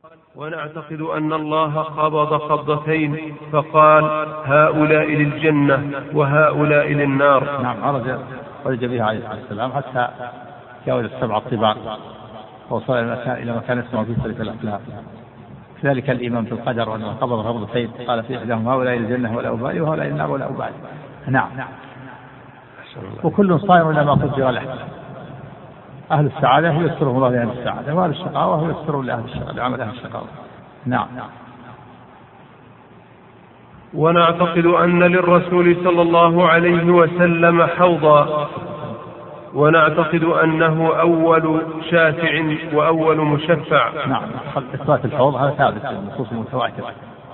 ونعتقد أن الله قبض قبضتين فقال هؤلاء للجنة وهؤلاء للنار. نعم، عرج به عليه الصلاة والسلام حتى جاوز 7 طباق ووصل إلى مكان اسمه في سلك الأفلاك. ذلك الإيمان في القدر وأنه قبض قبضتين قال في إحداهم هؤلاء للجنة ولا أبالي وهؤلاء للنار ولا أبالي. نعم. وكل صائر إلى ما قدر له. أهل السعادة ييسرهم الله لأهل السعادة، وأهل الشقاوة ييسرون لأهل الشقاوة لعمل أهل الشقاوة. نعم. ونعتقد أن للرسول صلى الله عليه وسلم حوضا، ونعتقد أنه أول شافع وأول مشفع. نعم، إثبات الحوض هذا ثابت في النصوص المتواترة،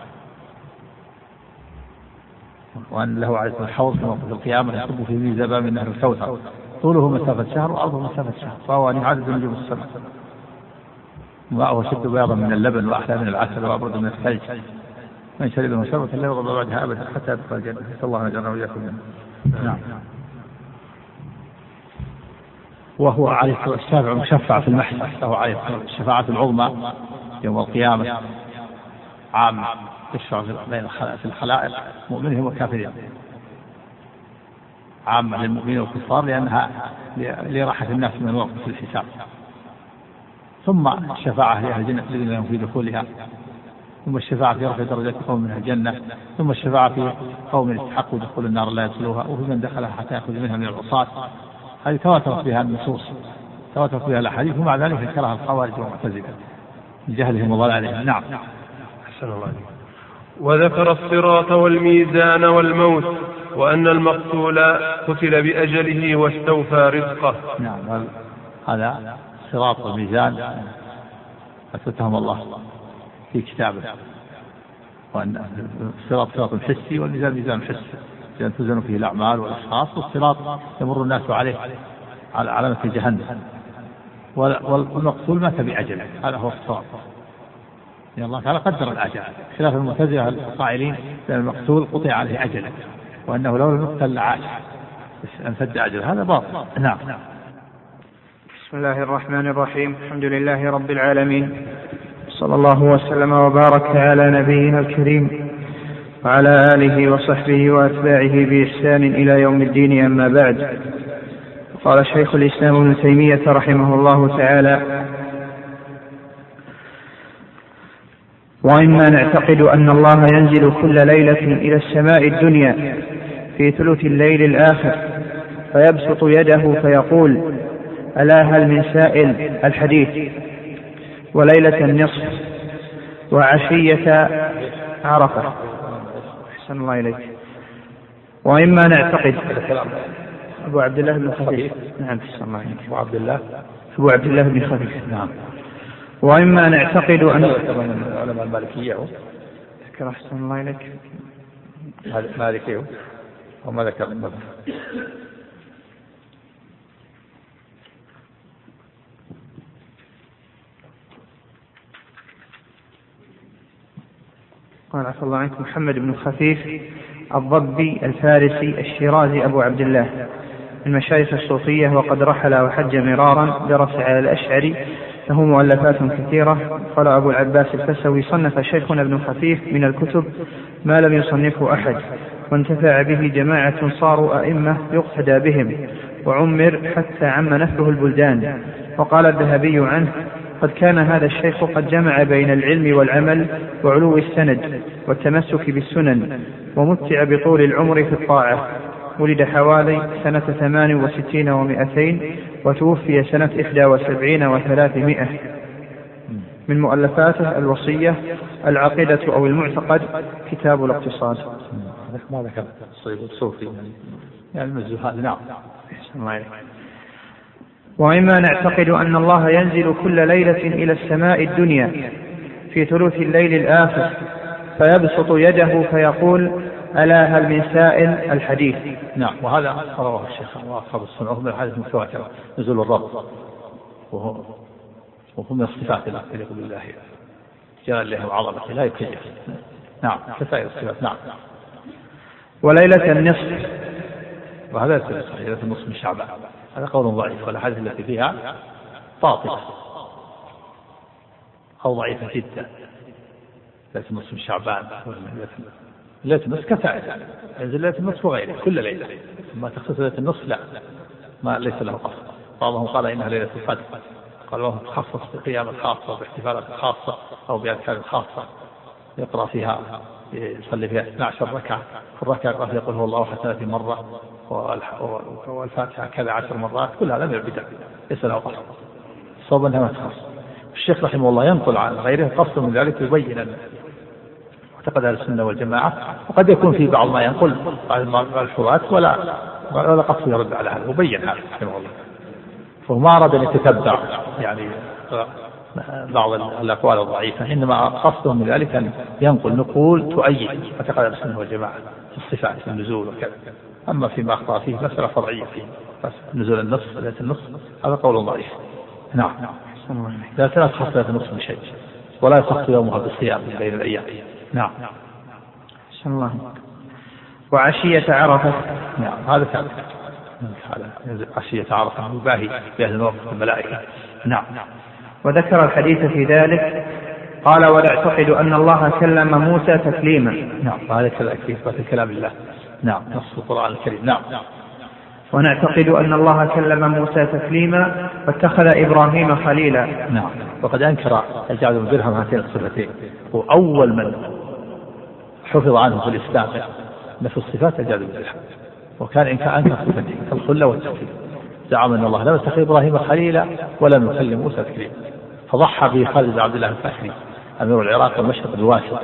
وأن له عليه الحوض في القيامة يصب في زبام من نهر الكوثر طوله مسافة شهر وعرضه مسافة شهر، فهو أن عدد نجوم السماء، ماءه شد بياضا من اللبن وأحلى من العسل وأبرد من الثلج، من شربه شربة لا يرضى بعدها أبدا حتى يدخل الجنة. نسأل الله أن يجعلنا وإياكم منه. نعم. وهو عليه الشافع مشفع في المحشر، له عليه الشفاعة العظمى يوم القيامة، عام تشفع في الخلائق مؤمنهم وكافرين، عامة للمؤمنين والكفار لأنها لراحة الناس من الوقت في الحساب. ثم الشفاعة لأهل الجنة الذين لهم في دخولها، ثم الشفاعة في رفع درجات قوم من الجنة، ثم الشفاعة في قوم استحقوا دخول النار لا يدخلوها، وفي من دخلها حتى يأخذ منها من العصاة. هذه تواترت بها النصوص، تواترت بها الأحاديث، ومع ذلك كره الخوارج والمعتزلة لجهلهم وضلالهم. نعم. أحسن الله عليك. وذكر الصراط والميزان والموت، وأن المقتول قتل بأجله واستوفى رزقه. نعم، هذا الصراط والميزان أثبتهم الله في كتابه، وأن الصراط صراط حسي والميزان ميزان حسي، لأن توزن فيه الأعمال والأشخاص، والصراط يمر الناس عليه على علامة جهنم، والمقتول مات بأجله، هذا هو الصراط. يعني الله تعالى قدر الأجل، خلاف المعتزلة القائلين بأن المقتول قطع عليه أجله، وأنه لو لم يقتل لعاش امتد أجله، هذا باطل. نعم. بسم الله الرحمن الرحيم. الحمد لله رب العالمين، صلى الله وسلم وبارك على نبينا الكريم وعلى آله وصحبه وأتباعه بإحسان إلى يوم الدين. أما بعد، قال شيخ الإسلام ابن تيمية رحمه الله تعالى: وإما نعتقد أن الله ينزل كل ليلة إلى السماء الدنيا في ثلث الليل الآخر فيبسط يده فيقول: ألا هل من سائل؟ الحديث. وليلة النصف وعشية عرفة. أحسن الله إليك. وإما نعتقد أبو عبد الله بن خفيف. نعم. أحسن الله إليك. أبو عبد الله بن خفيف. نعم. وإما نعتقد أن علماء المالكية ذكر. أحسن الله إليك. مالكية وما ذكر. قال عفى الله عنكم: محمد بن خفيف الضبي الفارسي الشيرازي أبو عبد الله من مشايخ الصوفية، وقد رحل وحج مرارا، درس على الأشعري، له مؤلفات كثيرة. قال أبو العباس الفسوي: صنف شيخنا ابن خفيف من الكتب ما لم يصنفه أحد، وانتفع به جماعة صاروا أئمة يقتدى بهم، وعمر حتى عم نفله البلدان. وقال الذهبي عنه: قد كان هذا الشيخ قد جمع بين العلم والعمل وعلو السند والتمسك بالسنن، ومتع بطول العمر في الطاعة. ولد حوالي سنة 68 و200، وتوفي سنة 71 و300. من مؤلفاته الوصية، العقيدة أو المعتقد، كتاب الاقتصاد. ما ذكر الصوفي يعني الزهاد. نعم. وإما نعتقد أن الله ينزل كل ليلة إلى السماء الدنيا في ثلث الليل الآخر فيبسط يده فيقول: ألا هل من سائل؟ الحديث. نعم. وهذا رواه الشيخ وأصحاب السنة من الحديث المتواتر، نزول الرب، وهو من الصفات التي يليق بالله جلال له وعظمته لا يتكيف. نعم. كسائر الصفات. نعم. وليلة النصف، وهذا ليلة النصف من شعبان، هذا قول ضعيف، والأحاديث التي فيها باطلة. أو ضعيفة جدا، ليلة النصف من شعبان، ليلة النصف كفاية، ينزل ليلة النصف وغيره كل ليلة، ما تخصص ليلة النصف لا، ما ليس له قصر. بعضهم قال إنها ليلة القدر، قالوا تخصص بقيام خاصة باحتفالات خاصة أو بأذكار خاصة يقرأ فيها، يصلي فيها 12 ركعة، في الركعة يقرأ يقول هو الله أحد 30 مرة والفاتحة كذا 10 مرات، كل هذا من البدع ليس له قصر. الصواب أنها ما تخص. الشيخ رحمه الله ينقل عن غيره قصد من ذلك يبين أن معتقد أهل السنة والجماعة، وقد يكون في بعض ما ينقل بعض الحروات ولا قصد يرد على هذا، وبين هذا رحمه الله. فهو ما أراد أن يتتبع يعني بعض الأقوال الضعيفة، إنما قصده من ذلك أن ينقل نقول تؤيد معتقد أهل السنة والجماعة في الصفات في النزول وكذا. أما فيما أخطأ فيه مسألة فرعية فيه نزول النصف ليلة النصف هذا قول ضعيف. نعم. لا تخص ليلة النصف من شيء، ولا يخص يومها بالصيام من بين الأيام. نعم. أحسن الله. وعشية عرفة. نعم هذا ثابت، عشية عرفة يباهي بهذا الوقت الملائكة. نعم. وذكر الحديث في ذلك قال ونعتقد أن الله كلم موسى تكليما. نعم هذا كذلك في إثبات كلام الله. نعم نص القرآن الكريم. نعم. ونعتقد أن الله كلم موسى تكليما واتخذ إبراهيم خليلا. نعم. وقد أنكر الجعد بن درهم هاتين الصفتين، وأول من حفظ عنه في الإسلام نفي الصفات الجعد بن درهم، وكان إن كان أنكر صفتين الخلة والتكليم، زعم أن الله لم يتخذ إبراهيم خليلا ولم يكلم موسى تكليما، فضحى به خالد بن عبد الله الفهري أمير العراق والمشرق الواسط،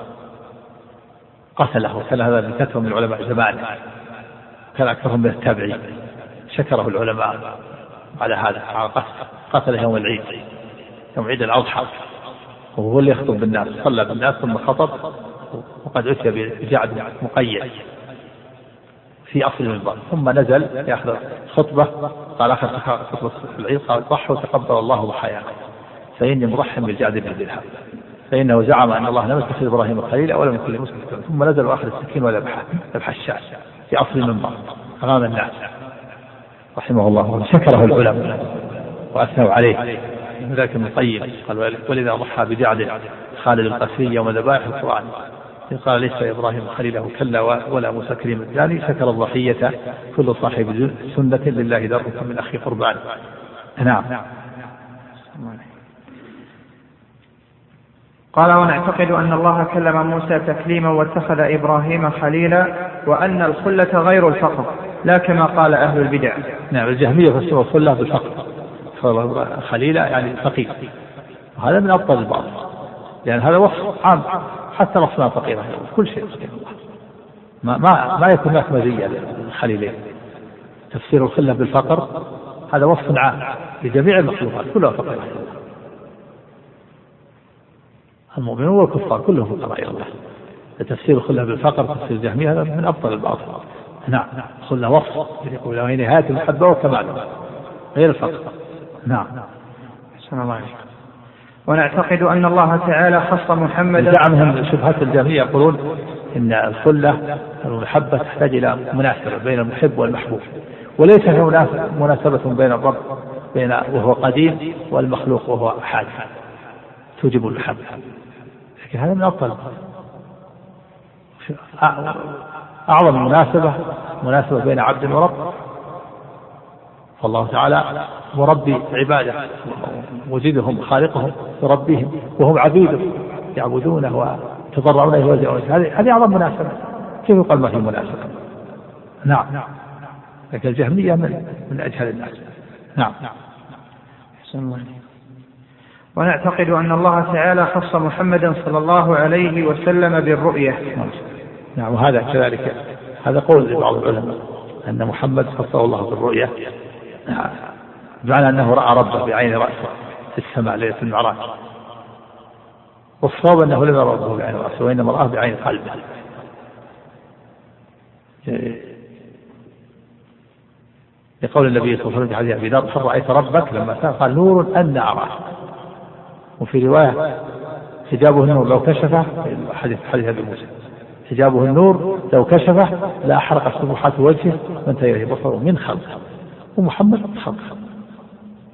قتله. كان هذا من كثرة من علماء زمانه، كان أكثرهم من التابعين، شكره العلماء على هذا، قتله يوم العيد، يوم عيد الأضحى، وهو اللي يخطب بالناس، صلى بالناس ثم خطب، وقد أتي بجعد مقيد في أصل المنبر، ثم نزل يأخذ خطبة، قال آخر خطبة العيد قال ضحوا تقبل الله ضحاياكم فإني مضحٍ بالجعد بن درهم، فإنه زعم أن الله لم يتخذ إبراهيم خليلا ولم يكن له مسلم، ثم نزل وأخذ السكين وذبح الشاة في أصل المنبر أمام الناس رحمه الله، شكره العلماء وأثنوا عليه. من ذلك ابن القيم قال ولذا ضحى بجعد خالد القسري يوم ذبائح القرآن، قال ليس إبراهيم خليله كلا ولا موسى كريم الثاني، شكر الضحية كل صاحب سنة لله درك من أخي قربان. نعم. قال ونعتقد أن الله كلم موسى تكليما واتخذ إبراهيم خليلا، وأن الخلة غير الفقر لا كما قال أهل البدع. نعم الجهمية فسروا الخلة بالفقر، خليلا يعني فقير، وهذا من أبطل البعض، لأن هذا وصف عام حتى الأصنام فقيرة، كل شيء فقير الله، ما يكون هناك مزية للخليلين. تفسير الخلة بالفقر هذا وصف عام لجميع المخلوقات كلها فقيرة، المؤمنون والكفار كلهم فقراء إلى الله. تفسير الخلة بالفقر تفسير الجهمية هذا من أبطل البعض. نعم الخلة وصف يقول له نهاية المحبة وكمالها غير الفقر. نعم. أحسن الله عليك. ونعتقد أن الله تعالى خص محمدا. زعمهم شبهات الجهمية يقولون إن الخلة المحبة تحتاج إلى مناسبة بين المحب والمحبوب، وليس هناك مناسبة بين الرب وهو قديم والمخلوق وهو حادث توجب المحبة، لكن هذا من أبطل. أعظم مناسبة بين عبد ورب، فالله تعالى مربي عباده وزيدهم خالقهم يربيهم وهم عبيده يعبدونه ويتضرعون إليه ويلجؤون، هذه أعظم مناسبة، كيف يقال ما في مناسبة؟ نعم. لكن الجهمية من أجهل الناس. نعم. ونعتقد أن الله تعالى خص محمدا صلى الله عليه وسلم بالرؤية. نعم وهذا كذلك، هذا قول لبعض العلماء أن محمد خصه الله بالرؤية، بمعنى أنه رأى ربه بعين رأسه في السماء ليلة المعراج، والصواب أنه لم يرى ربه بعين رأسه وإنما رآه بعين قلبه، لقول النبي صلى الله عليه وسلم في حديث أبي ذر هل رأيت ربك لما قال نور أن أراه، وفي رواية حجابه النور لو كشفه، حديث أبي موسى حجابه النور لو كشفه لا أحرق سبحات وجهه وانتهى إليه بصره من خلقه، ومحمد خلقه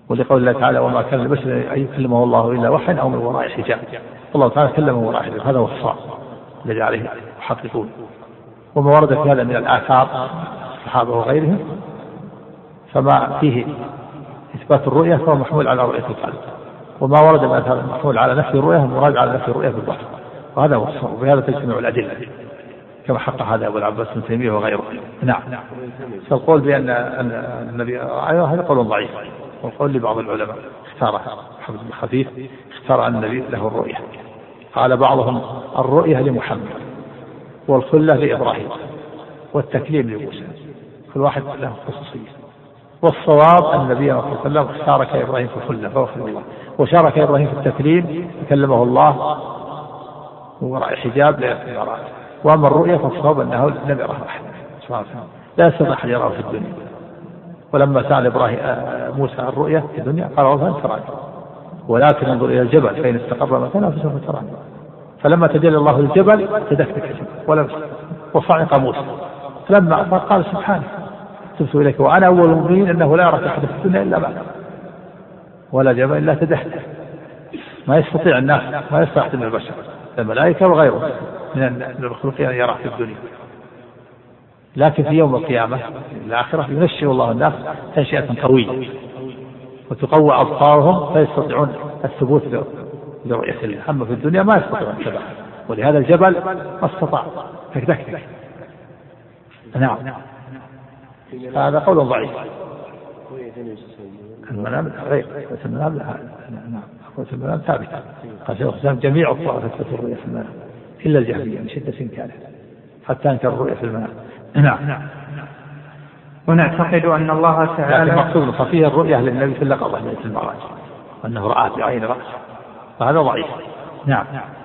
ولقول الله تعالى وما كان لبشر أن يكلمه الله إلا وحيا أو من وراء حجاب. الله تعالى كلمه من وراء حجاب، هذا هو الصواب الذي عليه يحققون. وما ورد في هذا من الآثار الصحابة وغيرهم فما فيه إثبات الرؤية فهو محمول على رؤية القلب، وما ورد من الآثار محمول على نفي الرؤية المراد على نفي الرؤية بالبصر، وهذا هو الصواب، وبهذا تجتمع الأدلة كما حق هذا أبو العباس بن تيمية وغيره. نعم. فالقول بأن النبي هذا قول ضعيف، والقول لبعض العلماء اختار محمد بن خفيف اختار أن النبي له الرؤية. قال بعضهم الرؤية لمحمد والخلة لإبراهيم والتكليم لموسى، كل واحد له خصوصية. والصواب أن النبي صلى الله عليه وسلم شارك إبراهيم في الخلة فهو خلة الله، وشارك إبراهيم في التكليم كلمه الله وراء حجاب لا يكون وراءه. وأما الرؤية فالصواب أنه لم يره أحد لا يستطيع أحد يراه في الدنيا. ولما سأل موسى الرؤية في الدنيا قال ربنا تراني ولكن انظر إلى الجبل فإن استقر مكانه فسوف تراني. فلما تجلى الله للجبل تدكك الجبل وصعق موسى، فلما أفاق قال سبحانه تبت إليك وأنا أول المؤمنين أنه لا يراك أحد في الدنيا إلا معك ولا جبل إلا تدحت. ما يستطيع الناس، ما يستطيع أحد من البشر الملائكة وغيره من المخلوقين أن يراه في الدنيا، لكن في يوم القيامة الآخرة ينشئ الله الناس تنشئة قوية وتقوى أبصارهم فيستطيعون الثبوت برؤية الله. أما في الدنيا ما يستطيعون الثبات، ولهذا الجبل ما استطاع تكتك. نعم. هذا قول ضعيف. المنام غير المنام. نعم. المنام ثابت. قال شيخ الإسلام جميع الطوائف تثبت الرؤية في المنام إلا الجهمية من شدة إنكاره حتى أنكر الرؤية في المنام. نعم. ونعتقد أن الله تعالى المقصود ففيه الرؤية للنبي في اللقظة ليلة المعراج وأنه رآه بعين رأسه، فهذا ضعيف. نعم.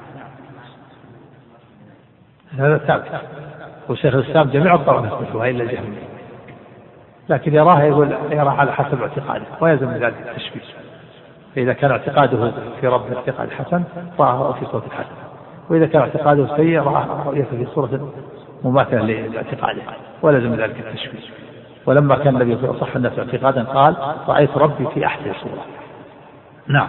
هذا ثابت. وشيخ الإسلام جميع الطوائف تثبتها إلا الجهمية، لكن يراه يراه على حسب اعتقاده ويلزم ذلك التشبيه. فإذا كان اعتقاده في رب اعتقاد حسن رآه في صورة حسن، وإذا كان اعتقاده سيء رآه رؤيته في صورة مماثلة لاعتقاده ولزم ذلك التشبيه. ولما كان النبي صلى الله عليه وسلم اعتقادا قال رأيت ربي في أحسن صورة. نعم.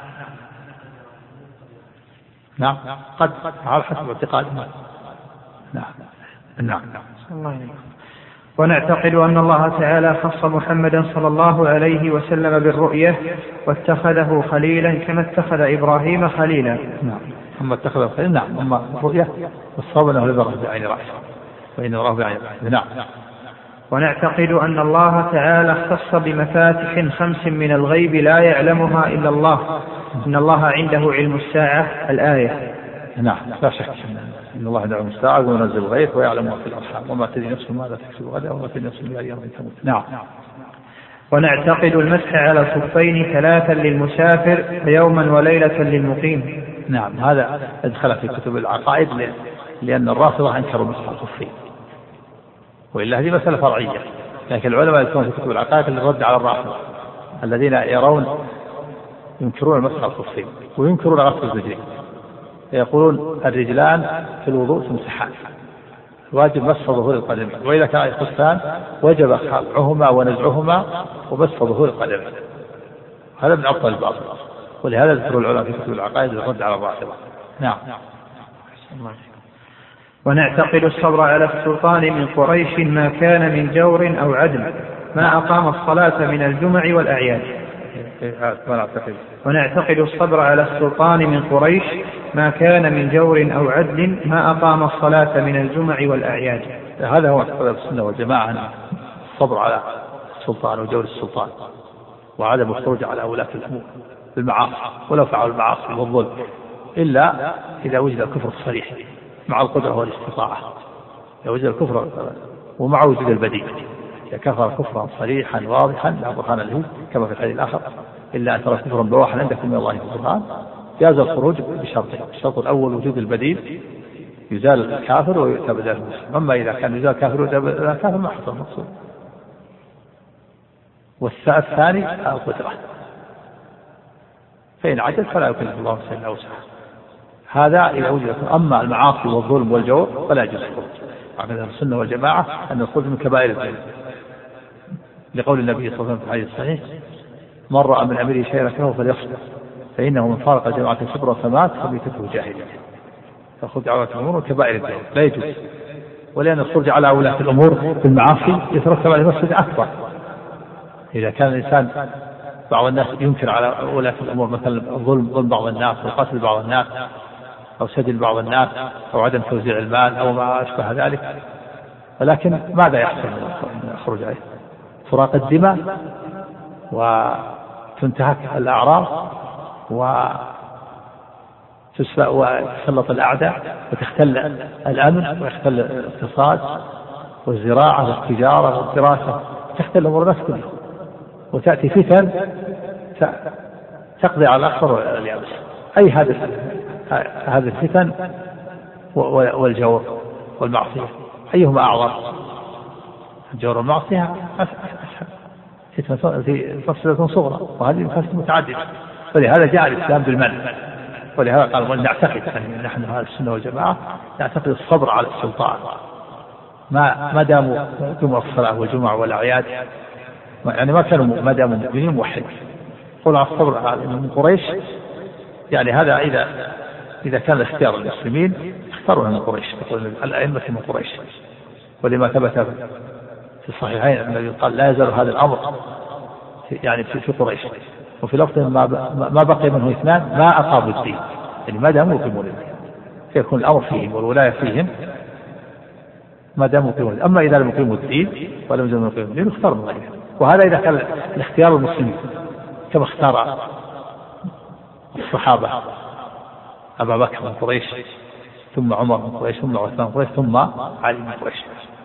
نعم. قد على حسب اعتقاده. نعم. نعم. ونعتقد أن الله تعالى خص محمدا صلى الله عليه وسلم بالرؤية واتخذه خليلا كما اتخذ إبراهيم خليلا. نعم. أما اتخذه خليلا. نعم. أما الرؤية والصواب أنه لم يره بعين رأسه وإنه راه بعين رأسه. نعم. ونعتقد أن الله تعالى اختص بمفاتح 5 من الغيب لا يعلمها إلا الله. إن الله عنده علم الساعة الآية. نعم. لا شك إن الله عنده علم الساعة وينزل الغيث ويعلم ما في الأرحام وما تدري نفس ماذا تكسب غدا وما تدري نفس بأي أرض تموت. نعم. ونعتقد المسح على الخفين 3 للمسافر ويوما وليلة للمقيم. نعم. هذا ادخل في كتب العقائد لأن الرافضة أنكروا مسح الخفين، وإلا هذه مسألة فرعية، لكن العلماء يذكرون في كتب العقائد للرد على الرافضة الذين ينكرون مسح الخفين وينكرون غسل الرجلين، يقولون الرجلان في الوضوء تمسحان، واجب مسح ظهور القدمين، وإذا كان خفان وجب خلعهما ونزعهما ومسح ظهور القدمين. هذا من أبطل الباطل، ولهذا ذكر العلماء في كتب العقائد للرد على الرافضة. نعم. ونعتقد الصبر على السلطان من قريش ما كان من جور أو عدل ما أقام الصلاة من الجمع والأعياد. ونعتقد الصبر على السلطان من قريش ما كان من جور أو عدل ما أقام الصلاة من الجمع والأعياد. هذا هو اعتقاد السنة والجماعة، الصبر على السلطان وجور السلطان وعدم الخروج على ولاة الأمور بالمعاصي ولو فعلوا المعاصي والظلم، إلا إذا وجد الكفر الصريح مع القدرة والاستطاعة. إذا وجد الكفر ومع وجود البديل، إذا كفر كفرا صريحا واضحا لا برهان له كما في الحديث الآخر إلا أن ترى كفرا بواحا عندكم من الله برهان، جاز الخروج بشرطين: الشرط الأول وجود البديل يزال الكافر ويؤتى بدله المسلم، أما إذا كان يزال الكافر ويؤتى بدله الكافر ما حصل المقصود. والثاني القدرة، فإن عجز فلا يكلف الله نفسا إلا وسعها. هذا إذا وجد. أما المعاصي والظلم والجور فلا يجوز الخروج. عقيدة السنة والجماعة أن الخروج من كبائر الذنوب، لقول النبي صلى الله عليه وسلم في الحديث الصحيح: من رأى من أميره شيئا يكرهه فليصبر فإنه من فارق جماعة الكبر فمات فميتته جاهلية. فخرج على ولاة الأمور وكبائر الذنوب لا يجوز، ولأن الخروج على ولاة الأمور بالمعاصي يترتب على مفسدة أكبر. إذا كان الإنسان بعض الناس ينكر على ولاة الأمور مثلا ظلم بعض الناس أو قتل بعض الناس أو سجن بعض الناس أو عدم توزيع المال أو ما أشبه ذلك، ولكن ماذا يحصل من الخروج عليه؟ فراق الدماء وتنتهك الأعراض وتسلط الأعداء وتختل الأمن ويختل الاقتصاد والزراعة والتجارة والدراسة، تختل الأمور الناس كلها، وتأتي فتن تقضي على الأخضر واليابس. أي هذه الفتن والجور والمعصية أيهما أعظم؟ الجور والمعصية مفسدة صغرى، وهذه مفاسد متعددة، ولهذا جاء الإسلام بالمنع. ولهذا قال نعتقد نحن هذا السنة والجماعة نعتقد الصبر على السلطان ما داموا جمعة الصلاة والجمعة والأعياد، يعني ما كانوا ما داموا مؤمنين موحدين. قل على الصبر من قريش، يعني هذا إذا كان الاختيار المسلمين اختاروا من قريش، تقول الأئمة من قريش، ولما ثبت في الصحيحين الذي قال لا يزال هذا الأمر يعني في قريش، وفي لفظ ما بقي منه اثنان ما أقاموا الدين، يعني ما داموا يقيمون الدين فيكون الأمر فيهم والولاية فيهم ما داموا يقيمون الدين. أما إذا لم يقيموا الدين ولم يزالوا يقيمون الدين اختار من غيره. وهذا إذا كان الاختيار المسلمين كما اختار الصحابة أبا بكر من قريش، ثم عمر من قريش، ثم عثمان من قريش، ثم علي من قريش.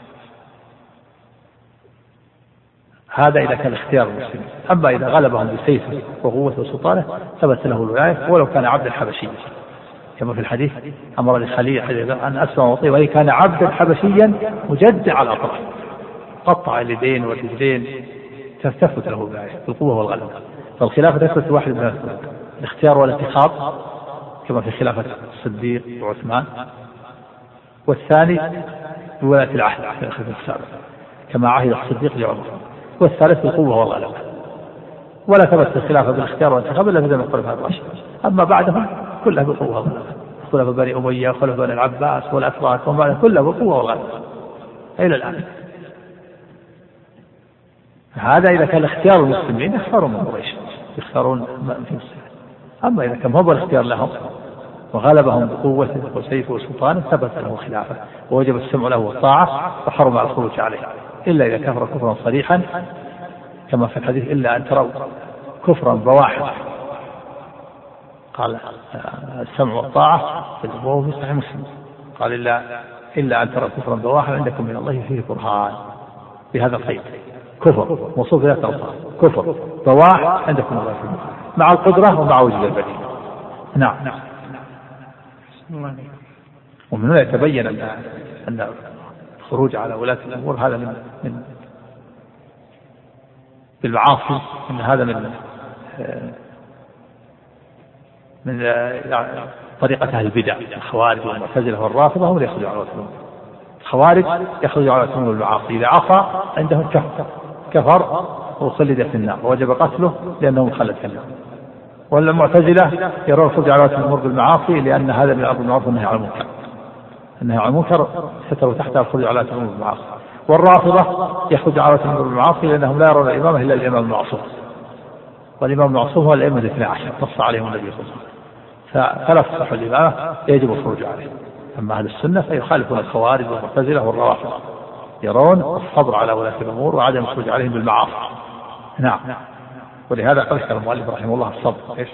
هذا إذا كان اختيار المسلمين. أما إذا غلبهم بسيفه وقوته وسلطانه ثبت له الولاية ولو كان عبدا حبشيا، كما في الحديث أمر لخليل أن أسمع وأطيع وإن كان عبدا حبشيا مجدع الأطراف، قطع اليدين والرجلين تثبت له الولاية بالقوة والغلبة. فالخلافة تثبت واحد من الاختيار والانتخاب كما في خلافة الصديق وعثمان، والثاني بولاية العهد في الخلافة السابقة كما عهد الصديق لعمر، والثالث بالقوة والغلبة. ولا ثبت الخلافة بالاختيار والانتخاب إلا في زمن الخلفاء الراشدين، أما بعدهم كلها بالقوة والغلبة، خلفاء بني أمية وخلفاء بني العباس والأتراك وما كلها بالقوة والغلبة إلى الآن. هذا إذا كان اختيار المسلمين يختارون من قريش، يختارون في مسلمين. أما إذا كان هو الاختيار لهم وغلبهم بقوة وسيف وسلطان ثبت له الخلافة ووجب السمع له والطاعة فحرم على الخروج عليه إلا إذا كفر كفرا صريحا كما في الحديث إلا أن تروا كفرا بواحا، قال السمع والطاعة في الأبواب في صحيح مسلم، قال إلا أن تروا كفرا بواحا عندكم من الله فيه برهان، بهذا القيد كفر موصوف بذات الأوصاف، كفر بواح عندكم من الله فيه برهان مع القدرة ومع وجود البديل. نعم. ومن هنا يتبين أن الخروج على ولاة الأمور هذا من بالمعاصي، أن هذا من طريقة أهل البدع الخوارج والمعتزلة والرافضة هم يخرجوا على ولاة الأمور. الخوارج يخرجوا على ولاة الأمور بالمعاصي، إذا عصى عندهم كفر وخلد في النار ووجب قتله لأنه مخلد في النار. والمعتزلة يرون الخروج على ولاة الأمور بالمعاصي لأن هذا من الأمر بالمعروف والنهي عن المنكر، النهي عن المنكر ستروا تحتها الخروج على ولاة الأمور بالمعاصي. والرافضة يخرج على ولاة الأمور بالمعاصي لأنهم لا يرون الإمامة إلا الإمام المعصوم، والإمام المعصوم هو الأئمة 12 نص عليهم النبي صلى الله عليه وسلم، فلا تصح الإمامة يجب الخروج عليه. أما أهل السنة فيخالفون الخوارج والمعتزلة والروافض، يرون الصبر على ولاة الأمور وعدم الخروج عليهم بالمعاصي. نعم. ولهذا قال المؤلف رحمه الله الصبر.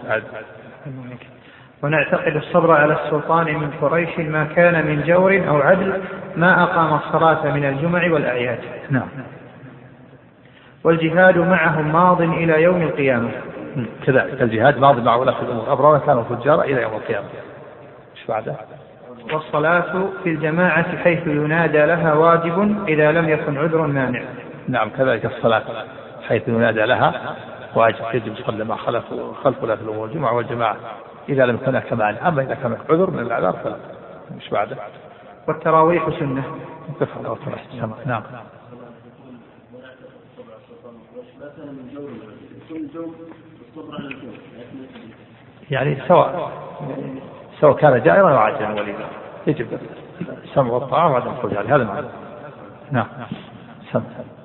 ونعتقد الصبر على السلطان من قريش ما كان من جور أو عدل ما أقام الصلاة من الجمع والأعياد. نعم. والجهاد معهم ماض إلى يوم القيامة. كذلك الجهاد ماض مع ولاة الأمور أبرار كانوا فجارا إلى يوم القيامة. إيش بعده؟ والصلاة في الجماعة حيث ينادى لها واجب إذا لم يكن عذر مانع. نعم كذلك الصلاة حيث ينادى لها واجب، يجب يصلي مع خلف ولاة الأمور الجمعة والجماعة إذا لم يكن كمال. أما إذا كان عذر من الأعذار فلا. إيش بعده؟ والتراويح سنة. نعم. يعني سواء كان جائرا أو عاجلا وليما يجب السمع والطاعة وعدم الخروج عليه، هذا معنى. نعم. سمع.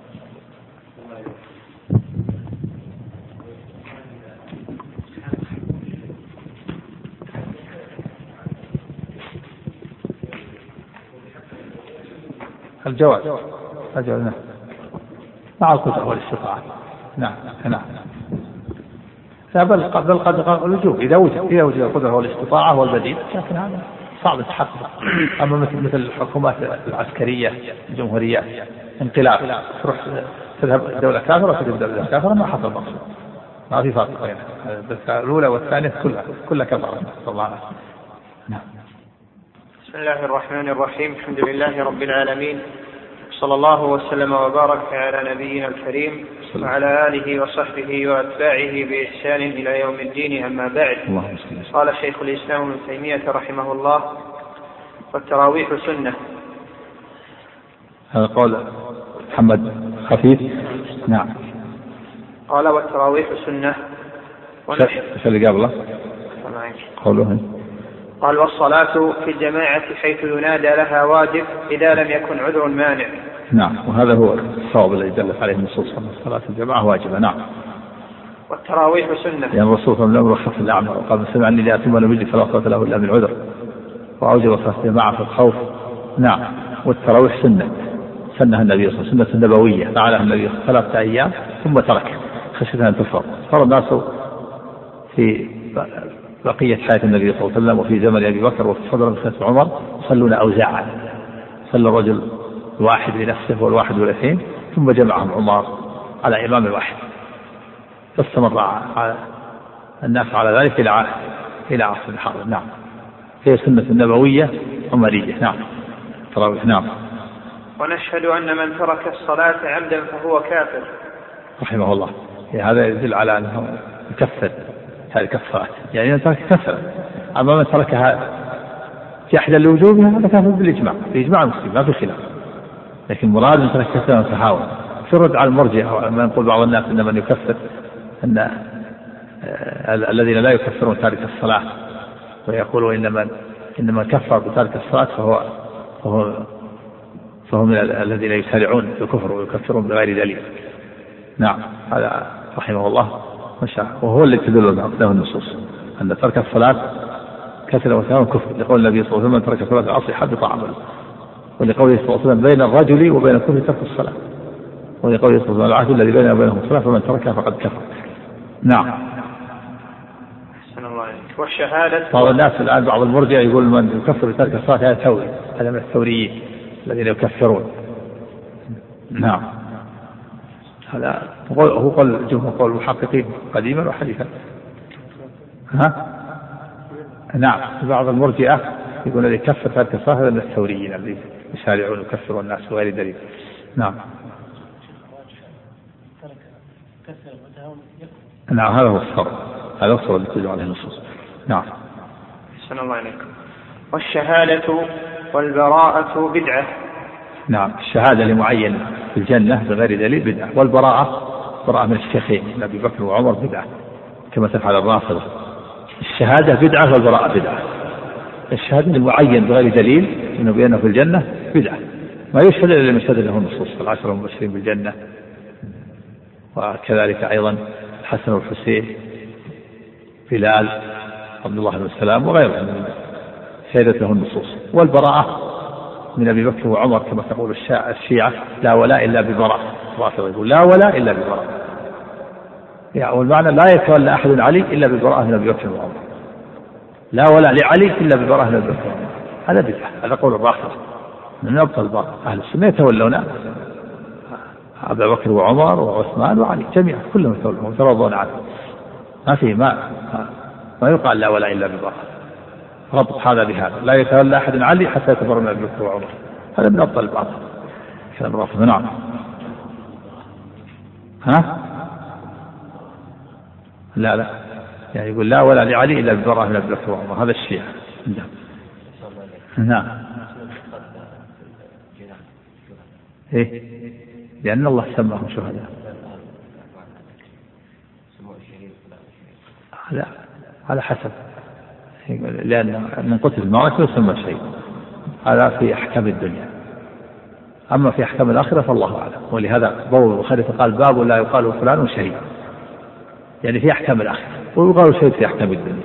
الجواز نعم مع القدرة والاستطاعة. نعم. لا بل قد الوجوب إذا وجد القدرة والاستطاعة والبديل، لكن هذا صعب التحقق. أما مثل الحكومات العسكرية الجمهورية انقلاب تروح تذهب دولة كافرة وتذهب دولة كافرة ما حصل مقصود، ما في فرق بينها، الأولى والثانية كلها كفرة. نعم. بسم الله الرحمن الرحيم. الحمد لله رب العالمين، صلى الله وسلم وبارك على نبينا الكريم وعلى آله وصحبه وأتباعه بإحسان إلى يوم الدين. أما بعد، قال شيخ الإسلام ابن تيمية رحمه الله: والتراويح سنة. هذا قول محمد خفيف. نعم. قال: والتراويح سنة. ايش اللي قبله؟ قوله قال: والصلاة في الجماعة حيث ينادى لها واجب إذا لم يكن عذر مانع. نعم، وهذا هو الصواب الذي دلت عليه النصوص، صلاة الجماعة واجبة. نعم. والتراويح سنة، يعني الرسول صلى الله عليه وسلم رخص الأعمى وقال: من سمع أني لا أتم ولا أجد فلا صلاة له إلا من عذر، وأوجب صلاة الجماعة في الخوف. نعم. والتراويح سنها النبي صلى الله عليه وسلم، سنة نبوية فعلها النبي 3 أيام ثم ترك خشية أن تفرض. صار الناس في بقية حياة النبي صلى الله عليه وسلم وفي زمن أبي بكر وفي صدر خلافة عمر يصلون أوزاعا، صلى الرجل الواحد لنفسه والواحد والاثنين، ثم جمعهم عمر على إمام واحد، فاستمر الناس على ذلك إلى عصر الحاضر. نعم. هي سنة نبوية عمرية. نعم. تراويح. نعم. ونشهد أن من ترك الصلاة عمدا فهو كافر. رحمه الله. هذا يدل على أنه يكفر هذه الصلاة، يعني من ترك كفر. أما من تركها جحدا لوجوبها هذا كافر بالإجماع، بإجماع المسلمين ما في خلاف. لكن مراد من ترك كفر وتهاون. ترد على المرجئة ما يقول بعض الناس أن من يكفر أن الذين لا يكفرون تارك الصلاة، ويقولوا إن من كفر بتارك الصلاة فهو من الذين يسارعون في الكفر ويكفرون بغير دليل. نعم. هذا رحمه الله وهو اللي تدل له النصوص أن ترك الصلاة كسر وتهاون كفر، لقول النبي صلى الله عليه وسلم: ترك صلاة العصر حبط عمله. ولقوله صلى الله عليه وسلم: بين الرجل وبين الكفر ترك الصلاة. ولقوله صلى الله عليه وسلم: العهد الذي بيننا وبينهم الصلاة فمن تركها فقد كفر. نعم. أحسن الله عليك. والشهادة. بعض الناس الآن بعض المرجئة يقول من يكفر بترك الصلاة هذا ثوري، هذا من الثوريين الذين يكفرون. نعم. هذا هو قول الجمهور، قول المحققين قديما وحديثا. نعم. بعض المرجئة يقول الذي كفر ترك الصلاة هذا من الثوريين الذين يسارعون ويكفرون الناس بغير دليل. نعم. نعم. هذا هو الصواب، هذا هو الذي تدل عليه النصوص. نعم. أحسن الله عليكم. والشهادة والبراءة بدعة. نعم. الشهادة لمعين في الجنة بغير دليل بدعة، والبراءة براءة من الشيخين أبي بكر وعمر بدعة كما تفعل الرافضة. الشهادة بدعة والبراءة بدعة. الشهادة لمعين بغير دليل إنه بأنه في الجنة بدعة، ما يشهد إلا لما شهد له النصوص 10 المبشرين بالجنة، وكذلك أيضا الحسن والحسين، بلال، عبد الله بن سلام وغيرهم من شهدت له النصوص. والبراءة من أبي بكر وعمر كما تقول الشيعة: لا ولاء إلا ببراء. الرافضة يقول: لا ولاء إلا ببراء، يعني والمعنى لا يتولى أحد علي إلا ببراءة من أبي بكر وعمر، لا ولاء لعلي إلا ببراءة من أبي بكر وعمر. هذا بدعة، هذا قول الرافضة من أبطل الباطل. أهل السنة يتولون أبا بكر وعمر وعثمان وعلي جميعا، كلهم يتولون ويترضون عنه، ما فيه ما يقال لا ولاء إلا ببراءة. ربط هذا بهذا: لا يتولى أحد علي حتى يتبرأ من أبي بكر وعمر، هذا من أبطل الباطل كلام الرافضة. نعم. لا يعني يقول: لا ولا لعلي إلا ببراءة من أبي بكر وعمر، هذا الشيعة. نعم. إيه؟ لأن الله سماهم شهداء. على حسب، لأن من قتل المعركة يسمى شهيد. هذا في أحكام الدنيا. أما في أحكام الآخرة فالله أعلم. ولهذا بواب البخاري قال باب لا يقال فلان شهيد، يعني في أحكام الآخرة، ويقال شهيد في أحكام الدنيا.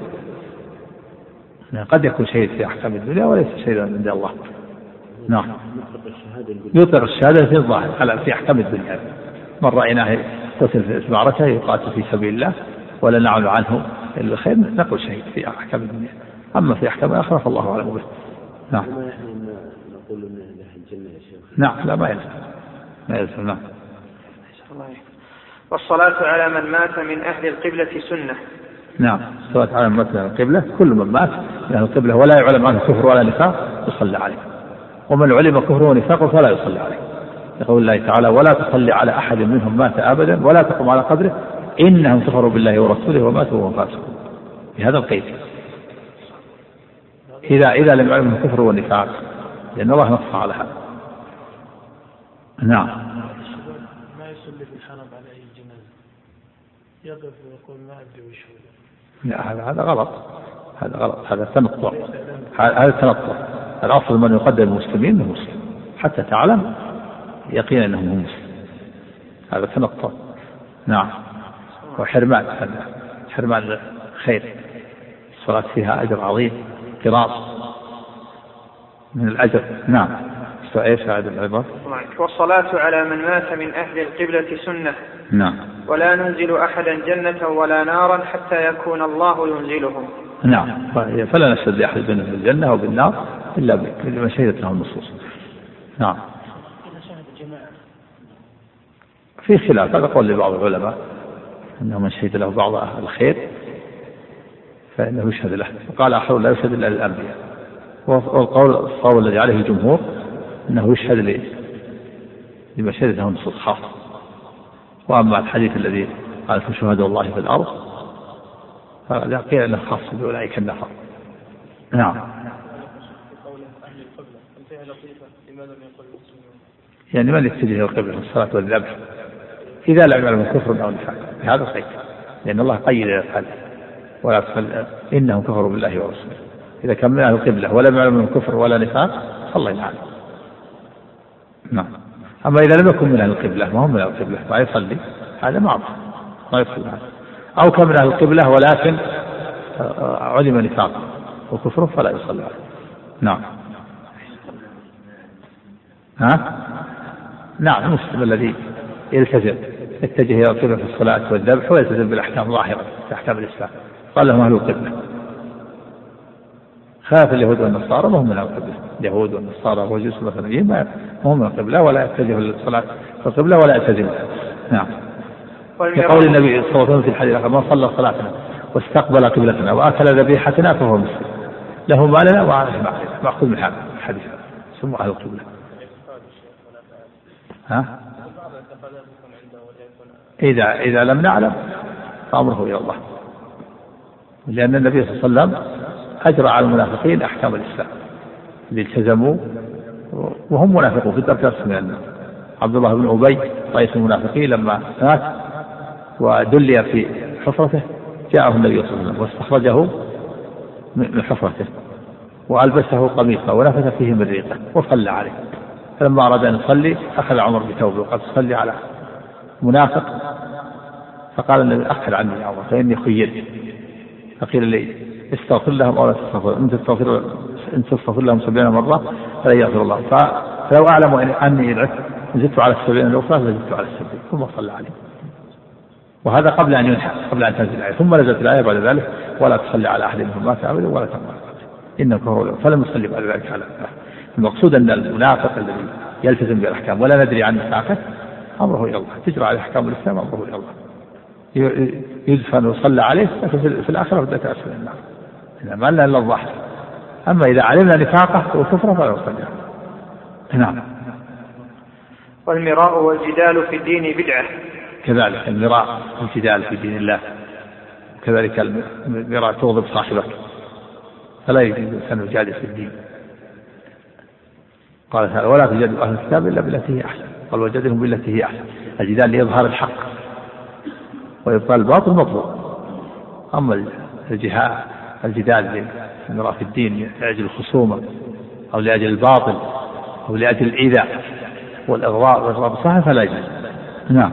قد يكون شهيد في أحكام الدنيا وليس شهيدا عند الله. نعم، يطلق الشهادة في الظاهر في أحكام الدنيا. من رأيناه قتل في المعركة يقاتل في سبيل الله ولا نعلم عنه إلا الخير نقول شهيد في أحكام الدنيا. أما في أحكام الآخرة فالله أعلم به. نعم. نقول إن أهل الجنة يا شيخ. نعم، لا ما يلزم. نعم. والصلاة على من مات من أهل القبلة سنة. نعم، الصلاة على من مات من القبلة، كل من مات من أهل القبلة ولا يعلم عنه كفر ولا نفاق يصلى عليه، ومن علم كفره ونفاقه فلا يصلى عليه. يقول الله تعالى ولا تصلي على أحد منهم مات أبدا ولا تقم على قبره إنهم كفروا بالله ورسوله وماتوا وهم فاسقون. بهذا القيد إذا لم يعلم الكفر والنفاق، لأن الله نص على هذا. نعم. ما يصلي في الحرم على أي جنازة يقف ويقول ما أدري وش هو. لا، هذا غلط، هذا تنطع، هذا تنطع. الأصل من يقدم المسلمين انه مسلم حتى تعلم يقينا انه مسلم، هذا تنطع. نعم، وحرمان، هذا حرمان خير. الصلاة فيها أجر عظيم، قراص من الأجر. نعم. ايش هذا العبارة؟ والصلاة على من مات من أهل القبلة سنة. نعم. ولا ننزل أحدا جنة ولا نارا حتى يكون الله ينزلهم. نعم، فلا نشهد لأحد بالجنة أو بالنار إلا بما شهدت له النصوص. نعم. في خلاف، هذا قول لبعض العلماء أنه من شهد له بعض أهل الخير فإنه يشهد له، وقال آخر لا يشهد إلا الأنبياء. والقول الذي عليه الجمهور أنه يشهد لما شهدت له النصوص خاصة. وأما الحديث الذي قال شهداء الله في الأرض فلا قيل أنه خاص بأولئك النفر. نعم. يعني من يتجه القبلة في الصلاة والذبح إذا لم يعلم كفر أو نفاق بهذا القيد، لأن الله قيد ذلك ولا تصل إنهم كفروا بالله ورسوله. إذا كان من أهل القبلة ولم يعلم من كفر ولا نفاق صلى الله عليه. نعم. أما إذا لم يكن من أهل القبلة ما هم من أهل القبلة ما يصلي، هذا معروف ما يصلي هذا. أو كان من أهل القبلة ولكن علم نفاقه وكفره فلا يصلي عليه. نعم. نعم، المسلم الذي يتجه إلى القبلة في الصلاة والذبح ويلتزم بالأحكام الظاهرة في أحكام الإسلام قال لهم أهل القبلة. خاف اليهود والنصارى ما هم من القبلة، اليهود والنصارى والمجوس والمثنيين ما هم من القبلة ولا يتجه للصلاة في القبلة ولا يلتزم. نعم. كقول النبي صلى الله عليه وسلم في الحديث من صلى صلاتنا واستقبل قبلتنا وأكل ذبيحتنا فهو مسلم له ما لنا وعليه ما علينا، مأخوذ من هذا الحديث ثم أهل القبلة. إذا لم نعلم فأمره إلى الله، لأن النبي صلى الله عليه وسلم أجرى على المنافقين أحكام الإسلام اللي التزموا وهم منافقون في الدرجات من الناس. عبد الله بن أبي رئيس المنافقين لما مات ودلي في حفرته جاءه النبي صلى الله عليه وسلم واستخرجه من حفرته وألبسه قميصا ونفث فيه من ريقه وصلى عليه. فلما أراد أن يصلي أخذ عمر بثوبه وقال صلي على منافق، فقال النبي أخذ عني يا عمر فإني خيرت. فقيل لي استغفر لهم أو لا تستغفر، إن تستغفر لهم 70 مرة فلا يغفر الله. فلو أعلم أني زدت على 70 الأخرى لزدت على 70 ثم صلى عليه. وهذا قبل أن ينحى قبل أن تنزل الآية. ثم نزلت الآية بعد ذلك ولا تصلي على أحد منهم مات أبدا ولا تقم على قبره إنه كفر، فلم يصلي بعد ذلك على أحد. المقصود أن المنافق الذي يلتزم بالأحكام ولا ندري عن نفاقه أمره إلى الله، تجرى عليه أحكام الإسلام أمره إلى الله، يدفن ويصلى عليه في الآخرة بدأت أسفل النار إذا ما لنا إلا الظاهر. أما إذا علمنا نفاقه وكفره فلا يصلي عليه. نعم. والمراء والجدال في الدين بدعة. كذلك المراء والجدال في دين الله، وكذلك المراء تغضب صاحبك فلا يجوز أن يجادل في الدين. قال تعالى ولا تجادلوا أهل الكتاب إلا بالتي هي أحسن، قال وجادلهم بالتي هي أحسن. الجدال ليظهر الحق وإبطال الباطل مطلوب. أما الجدال في الدين لأجل الخصومة أو لأجل الباطل أو لأجل الإيذاء والإغراء بالصحة فلا يجوز. نعم.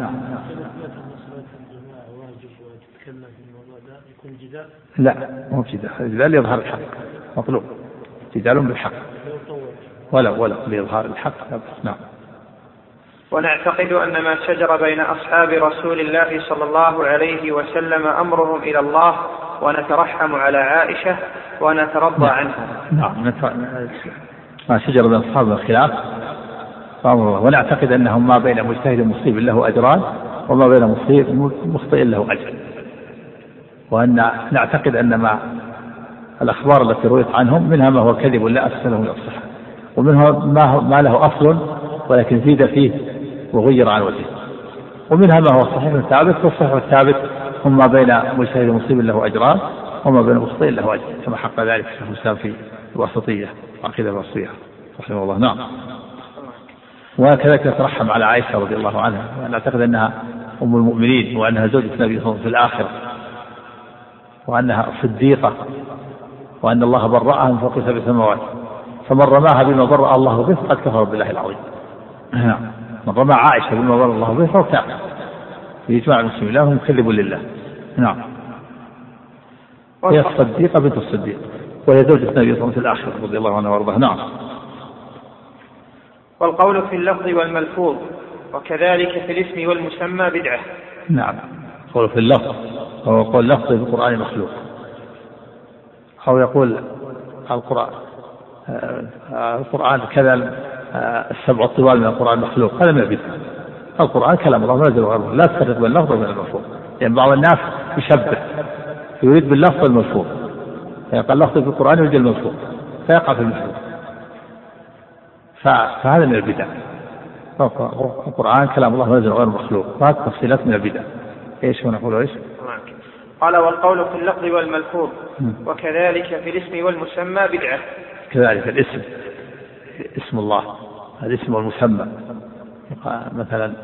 لا مو جدال، الجدال يظهر الحق مطلوب، جدال بالحق ولا لإظهار الحق. نعم. ونعتقد أن ما شجر بين أصحاب رسول الله صلى الله عليه وسلم أمرهم إلى الله، ونترحم على عائشة ونترضى عنها. نعم. ما شجر بين أصحاب الخلاف فأمر الله، ونعتقد أنهم ما بين مجتهد مصيب له أجران وما بين مخطئ له أجر، وأن نعتقد أن ما الأخبار التي رويت عنهم منها ما هو كذب لا أساس له من الصحة، ومنها ما له أصل ولكن زيد فيه وغير عن وجهه، ومنها ما هو صحيح ثابت، والصحيح الثابت هم ما بين مجتهد مصيب له أجران وما بين مخطئ له أجر، كما حق ذلك شيخ الإسلام في الواسطية عقيدة الواسطية رحمه الله. نعم. وكذلك نترحم على عائشة رضي الله عنها، ونعتقد أنها أم المؤمنين وأنها زوجة النبي صلى الله عليه وسلم في الآخرة، وأنها صديقة، وأن الله برأها من فوق 7 سماوات، فمن رماها بما برأ الله به قد كفر بالله العظيم. من رمى عائشة بما برأ الله به فهو كافر بإجماع المسلمين، لا هم كذب لله. نعم. هي الصديقة بنت الصديق، وهي زوجة النبي صلى الله عليه وسلم في الآخرة رضي الله عنها وارضاها. نعم. والقول في اللفظ والملفوظ وكذلك في الاسم والمسمى بدعة. نعم. قول في اللفظ هو قول لفظ في القرآن مخلوق، أو يقول القرآن كذا 7 الطوال من القرآن مخلوق، هذا من البدع. القرآن كلام الله نازل وغيره، لا تفرق بين اللفظ وبين الملفوظ، يعني بعض الناس يشبه يريد باللفظ الملفوظ، فيقال اللفظ في القرآن يريد الملفوظ فيقع في الملفوظ، فهذا من البدع. القرآن كلام الله نازل وغير مخلوق، فهذه تفصيلات من البدع. ايش نقول ايش؟ قال والقول في اللفظ والملفوظ وكذلك في الاسم والمسمى بدعة. كذلك الاسم، اسم الله، الاسم والمسمى، مثلا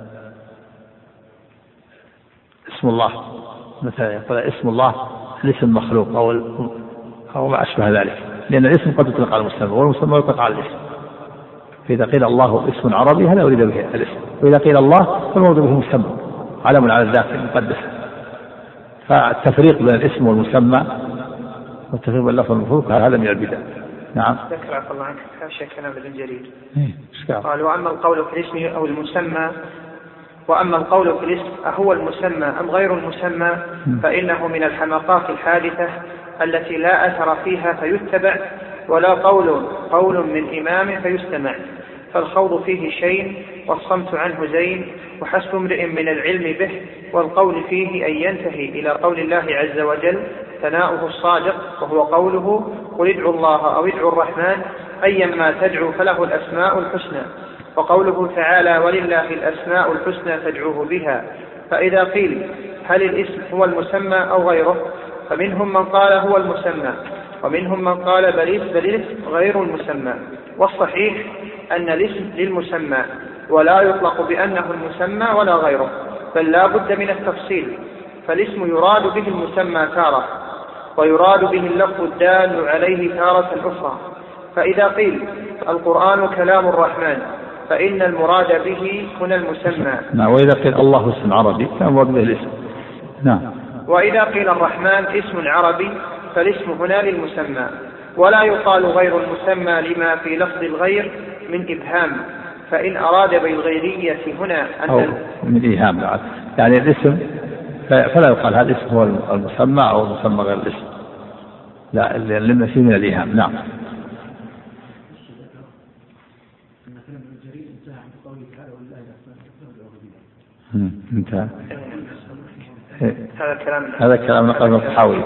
اسم الله، مثلا يقول اسم الله الاسم مخلوق أو ما أشبه ذلك، لأن الاسم قد يطلق على المسمى والمسمى يطلق على الاسم. فإذا قيل الله اسم عربي هذا أريد به الاسم، وإذا قيل الله فالمراد به مسمى علم على الذات المقدسة. فالتفريق بين الاسم والمسمى والتفريق بين اللفظ والمفروض هذا من البدع. نعم. ذكر الله عنك حاشا كلام ابن جرير. قال وأما القول في الاسم أو المسمى، وأما القول في الاسم أهو المسمى أم غير المسمى، فإنه من الحماقات الحادثة التي لا أثر فيها فيتبع، ولا قول من إمام فيستمع، فالخوض فيه شيء والصمت عنه زين، وحسب امرئ من العلم به والقول فيه أن ينتهي إلى قول الله عز وجل ثناؤه الصادق، وهو قوله قل ادعوا الله أو ادعوا الرحمن أيما تدعوا فله الأسماء الحسنى، وقوله تعالى ولله الأسماء الحسنى فادعوه بها. فإذا قيل هل الاسم هو المسمى أو غيره، فمنهم من قال هو المسمى، ومنهم من قال بل الاسم غير المسمى، والصحيح أن الاسم للمسمى ولا يطلق بأنه المسمى ولا غيره، بل لا بد من التفصيل، فالاسم يراد به المسمى تارة، ويراد به اللفظ الدال عليه تارة أخرى. فإذا قيل القرآن كلام الرحمن فإن المراد به هنا المسمى. نعم. وإذا قيل الله اسم عربي فالمراد به الاسم. نعم. وإذا قيل الرحمن اسم عربي فالاسم هنا للمسمى، ولا يقال غير المسمى لما في لفظ الغير من إبهام، فإن أراد بالغيرية هنا أن من إيهام يعني الاسم، فلا يقال هذا الاسم هو المسمى أو المسمى غير الاسم، لا، لأن فيه من الإيهام. نعم. انتهى. هذا الكلام نقل من الطحاوي.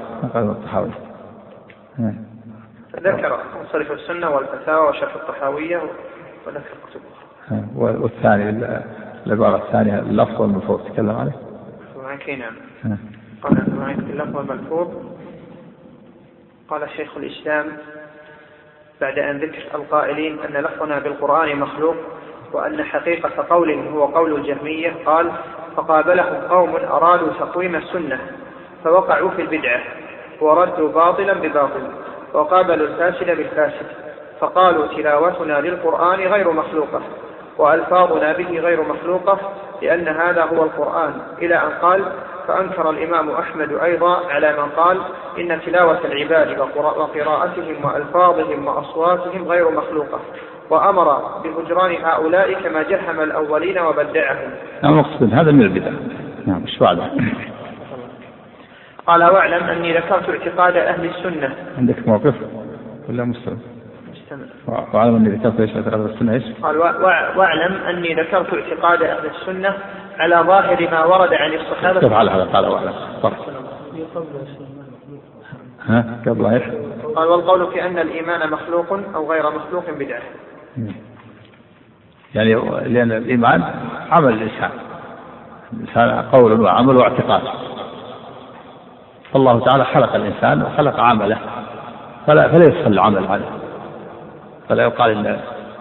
ذكر مصرف السنة والفتاوى وشرح الطحاوية وذكر كتب أخرى. والثاني العبارة الثانية اللفظ والملفوظ تكلم عليه. نعم. قال اللفظ والملفوظ. قال شيخ الإسلام بعد أن ذكر القائلين أن لفظنا بالقرآن مخلوق وأن حقيقة قوله هو قول الجهمية، قال فقابلهم قوم أرادوا تقويم السنة فوقعوا في البدعة وردوا باطلا بباطل وقابلوا الفاسد بالفاسد، فقالوا تلاوتنا للقرآن غير مخلوقة وألفاظنا به غير مخلوقة لأن هذا هو القرآن، إلى أن قال: فأنكر الإمام أحمد أيضا على من قال إن تلاوة العباد وقراءتهم وألفاظهم وأصواتهم غير مخلوقة، وأمر بهجران هؤلاء كما جهم الأولين وبدعهم. المقصود هذا من البدع. نعم. ايش بعده؟ قال: واعلم أني ذكرت اعتقاد أهل السنة. عندك موقف ولا مستمر؟ واعلم أني ذكرت اعتقاد أهل السنة ايش؟ قال: واعلم أني ذكرت اعتقاد أهل السنة على ظاهر ما ورد عن الصحابة. كيف على هذا؟ قال: واعلم. قبل ايش؟ قال: والقول في أن الإيمان مخلوق أو غير مخلوق بدعة. يعني لأن الإيمان عمل الإنسان قول وعمل واعتقاد، الله تعالى خلق الإنسان وخلق عمله فلا يدخل العمل عنه، فلا يقال إن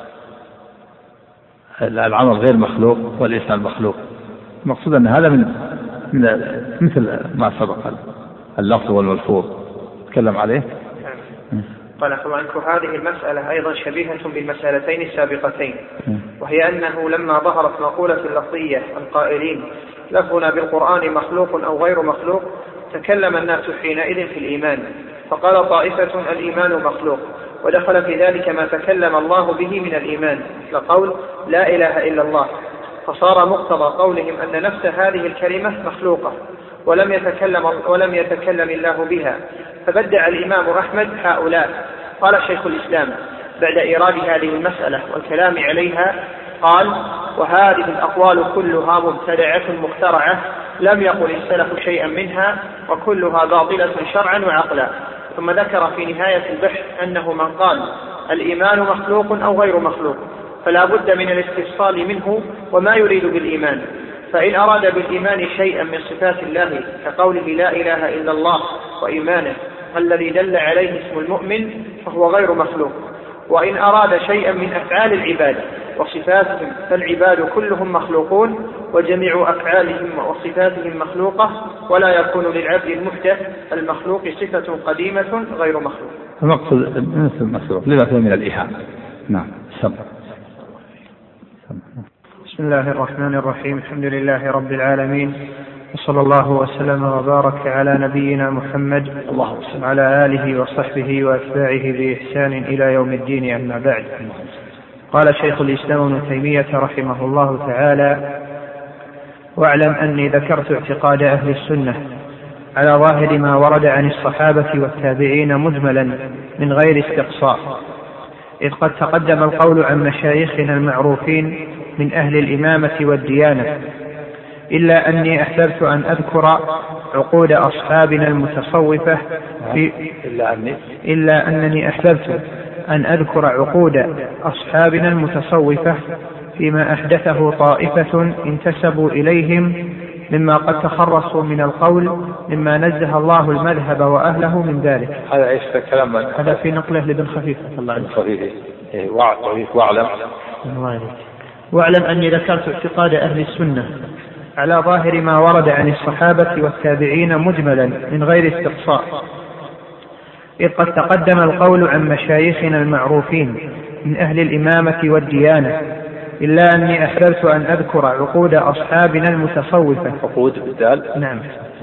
العمل غير مخلوق والإنسان مخلوق. المقصود أن هذا من مثل ما سبق اللفظ والملفوظ تكلم عليه. قال: هذه المسألة أيضا شبيهة بالمسألتين السابقتين، وهي أنه لما ظهرت مقولة اللفظية القائلين لفظنا بالقرآن مخلوق أو غير مخلوق تكلم الناس حينئذ في الإيمان، فقال طائفة الإيمان مخلوق، ودخل في ذلك ما تكلم الله به من الإيمان لقول لا إله إلا الله، فصار مقتضى قولهم أن نفس هذه الكلمة مخلوقة ولم يتكلم الله بها، فبدع الإمام أحمد هؤلاء. قال شيخ الإسلام بعد إيراد هذه المسألة والكلام عليها قال: وهذه الأقوال كلها مبتدعة مخترعة لم يقل السلف شيئا منها وكلها باطلة شرعا وعقلا. ثم ذكر في نهاية البحث أنه من قال الإيمان مخلوق أو غير مخلوق فلا بد من الاستفصال منه وما يريد بالإيمان، فإن أراد بالإيمان شيئا من صفات الله كقوله لا إله إلا الله وإيمانه الذي دل عليه اسم المؤمن فهو غير مخلوق، وإن أراد شيئا من أفعال العباد وصفاتهم فالعباد كلهم مخلوقون وجميع أفعالهم وصفاتهم مخلوقة، ولا يكون للعبد المحدث المخلوق صفة قديمة غير مخلوق. المقصود مثل المخلوق لما فيه من الإيهام. نعم. بسم الله الرحمن الرحيم. الحمد لله رب العالمين، وصلى الله وسلم وبارك على نبينا محمد وعلى آله وصحبه وأتباعه بإحسان إلى يوم الدين، أما بعد. قال شيخ الإسلام ابن تيمية رحمه الله تعالى: واعلم أني ذكرت اعتقاد أهل السنة على ظاهر ما ورد عن الصحابة والتابعين مجملا من غير استقصاء، إذ قد تقدم القول عن مشايخنا المعروفين من أهل الإمامة والديانة، إلا أني أحببت أن أذكر عقود أصحابنا المتصوفة إلا أنني أحببت أن أذكر عقود أصحابنا المتصوفة فيما أحدثه طائفة انتسبوا إليهم مما قد تخرصوا من القول مما نزه الله المذهب وأهله من ذلك. هذا ايش كلام؟ هذا في نقله لابن خفيف. واعلم أني ذكرت اعتقاد أهل السنة على ظاهر ما ورد عن الصحابة والتابعين مجملا من غير استقصاء، إذ قد تقدم القول عن مشايخنا المعروفين من أهل الإمامة والديانة، إلا أني أحببت أن أذكر عقود أصحابنا المتصوفة. عقود بالدال؟ نعم.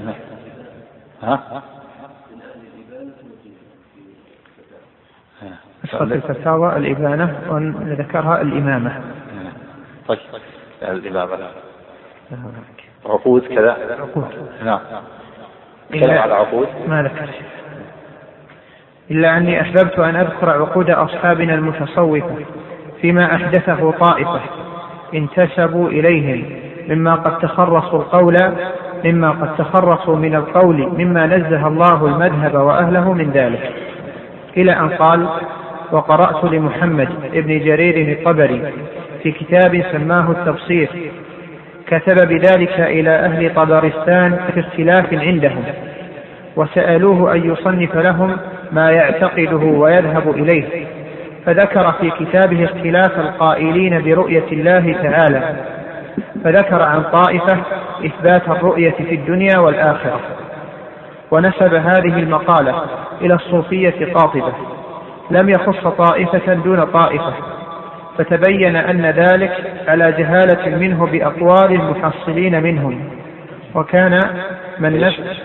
نسخة الفتاوى الإبانة وذكرها الإمامة. طيب الإمامة عقود كذا. عقود. نعم. كلام على عقود ما ذكر. إلا أني أحببت أن أذكر عقود أصحابنا المتصوفة فيما أحدثه طائفة انتسبوا إليهم مما قد تخرصوا من القول مما نزه الله المذهب وأهله من ذلك، إلى أن قال: وقرأت لمحمد ابن جرير الطبري في كتاب سماه التبصير كتب بذلك إلى أهل طبرستان في اختلاف عندهم، وسألوه أن يصنف لهم ما يعتقده ويذهب إليه، فذكر في كتابه اختلاف القائلين برؤية الله تعالى، فذكر عن طائفة إثبات الرؤية في الدنيا والآخرة. ونسب هذه المقالة إلى الصوفية قاطبة، لم يخص طائفة دون طائفة، فتبين أن ذلك على جهالة منه بأقوال المحصلين منهم. وكان من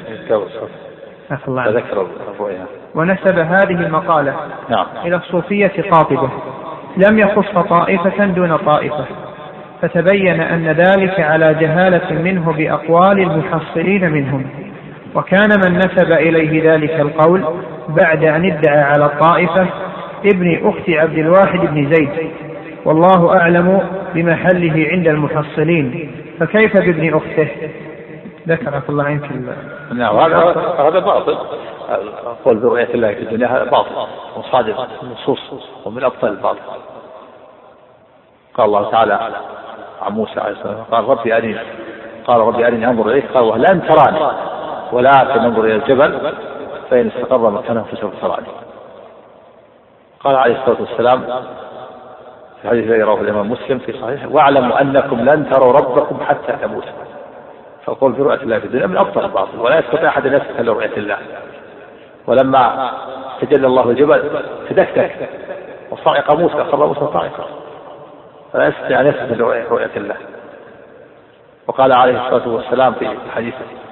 ونسب هذه المقالة إلى الصوفية قاطبة، لم يخص طائفة دون طائفة، فتبين أن ذلك على جهالة منه بأقوال المحصلين منهم. وكان من نسب إليه ذلك القول بعد أن ادعى على الطائفة ابن أخت عبد الواحد بن زيد، والله أعلم بمحله عند المحصلين، فكيف بابن أخته؟ ذكر الله عنك. هذا باطل، قول برؤية الله في الدنيا هذا باطل وصادق النصوص ومن أبطل الباطل. قال الله تعالى عن موسى عليه السلام قال ربي أرني أنظر إليك، قال لن تراني ولكن انظر إلى الجبل فإن استقر مكانه فسوف تراني. قال عليه الصلاة والسلام في حديث رواه الإمام مسلم في صحيحه: واعلموا أنكم لن تروا ربكم حتى تموتوا. فقول في رؤية الله في الدنيا من أبطل الباطل، ولا يستطيع أحد أن يسكت لرؤية الله. ولما تجلى الله الجبل تدكتك وصعق موسى، خر موسى صاعقا، فلا يستطيع أن يسكت لرؤية الله. وقال عليه الصلاة والسلام في حديث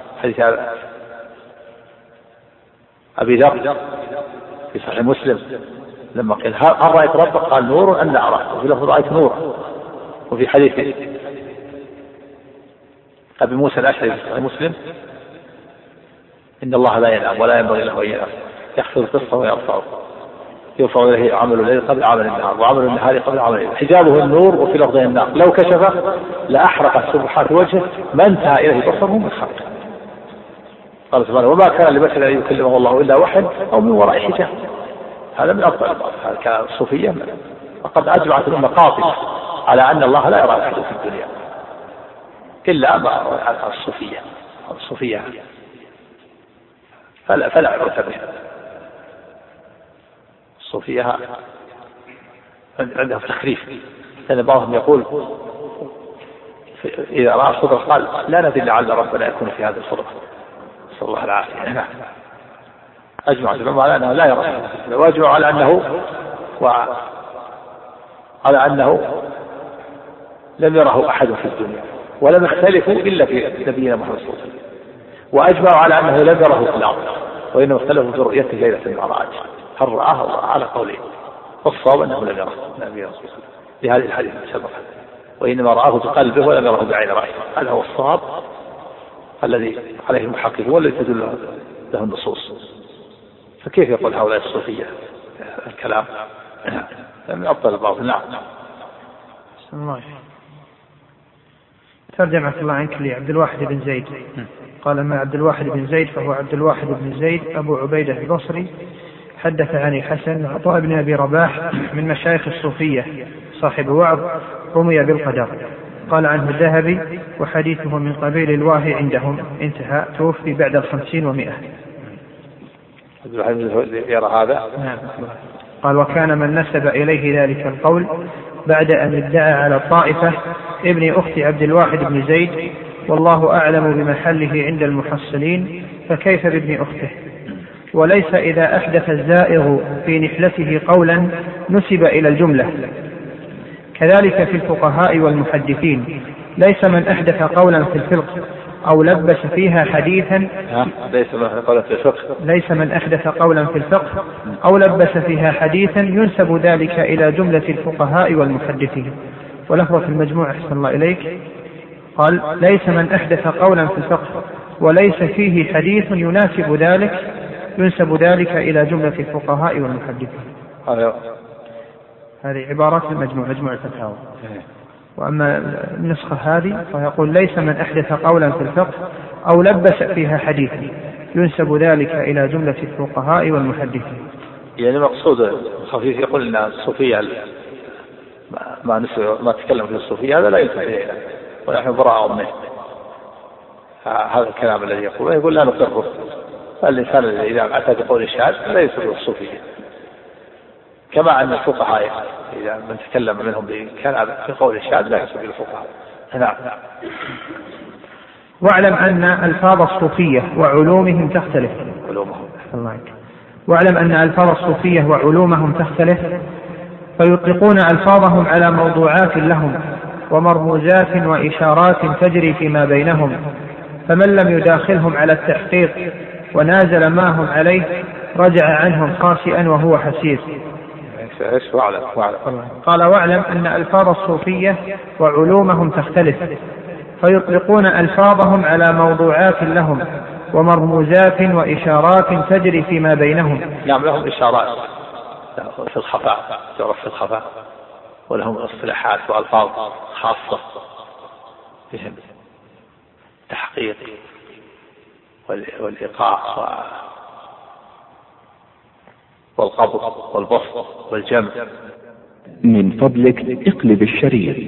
أبي ذر في صحيح مسلم لما قال: هل رأيت ربك؟ قال: نور أن أراه. وفي لفظ: رأيت نورا. وفي حديث أبي موسى الأشعري في صحيح مسلم: إن الله لا ينام ولا ينبغي له أن ينام، يحفظ القصة ويرفعه، يرفع إليه عمل الليل قبل عمل النهار وعمل النهار قبل عمل الليل، حجابه النور وفي لفظه النار، لو كشفه لأحرق سبحات وجهه ما انتهى إليه بصره من خلقه. قال سبحانه: وما كان لبشر أن يكلمه الله إلا وحي أو من وراء حجاب. هذا من أفضل هذا كلام الصوفية. وقد أجمعت الأمة قاطبة على أن الله لا يرى أحد في الدنيا إلا الصوفية فلا عبرة بها. الصوفية عندها تخريف، لأن بعضهم يقول إذا رأى صدر قال: لا ندري لعل ربنا يكون في هذا الصدر، نسأل الله العافية. أجمع العلماء على أنه لا يرى، وأجمع على أنه لم يره أحد في الدنيا، ولم يختلفوا إلا في نبينا محمد صلى الله عليه وسلم. وأجمعوا على أنه لم يره في الأرض، وإنما اختلفوا في رؤيته ليلة المعراج، هل رآه الله على قولين، والصواب أنه لم يره النبي صلى الله عليه وسلم لهذه الحديث السابقة، وإنما رآه بقلبه ولم يره بعين رأيه. هذا هو الصواب الذي عليه المحقق والذي تدل له النصوص. فكيف يقول هؤلاء الصوفية الكلام من أبطل الباطل؟ نعم. ترجمة الله عنك لعبد الواحد بن زيد. قال: ما عبد الواحد بن زيد فهو عبد الواحد بن زيد أبو عبيدة البصري، حدث عن الحسن عطاء بن أبي رباح من مشايخ الصوفية، صاحب وعظ رمي بالقدر. قال عنه الذهبي: وحديثه من قبيل الواهي عندهم، انتهى، توفي بعد 50 و100. يرى هذا؟ قال: وكان من نسب إليه ذلك القول بعد أن ادعى على الطائفة ابن أخت عبد الواحد بن زيد، والله أعلم بمحله عند المحصلين، فكيف بابن أخته؟ وليس إذا أحدث الزائغ في نحلته قولا نسب إلى الجملة، كذلك في الفقهاء والمحدثين. ليس من أحدث قولا في الفقه أو لبس فيها حديثا ليس من أحدث قولا في الفقه أو لبس فيها حديثا ينسب ذلك إلى جملة الفقهاء والمحدثين. ولفظ في المجموع أحسن الله إليك قال: ليس من أحدث قولا في الفقه وليس فيه حديث يناسب ذلك ينسب ذلك إلى جملة الفقهاء والمحدثين. هذه عبارات المجموع، مجموع الفتاوى. وأما النسخة هذه فيقول: ليس من أحدث قولا في الفقه أو لبس فيها حديثا ينسب ذلك إلى جملة الفقهاء والمحدثين. يعني مقصود خفيف يقول أن الصوفية ما تكلم في الصوفية هذا لا يلتفت إليه، ونحن براء منه. هذا الكلام الذي يقول لا نقره. فالإنسان إذا أتى بقول الشاذ لا يسر الصوفية، كما أن الفقهاء إذا من تكلم منهم بكلام في قول الشاذ لا يسر الفقهاء. نعم. واعلم أن ألفاظ الصوفية وعلومهم تختلف. واعلم أن ألفاظ الصوفية وعلومهم تختلف، فيطلقون ألفاظهم على موضوعات لهم ومرموزات وإشارات تجري فيما بينهم، فمن لم يداخلهم على التحقيق ونازل ما هم عليه رجع عنهم خاسئا وهو حسير. قال واعلم أن ألفاظ الصوفية وعلومهم تختلف، فيطلقون ألفاظهم على موضوعات لهم ومرموزات وإشارات تجري فيما بينهم. نعم، لهم إشارات في الخفاء، تعرف في الخفاء، ولهم اصطلاحات وألفاظ خاصة بهم، التحقيق والإيقاع والقبض والبسط والجمع. من فضلك اقلب الشريط.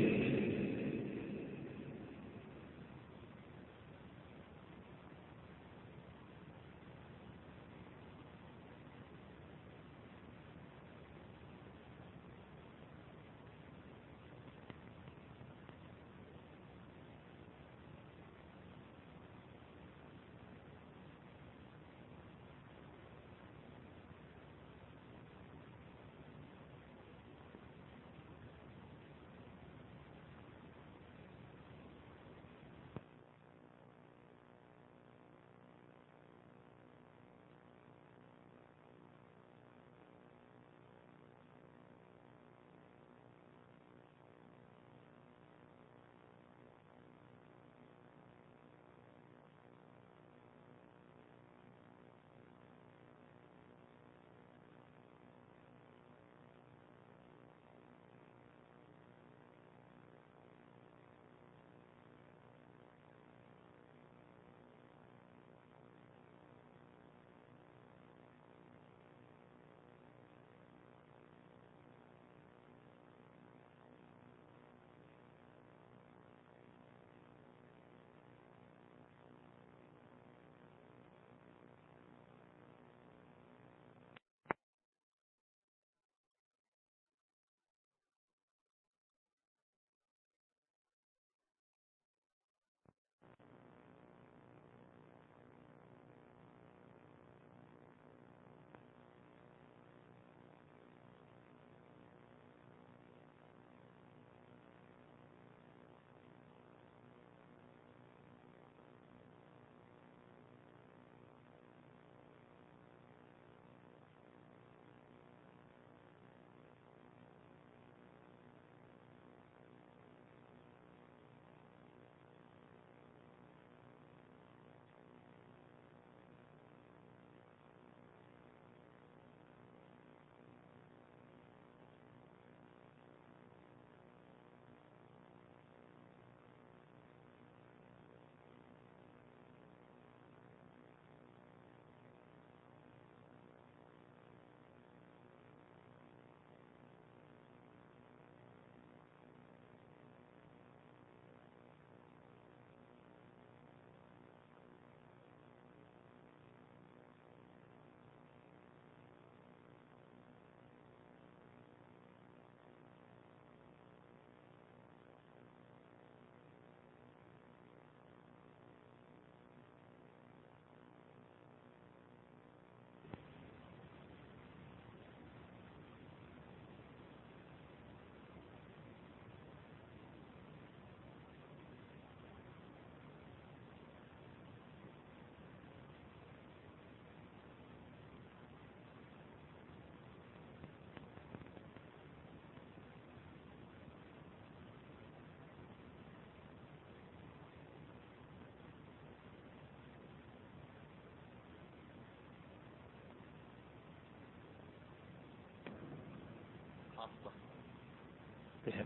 بهم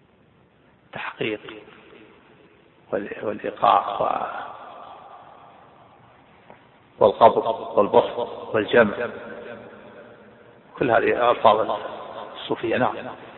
التحقيق والإيقاع والقبض والبسط والجمع، كل هذه ألفاظ الصوفية. نعم.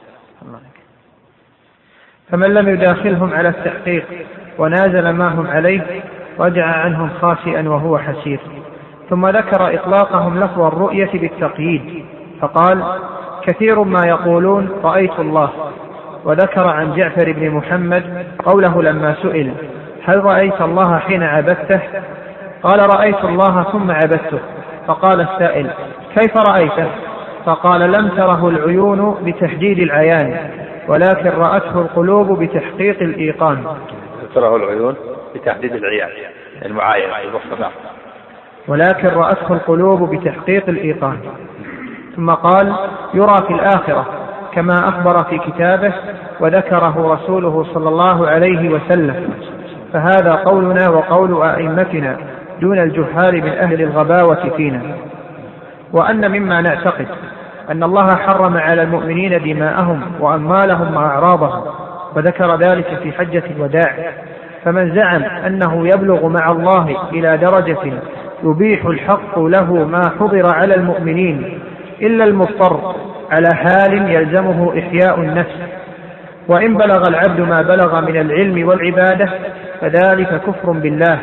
فمن لم يداخلهم على التحقيق ونازل ما هم عليه رجع عنهم خاسئا وهو حسير. ثم ذكر إطلاقهم لفظ الرؤية بالتقييد فقال: كثير ما يقولون رأيت الله. وذكر عن جعفر بن محمد قوله لما سئل: هل رأيت الله حين عبدته؟ قال رأيت الله ثم عبدته. فقال السائل كيف رأيته؟ فقال لم تره العيون بتحديد العيان ولكن رأته القلوب بتحقيق الإيقان. تره العيون بتحديد العيان المعاينة ولكن رأته القلوب بتحقيق الإيقان. ثم قال يرى في الآخرة كما أخبر في كتابه وذكره رسوله صلى الله عليه وسلم. فهذا قولنا وقول أئمتنا دون الجهال من أهل الغباوة فينا. وأن مما نعتقد أن الله حرم على المؤمنين دماءهم وأموالهم وأعراضهم، وذكر ذلك في حجة الوداع. فمن زعم أنه يبلغ مع الله إلى درجة يبيح الحق له ما حضر على المؤمنين إلا المضطر على حال يلزمه إحياء النفس، وإن بلغ العبد ما بلغ من العلم والعبادة فذلك كفر بالله.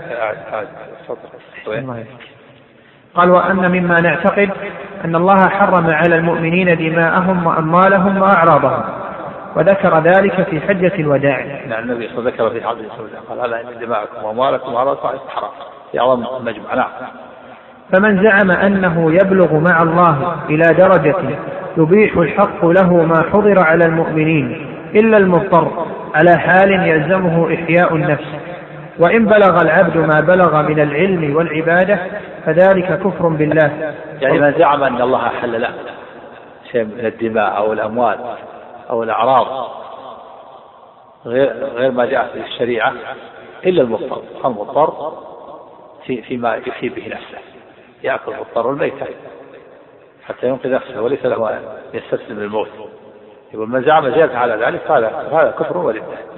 قال وأن مما نعتقد أن الله حرم على المؤمنين دماءهم وأموالهم وأعراضهم، وذكر ذلك في حجة الوداع. نعم النبي صلى الله عليه وسلم ذكر في حجة الوداع قال هذا إن دماءكم وأموالكم وأعراضكم حرام في أعظم المجمع. نعم. فمن زعم أنه يبلغ مع الله إلى درجة يبيح الحق له ما حضر على المؤمنين إلا المضطر على حال يلزمه إحياء النفس، وإن بلغ العبد ما بلغ من العلم والعبادة فذلك كفر بالله. يعني من زعم أن الله أحل له شيء من الدماء أو الأموال أو الأعراض غير ما جاء في الشريعة إلا المضطر. المضطر فيما يحيي به نفسه، يأكل المضطر الميتة حتى ينقذ نفسه وليس له أن يستسلم للموت. يقول من زعم زيادة على ذلك هذا كفر وردة،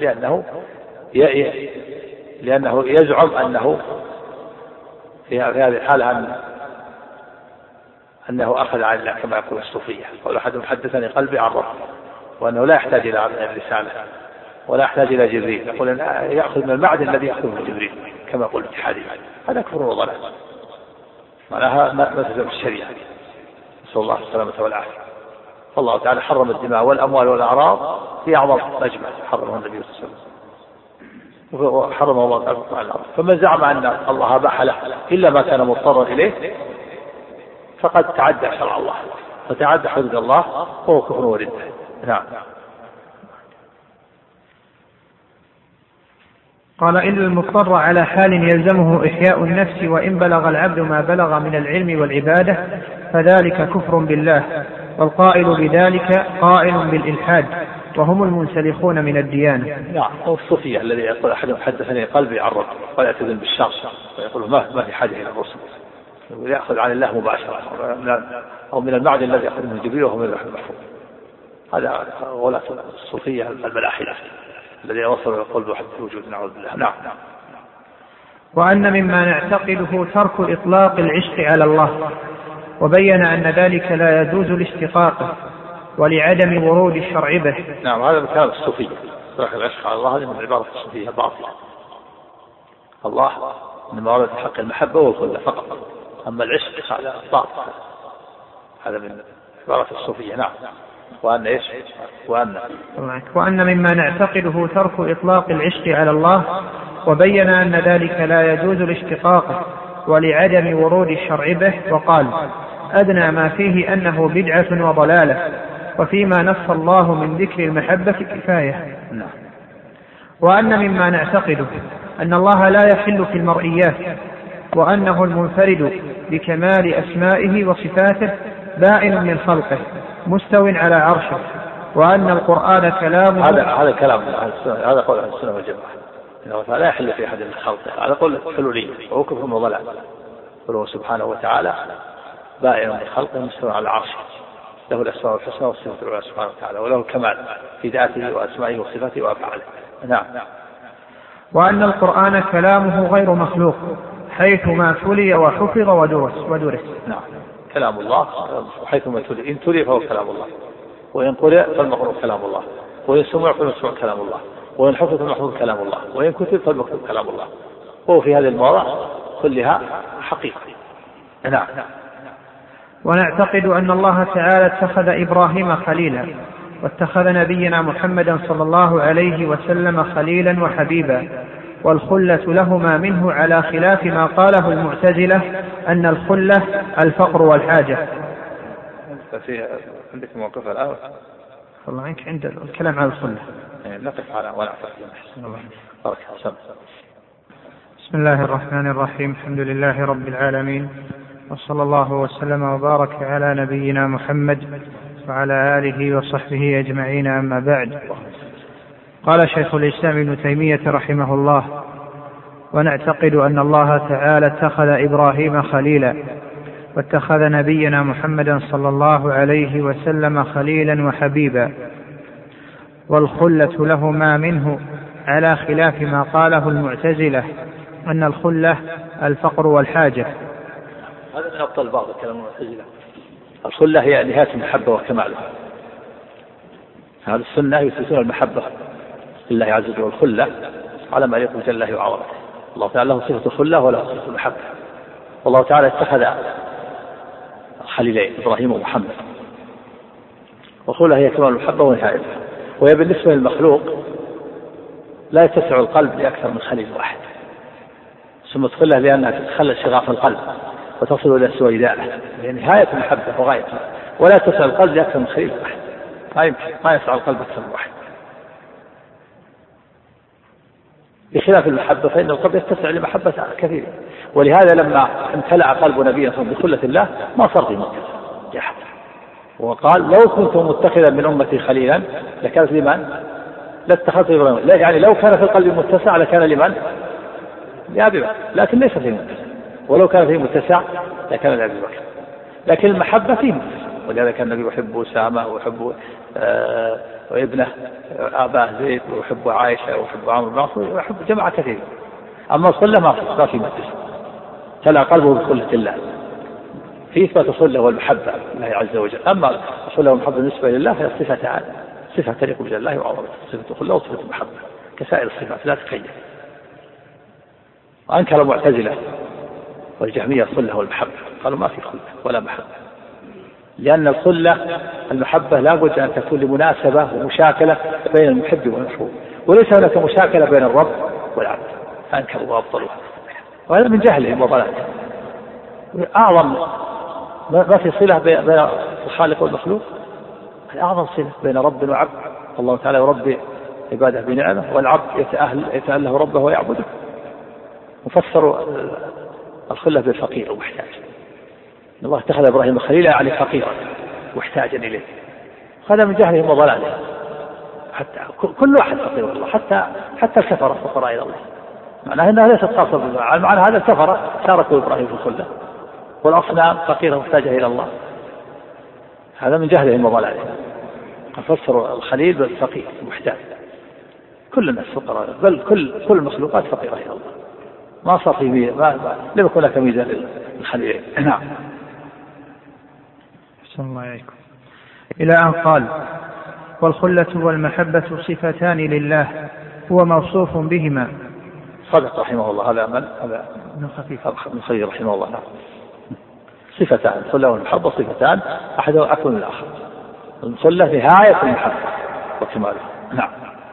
لأنه يزعم أنه في هذه الحالة أنه أخذ عن الله كما يقول الصوفية. يقول أحد حدثني قلبي عن ربي، وأنه لا يحتاج إلى الرسالة ولا يحتاج إلى جبريل، يقول أن يأخذ من المعدن الذي يأخذ من جبريل كما يقول الاتحادي. هذا كفر وضلال معناها ما تلزم الشريعة، نسأل الله السلامة والعافية. فالله تعالى حرم الدماء والأموال والأعراض في أعظم مجمع حرمه النبي صلى الله عليه وسلم وحرمه الله تعالى على الأرض. فمن زعم أن الله أباح له إلا ما كان مضطرا إليه فقد تعدى شرع الله وتعدى حدود الله وهو كفر وردة. نعم. قال إلا المضطر على حال يلزمه إحياء النفس، وإن بلغ العبد ما بلغ من العلم والعبادة فذلك كفر بالله، والقائل بذلك قائل بالإلحاد وهم المنسلخون من الديانة. نعم. والصوفية الذي يقول أحد حدثني قلبي عن ربي ولا يعتذر بالشر ويقول ما في حاجة إلى الرسل، يأخذ عن الله مباشرة أو من المعدن الذي يأخذ من جبريل وهو من اللوح المحفوظ. هذا غلاة الصوفية الملاحدة الذي وصل إلى القلب وحد الوجود. نعوذ بالله. نعم. وأن مما نعتقده ترك إطلاق العشق على الله، وبين أن ذلك لا يجوز لاشتقاقه ولعدم ورود الشرع به. نعم. هذا من كلام الصوفية. ترك العشق على الله هذه من عبارة الصوفية باطلة. الله إنما ورد حق المحبة والخلة فقط، أما العشق هذا باطل، هذا من عبارة الصوفية. نعم. وأن مما نعتقده ترك إطلاق العشق على الله، وبين أن ذلك لا يجوز لاشتقاقه ولعدم ورود الشرع به. وقال أدنى ما فيه أنه بدعة وضلالة، وفيما نص الله من ذكر المحبة كفاية. وأن مما نعتقده أن الله لا يحل في المرئيات، وأنه المنفرد بكمال أسمائه وصفاته بائن من خلقه مستو على عرشه، وأن القرآن كلامه. هذا كلام هذا قول أهل السنة والجماعة إنه لا يحل في أحد من خلقه. هذا قول حلولي وهو كفر وضلال. قوله سبحانه وتعالى بائن من خلقه مستو على عرشه له الأسماء الحسنى والصفات العلى سبحانه وتعالى، وله الكمال في ذاته وأسمائه وصفاته وأفعاله. نعم. وأن القرآن كلامه غير مخلوق حيث ما تلي وحفظ ودرس. نعم. كلام الله حيث ما تلي، إن تلي فهو كلام الله، وإن قرئ فالمقروء كلام الله، وإن سمع فالمسموع كلام الله، وإن حفظ فالمحفوظ كلام الله، وإن كتب فالمكتوب كلام الله. وهو في هذه المواضع كلها حقيقة. نعم. ونعتقد أن الله تعالى اتخذ إبراهيم خليلا، واتخذ نبينا محمدا صلى الله عليه وسلم خليلا وحبيبا، والخلة لهما منه على خلاف ما قاله المعتزلة أن الخلة الفقر والحاجة. عندك موقف الآن والله عنك عند الكلام عن الخلة نقف على ولا بسم الله الرحمن الرحيم. الحمد لله رب العالمين، وصلى الله وسلم وبارك على نبينا محمد وعلى آله وصحبه أجمعين، أما بعد. قال شيخ الإسلام ابن تيمية رحمه الله: ونعتقد أن الله تعالى اتخذ إبراهيم خليلا، واتخذ نبينا محمدا صلى الله عليه وسلم خليلا وحبيبا، والخلة لهما منه على خلاف ما قاله المعتزلة أن الخلة الفقر والحاجة. هذا من أبطل بعض كلام المعتزلة. الخلة هي نهاية المحبة وكمالها. هذه السنة يثبتون المحبة لله عز وجل، والخلة على ما يقول جل الله وعظمته. الله تعالى له صفة الخلة وله صفة المحبة، والله تعالى اتخذ خليلين إبراهيم ومحمد، والخلة هي كمال المحبة ونهايتها. وهي بالنسبة للمخلوق لا يتسع القلب لأكثر من خليل واحد، سمت خلة لأنها تتخلى شغاف القلب وتصل إلى سويداءه، يعني نهاية المحبة وغايتها، ولا يتسع القلب لأكثر من خليل واحد، ما يسع القلب أكثر من واحد. بخلاف المحبة فإن القلب يتسع لمحبة كثيرة، ولهذا لما امتلأ قلب نبينا بخلة الله ما صار في متسع أحد، وقال: لو كنت متخذا من أمتي خليلا لكانت لمن؟ لاتخذت إبراهيم. لا يعني لو كان في القلب متسع لكان لمن؟ لأبي بكر، لكن ليس فيه متسع. ولو كان فيه متسع لكان لأبي بكر، لكن المحبة فيه متسع. ولهذا كان النبي يحب أسامة ويحب وابنه أباه زيد ويحب عائشة ويحب عمرو بن العاص ويحب جماعة كثيرة. أما الخلة ما في متسع، تلا قلبه بخلة الله، في إثبات الخلة والمحبة لله عز وجل. أما الخلة والمحبة بالنسبة لله فهي صفة تليق بجلال الله وعظمته، صفة الخلة وصفة المحبة كسائر الصفات لا تقيد. وأنكر المعتزلة والجهمية الخلة والمحبة، قالوا ما في خلة ولا محبة، لأن الخلة المحبة لا بد أن تكون لمناسبة ومشاكلة بين المحب والمحبوب، وليس هناك مشاكلة بين الرب والعبد، فأنكروا وأبطلوا، وهذا من جهلهم وضلالهم. أعظم ما في صلة بين الخالق والمخلوق، أعظم صلة بين رب وعبد. الله تعالى يربي عباده بنعمة، والعبد يتأله ربه ويعبده. وفسروا الخلة بالفقير ومحتاج. الله اتخذ إبراهيم خليلا يعني فقيرا محتاجا إليه، هذا من جهلهم وضلالهم. حتى كل واحد فقير والله، حتى الكفرة فقراء إلى الله، معناها أنها ليست خاصة بالله، معنى هذا الكفرة شاركوا إبراهيم في الخلة، والأصنام فقيرة محتاجة إلى الله، هذا من جهلهم وضلالهم. فسروا الخليل بالفقير محتاج. كل الناس فقراء، بل كل المخلوقات فقيرة إلى الله، ما صار في لم يكن لك ميزان للخليل. نعم. أحسن الله عليكم. إلى أن قال: والخلة والمحبة صفتان لله هو موصوف بهما. صدق رحمه الله. هذا من خفيف رحمه الله. نعم. صفتان، الخلة والمحبة صفتان، أحدهما أكمل من الآخر. الخلة نهاية المحبة وكمالها. نعم.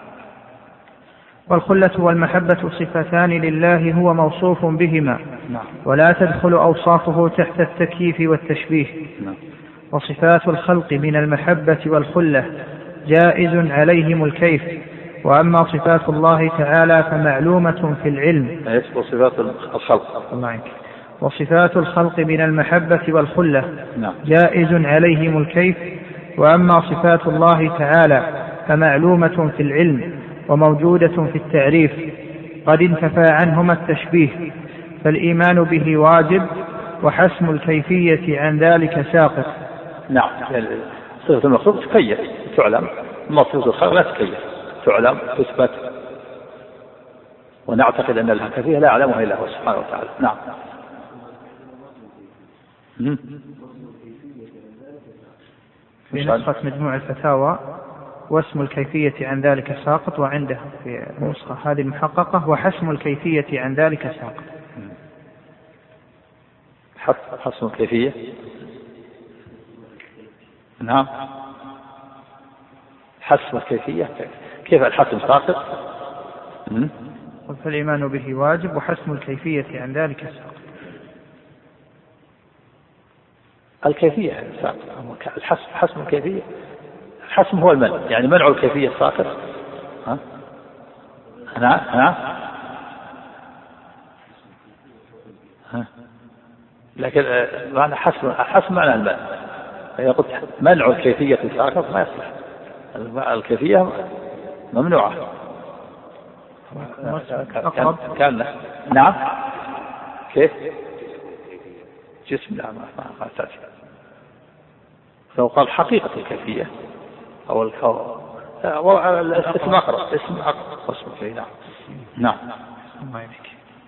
والخلة والمحبة صفتان لله هو موصوف بهما، ولا تدخل أوصافه تحت التكييف والتشبيه. وصفات الخلق من المحبة والخلة جائز عليهم الكيف، وأما صفات الله تعالى فمعلومة في العلم. وصفات الخلق وصفات الخلق من المحبة والخلة جائز عليهم الكيف، وأما صفات الله تعالى فمعلومة في العلم وموجودة في التعريف، قد انتفى عنهما التشبيه، فالإيمان به واجب، وحسم الكيفية عن ذلك ساقط. نعم. صفة المخلوق تكيف تعلم، أما صفة الخلق لا تكيف تعلم تثبت، ونعتقد أن لها كيفية لا يعلمها إلا هو سبحانه وتعالى. نعم. في نسخة مجموع الفتاوى واسم الكيفية عن ذلك ساقط، وعنده في النسخة هذه المحققة وحسم الكيفية عن ذلك ساقط. حسم الكيفية. نعم. حسم الكيفية كيف الحسم ساقط؟ فالإيمان به واجب، وحسم الكيفية عن ذلك ساقط. الكيفية ساقط، حسم الكيفية، الحسم هو المنع، يعني منع الكيفية ساقط. لكن معنى حسم معنى المنع، إذا قلت منع الكيفية ساقط ما يصلح، الكيفية ممنوعة. كان نعم كيف جسم، لا ما تأتي. لو قال حقيقة الكيفية أو الاسم أقرب، اسم أقرب اسم الكيفية. نعم نعم. الله يبارك.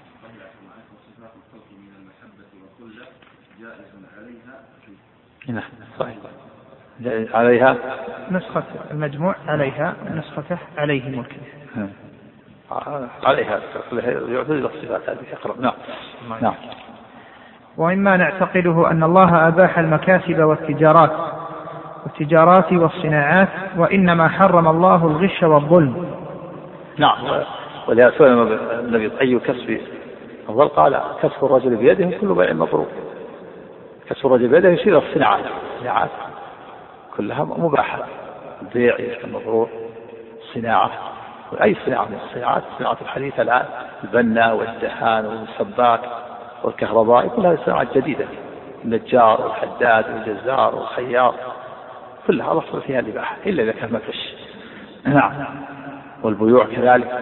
نعم صحيح. عليها نسخة المجموع عليها، نسخته عليهم الكيف. عليها يعتد إلى الصفات هذه أقرب. نعم نعم. وإما نعتقده أن الله أباح المكاسب والتجارات والصناعات، وإنما حرم الله الغش والظلم. نعم. ولهذا سئل النبي أي كسب أفضل؟ قال كسب الرجل بيده كل بيع مبرور. كسب الرجل بيده يشير الصناعات، الصناعات كلها مباحة، البيع مبرور، صناعة، وأي صناعة من الصناعات، الصناعات الحديثة الآن البناء والدهان والسباك والكهرباء، كل هذه صناعات جديدة، النجار والحداد والجزار والخياط، كلها الأصل فيها الإباحة إلا إذا كان مفش. نعم. والبيوع كذلك.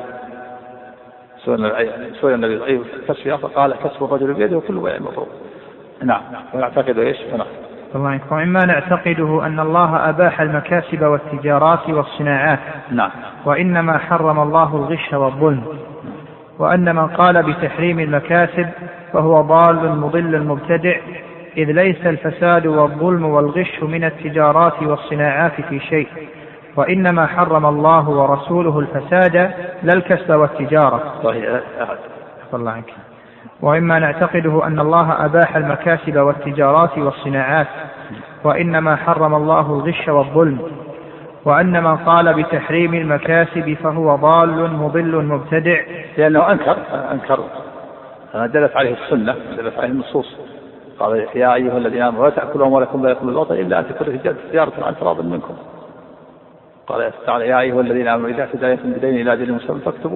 سئل النبي أي كسب أفضل؟ قال كسب الرجل بيده وكل بيع مبرور. نعم. ونعتقد إيش؟ الله. وإما نعتقده أن الله أباح المكاسب والتجارات والصناعات. نعم. وإنما حرم الله الغش والظلم، وأن من قال بتحريم المكاسب فهو ضال مضل مبتدع، إذ ليس الفساد والظلم والغش من التجارات والصناعات في شيء، وإنما حرم الله ورسوله الفساد لا الكسب والتجارة. الله عنك. وإما نعتقده أن الله أباح المكاسب والتجارات والصناعات، وإنما حرم الله الغش والظلم، وأن من قال بتحريم المكاسب فهو ضال مضل مبتدع، لأنه أنكر دلت عليه السنة، دلت عليه النصوص. قال يا أيها الذين آمنوا لا تأكلوا أموالكم بينكم بالباطل إلا أن تكون تجارة عن تراض منكم. قال تعالى يا أيها الذين آمنوا إذا تداينتم بدين إلى أجل مسمى فاكتبوه.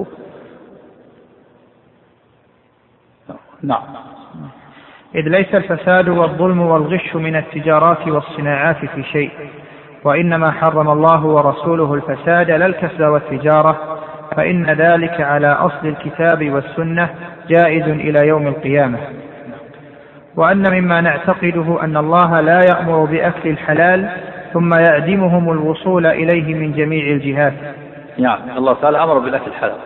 نعم. إذ ليس الفساد والظلم والغش من التجارات والصناعات في شيء، وإنما حرم الله ورسوله الفساد لا الكسب والتجارة، فإن ذلك على أصل الكتاب والسنة جائز إلى يوم القيامة. وأن مما نعتقده أن الله لا يأمر بأكل الحلال ثم يعدمهم الوصول إليه من جميع الجهات. يعني الله تعالى أمر بالأكل الحلال،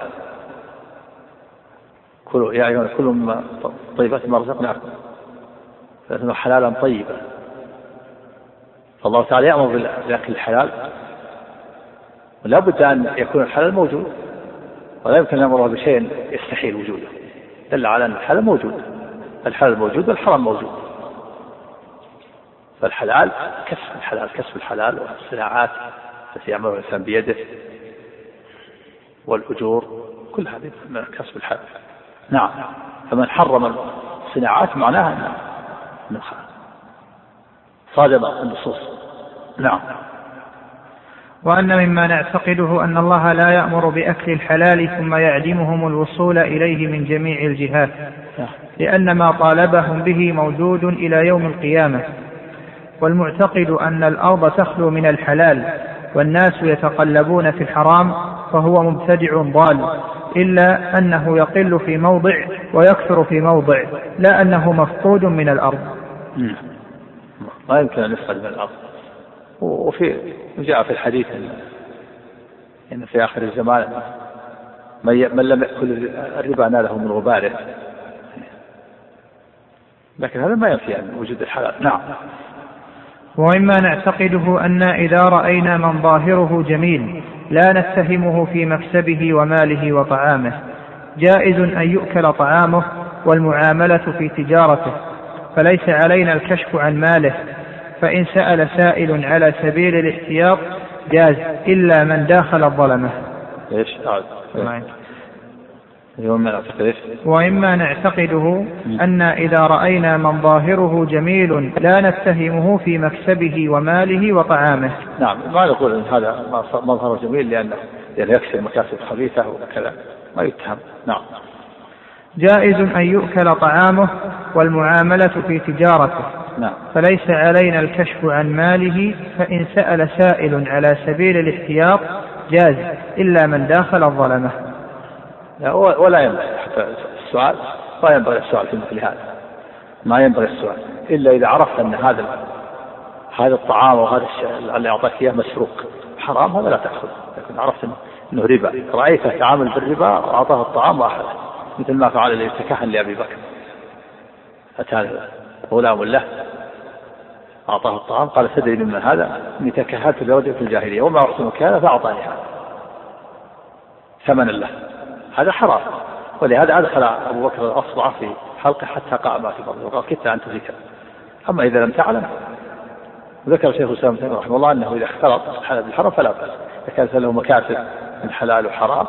كلوا يا أيها كلوا مما طيبات ما رزقناكم، فإنه حلالا طيبا. فالله تعالى يأمر بالأكل الحلال، ولا بد أن يكون الحلال موجود، ولا يمكن أن يأمره بشيء يستحيل وجوده، دل على أن الحلال موجود، الحلال موجود والحرام موجود. فالحلال كسب الحلال والصناعات التي يعملها الإنسان بيده والأجور، كل هذه من كسب الحلال. نعم. فمن حرم الصناعات معناها أنه صادم النصوص. نعم. وأن مما نعتقده أن الله لا يأمر بأكل الحلال ثم يعدمهم الوصول إليه من جميع الجهات، لأن ما طالبهم به موجود إلى يوم القيامة. والمعتقد أن الأرض تخلو من الحلال والناس يتقلبون في الحرام فهو مبتدع ضال، إلا أنه يقل في موضع ويكثر في موضع، لا أنه مفقود من الأرض. ما يمكن أن يفقد من الأرض. وفي جاء في الحديث إن في آخر الزمان من لم يأكل الربا ناله من غباره، لكن هذا ما ينفي عن وجود الحلال. نعم. وإما نعتقده أن إذا رأينا من ظاهره جميل لا نتهمه في مكسبه وماله وطعامه، جائز أن يؤكل طعامه والمعاملة في تجارته، فليس علينا الكشف عن ماله، فإن سأل سائل على سبيل الاحتياط جاز، إلا من داخل الظلمة. وإما نعتقده أن إذا رأينا من ظاهره جميل لا نتهمه في مكسبه وماله وطعامه. نعم، ما نقول أن هذا مظهر جميل لأنه يكسب مكاسب خبيثة وكذا، ما يتهم. نعم. جائز أن يؤكل طعامه والمعاملة في تجارته. نعم. فليس علينا الكشف عن ماله، فإن سأل سائل على سبيل الاحتياط جاز إلا من داخل الظلمة. ولا ينبغي حتى السؤال، لا ينبغي السؤال في مثل هذا، ما ينبغي السؤال إلا إذا عرفت أن هذا الطعام وهذا الشيء اللي أعطاك إياه مسروق حرام، هذا لا تأخذ. لكن عرفت أنه ربا، رأيته تعامل بالربا وأعطاه الطعام وأخذه، مثل ما فعل اللي تكهن لأبي بكر. أتى غلام له أعطاه الطعام قال تدري ممن هذا؟ إني تكهنت لرجل في الجاهلية وما أحسنك هذا فأعطاني هذا ثمنا له. هذا حرام، ولهذا أدخل أبو بكر الأصبع في حلقه حتى قام في بطنه وقال كدت أن تذكر. أما إذا لم تعلم، ذكر شيخ الإسلام رحمه الله أنه إذا اختلط الحلال بالحرام فلا بأس، إذا كانت له مكاسب من حلال وحرام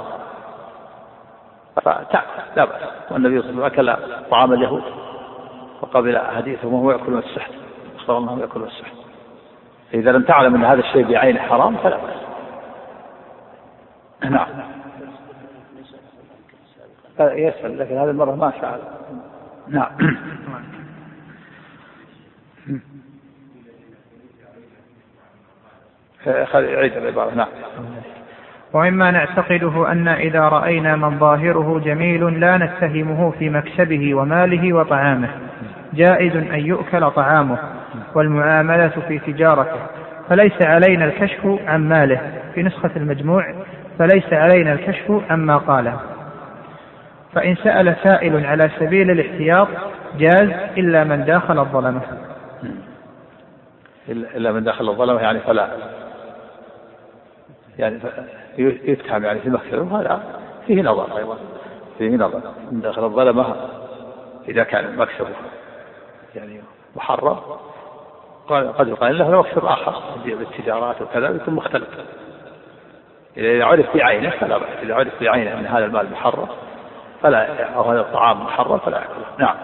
فتأكل لا بأس. والنبي صلى الله عليه وسلم أكل طعام اليهود وقبل حديثهم وهو يأكل من السحت، أخبر أنه يأكل من السحت. إذا لم تعلم أن هذا الشيء بعينه حرام فلا بأس. نعم. يسأل لكن هذه المرة ما سأل. نعم. عيد العبارة. نعم. وإما نعتقده أن إذا رأينا من ظاهره جميل لا نتهمه في مكسبه وماله وطعامه، جائز أن يؤكل طعامه والمعاملة في تجارته، فليس علينا الكشف عن ماله. في نسخة المجموع فليس علينا الكشف عما قاله. فإن سأل سائل على سبيل الاحتياط جاز إلا من داخل الظلمة. إلا من داخل الظلمة يعني فلا، يعني يتهم يعني في مكسبه، هذا فيه نظر أيضا، فيه نظر. من داخل الظلمة إذا كان مكسبه يعني محرم قد يقال له مكسب آخر بالتجارات وكذا يكون مختلف. إذا عرف بعينه فلا بأس، إذا عرف بعينه من هذا المال محرم فلا، أو هذا الطعام محرم فلا يأكله. نعم.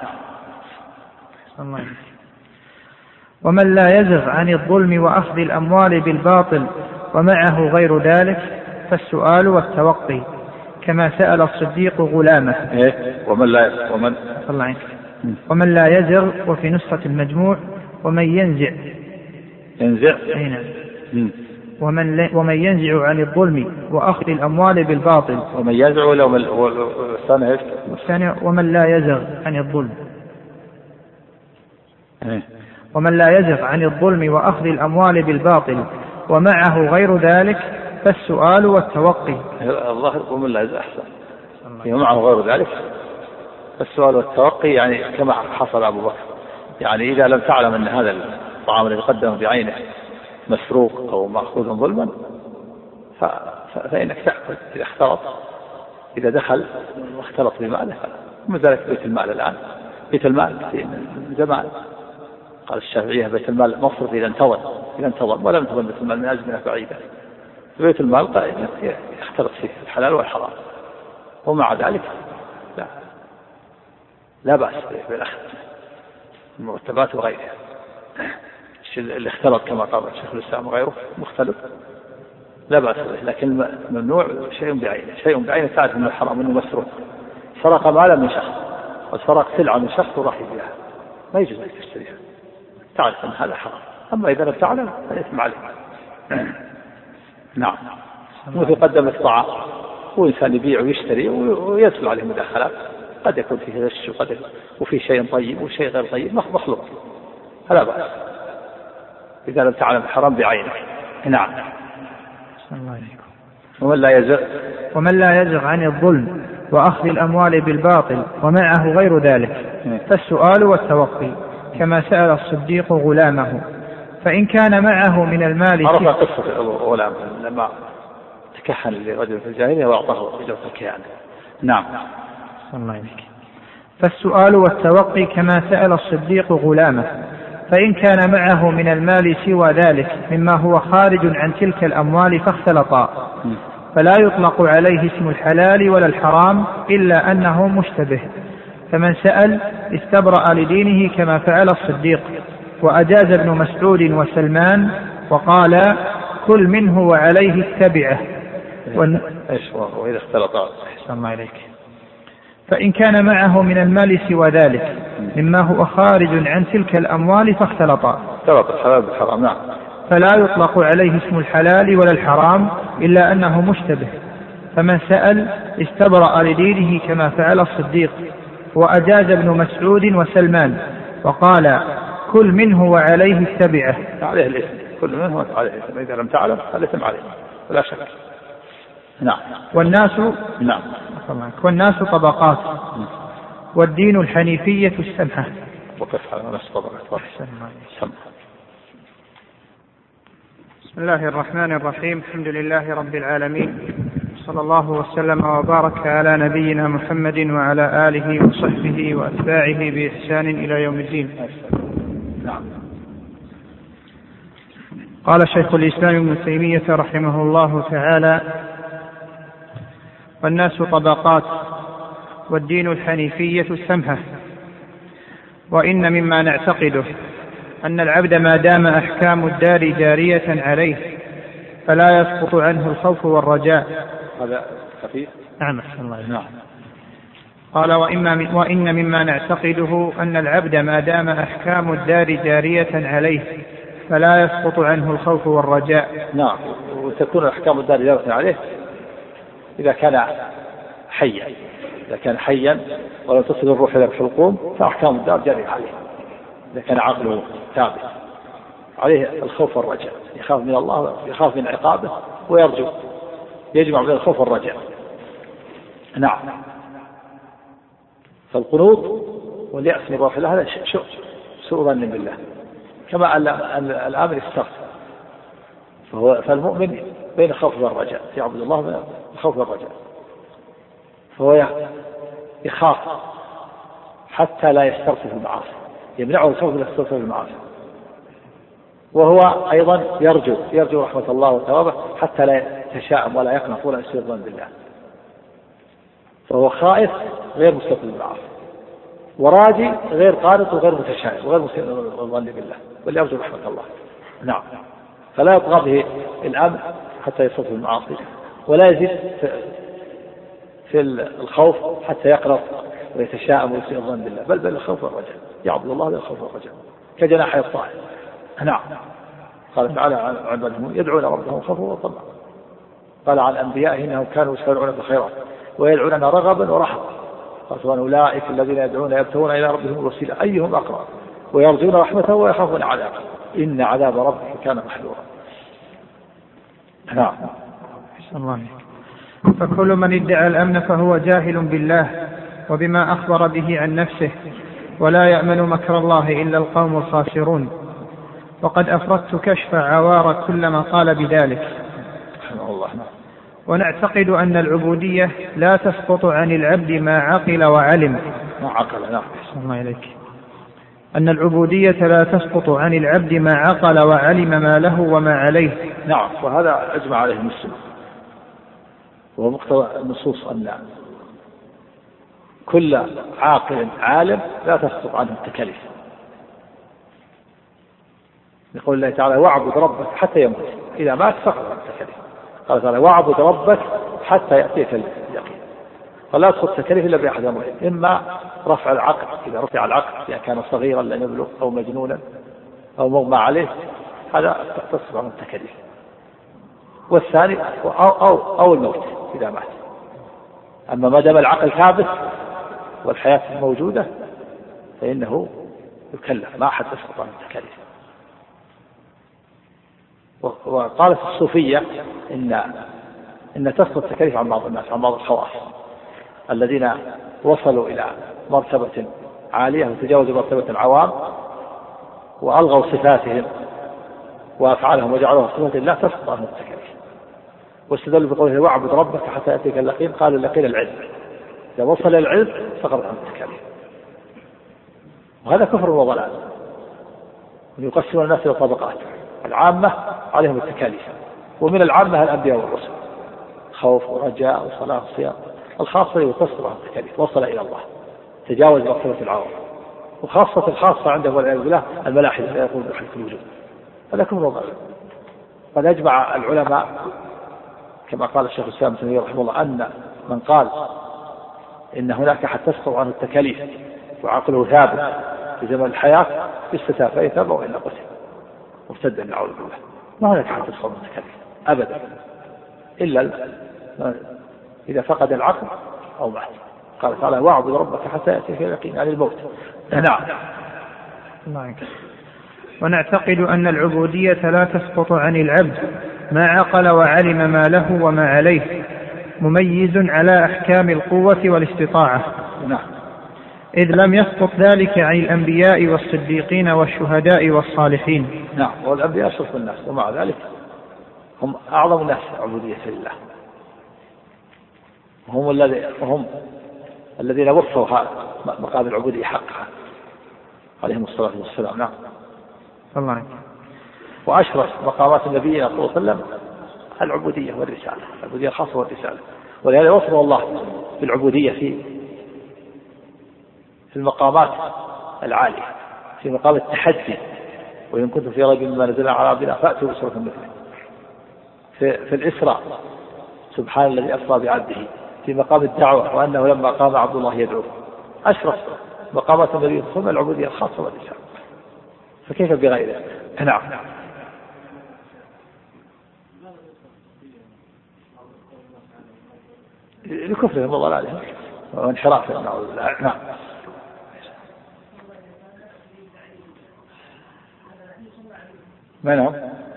ومن لا يزغ عن الظلم وأخذ الأموال بالباطل ومعه غير ذلك فالسؤال والتوقي كما سأل الصديق غلامه. ومن لا يزغ، وفي نسخة المجموع ومن ينزع ومن ينزع عن الظلم وأخذ الأموال بالباطل. ومن ينزع ومن لا يزغ عن الظلم ومن لا يزغ عن الظلم وأخذ الأموال بالباطل ومعه غير ذلك فالسؤال والتوقي. الظاهر ومن لا يزغ أحسن، ومعه غير ذلك فالسؤال والتوقي، يعني كما حصل أبو بكر. يعني إذا لم تعلم أن هذا الطعام الذي قدمه بعينه مسروق أو مأخوذ ظلما فإنك تأكل. إذا اختلط، إذا دخل واختلط بماله، ومن ذلك بيت المال. الآن بيت المال في زمان قال الشافعية بيت المال مصرف إذا انتظر ولم ينتظر بيت المال من أزمنة بعيدة. بيت المال يختلط فيه الحلال والحرام، ومع ذلك لا بأس بالأخذ المرتبات وغيرها. اللي اختلط كما قال الشيخ الإسلام وغيره مختلط لا بأس به، لكن ممنوع شيء بعينه تعرف أنه حرام، أنه مسروق. سرق مالا من شخص وسرق سلعة من شخص وراح يبيعها، ما يجوز أن تشتريها، تعرف أن هذا حرام. أما إذا لم تعلم فإثم عليك. نعم. مثل قدم الطعام وإنسان يبيع ويشتري ويدخل عليه مداخلات، قد يكون فيه غش وفيه شيء طيب وشيء غير طيب مخلوط، هذا بأس إذا لم تعلم الحرام بعينه. نعم. ومن لا يزغ عن الظلم وأخذ الأموال بالباطل ومعه غير ذلك فالسؤال والتوقي كما سأل الصديق غلامه. فإن كان معه من المال عرف قصة غلام لما تكهن لرجل في الجاهلية وأعطاه إجرة الكهانة. نعم. فالسؤال والتوقي كما سأل الصديق غلامه. فإن كان معه من المال سوى ذلك مما هو خارج عن تلك الأموال فاختلطا فلا يطلق عليه اسم الحلال ولا الحرام إلا أنه مشتبه. فمن سأل استبرأ لدينه كما فعل الصديق. وأجاز ابن مسعود وسلمان وقال كل منه وعليه اتبعه. وإذا اختلط أحسن الله إليك. فإن كان معه من المال سوى ذلك مما هو خارج عن تلك الأموال فاختلطا الحلال بالحرام. نعم. فلا يطلق عليه اسم الحلال ولا الحرام إلا أنه مشتبه. فمن سأل استبرأ لدينه كما فعل الصديق. وأجاز ابن مسعود وسلمان وقال كل منه وعليه اتبعه. عليه الإثم، كل منه عليه الإثم، إذا لم تعلم الإثم عليه ولا شك. نعم. والناس طبقات، والدين الحنيفية السمحة. وكيف على الناس طبقات؟ بسم الله الرحمن الرحيم. الحمد لله رب العالمين، صلى الله وسلم وبارك على نبينا محمد وعلى آله وصحبه وأتباعه بإحسان إلى يوم الدين. قال شيخ الإسلام ابن تيمية رحمه الله تعالى: والناس طبقات، والدين الحنيفية السمحة. وإن مما نعتقده أن العبد ما دام أحكام الدار جارية عليه فلا يسقط عنه الخوف والرجاء. هذا خفيف. نعم. قال: وإن مما نعتقده أن العبد ما دام أحكام الدار جارية عليه فلا يسقط عنه الخوف والرجاء. نعم. وتكون أحكام الدار جارية عليه إذا كان حيا ولم تصل الروح إلى الحلقوم فأحكام الدار جارية عليه. إذا كان عقله ثابت عليه الخوف والرجاء، يخاف من الله، يخاف من عقابه ويرجو، يجمع بين الخوف والرجاء. نعم. فالقنوط واليأس من روح الله هذا سوء ظن بالله، كما أن الآمر يستغفر. فالمؤمن بين الخوف والرجاء، يعبد الله بين الخوف والرجاء، فهو يخاف حتى لا يسترسل في المعاصي، يمنعه الخوف من الاسترسال في المعاصي. وهو أيضا يرجو رحمة الله وثوابه حتى لا يتشائم ولا يقنط ولا يسيء الظن بالله. فهو خائف غير مستقل بالمعاصي، وراجي غير قانط وغير متشائم وغير مسيء الظن بالله، بل يرجو رحمة الله. نعم. فلا يطغى به الأمر حتى يصل في المعاصي، ولا يزيد في الخوف حتى يقنط ويتشائم ويسيء الظن بالله، بل الخوف والرجاء، يعبد الله بالخوف والرجاء كجناحي الطائر. نعم. قال تعالى عن عبادهم يدعون ربهم خوفا وطمعا. قال عن أنبيائه إنهم كانوا يسارعون في الخيرات ويدعوننا رغبا ورهبا. قال أولئك الذين يدعون يبتغون إلى ربهم الوسيلة أيهم أقرب ويرجون رحمته ويخافون عذابه إن عذاب ربك كان محذورا. نعم. فكل من ادعى الأمن فهو جاهل بالله وبما أخبر به عن نفسه، ولا يأمن مكر الله إلا القوم الخاسرون. وقد أفردت كشف عوار كل من قال بذلك. ونعتقد أن العبودية لا تسقط عن العبد ما عقل وعلم. أن العبودية لا تسقط عن العبد ما عقل وعلم ما له وما عليه. نعم. وهذا أجمع عليه المسلم، ومقتضى النصوص أن كل عاقل عالم لا تسقط عنه التكاليف، يقول الله تعالى: واعبد ربك حتى يموت، إذا مات سقط عنه التكاليف. قال تعالى: واعبد ربك حتى يأتيك اليقين. فلا تسقط التكاليف إلا بأحد أمرين: إما رفع العقل، إذا رفع العقل إذا كان صغيرا لم يبلغ أو مجنونا أو مغمى عليه، هذا تسقط عنه التكاليف. والثاني أو الموت إذا مات. أما ما دام العقل ثابت والحياة موجودة فإنه يكلف، ما أحد تسقط عنه التكاليف. وقالت الصوفية إن تسقط التكاليف عن بعض الناس، عن بعض الخواص الذين وصلوا إلى مرتبة عالية وتجاوزوا مرتبة العوام وألغوا صفاتهم وأفعالهم وجعلوها صفات الله، تسقط عنهم التكاليف. واستدلوا بقوله: واعبد ربك حتى يأتيك اليقين. قال: اليقين العلم، إذا وصل العلم سقط عنه التكاليف. وهذا كفر وضلال. يقسم الناس إلى طبقات: العامة عليهم التكاليف، ومن العامة الأنبياء والرسل، خوف ورجاء وصلاة وصيام. الخاصة يتصل عن التكاليف، وصل إلى الله، تجاوز مرتبة العوام. وخاصة الخاصة عنده والعياذ بالله الملاحدة لا يقول بحق الوجود. هذا كفر وضع. قد أجمع العلماء كما قال الشيخ الإسلام ابن تيمية رحمه الله أن من قال إن هناك حد تسقط عنه التكاليف وعقله ثابت في زمن الحياة يستتاب فيتاب وإلا قتل مرتدا نعوذ بالله. ما هناك حد تسقط عنه التكاليف أبدا إلا إذا فقد العقل أو مات. قال تعالى واعبد ربك حتى يأتيك اليقين عن الموت. نعم. ونعتقد أن العبودية لا تسقط عن العبد ما عقل وعلم ما له وما عليه، مميز على أحكام القوة والاستطاعة. نعم. إذ لم يسقط ذلك عن الأنبياء والصديقين والشهداء والصالحين. نعم. والأنبياء أشرف الناس ومع ذلك هم أعظم الناس عبودية لله، وهم الذين وفوا مقام العبودية حقها عليهم الصلاة والسلام. نعم. الله عنك. وأشرف مقامات النبي صلى الله عليه وسلم العبودية والرسالة، العبودية الخاصة والرسالة. ولهذا وصف الله بالعبودية في المقامات العالية، في مقام التحدي وإن كنتم في ريب مما نزلنا على عبدنا فأتوا بسورة مثله. في الإسراء سبحان الذي أسرى بعبده، في مقام الدعوة وأنه لما قام عبد الله يدعوه. أشرف مقامات النبي صلى الله عليه وسلم العبودية الخاصة والرسالة، فكيف بغيره؟ نعم. لكفرهم وضلالهم وانحرافهم. نعم. ما نعم.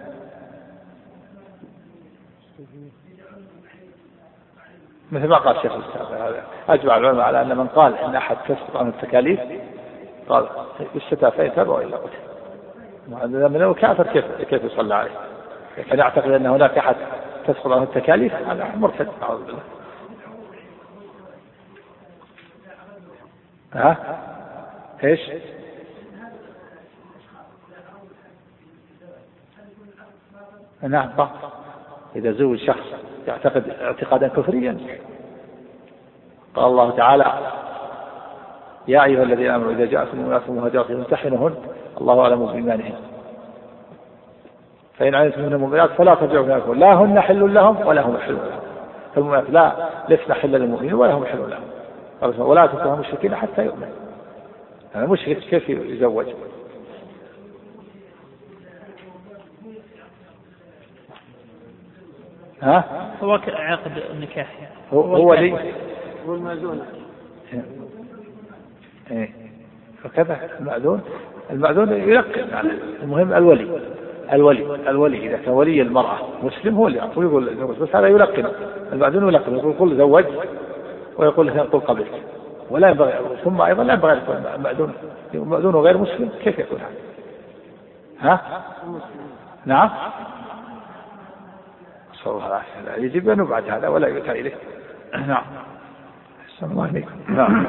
مثل ما قال الشيخ الإسلام أجمع العلماء على أن من قال إن أحد تسقط عنه التكاليف قال يستتاب فيتاب وإلا قتل. من كافر كيف يصلى عليه؟ كان يعتقد أن هناك أحد تسقط عنه التكاليف هذا مرتد أعوذ بالله. ايش؟ نعم. إذا زوج شخص يعتقد اعتقادا كفريا قال الله تعالى يا أيها الذين آمنوا إذا جاءكم المؤمنات مهاجرات فامتحنوهن الله أعلم بإيمانهن فإن علمتم من المؤمنات فلا ترجعوا منكم لا هن حل لهم ولا هم حل لهم. فالمؤمنات لا لسنا حل للمؤمنين ولا هم حل لهم. ولا تكونوا مشركين حتى يؤمنوا. المشرك كيف يزوج؟ هو عقد النكاح هو لي هو المأذون. فكذا المأذون يلقن. المهم الولي إذا كان ولي المرأة مسلم هو اللي يقول بس هذا يلقن. المأذون يلقن يقول قل زوج ويقول له قل قبلت ولا ينبغي. ثم أيضا لا ينبغي المأذون غير مسلم كيف يقول هذا؟ نعم. صلى الله عليه وسلم يجب أن نبعد هذا ولا يؤتى إليه. نعم. السلام الله عليكم. نعم.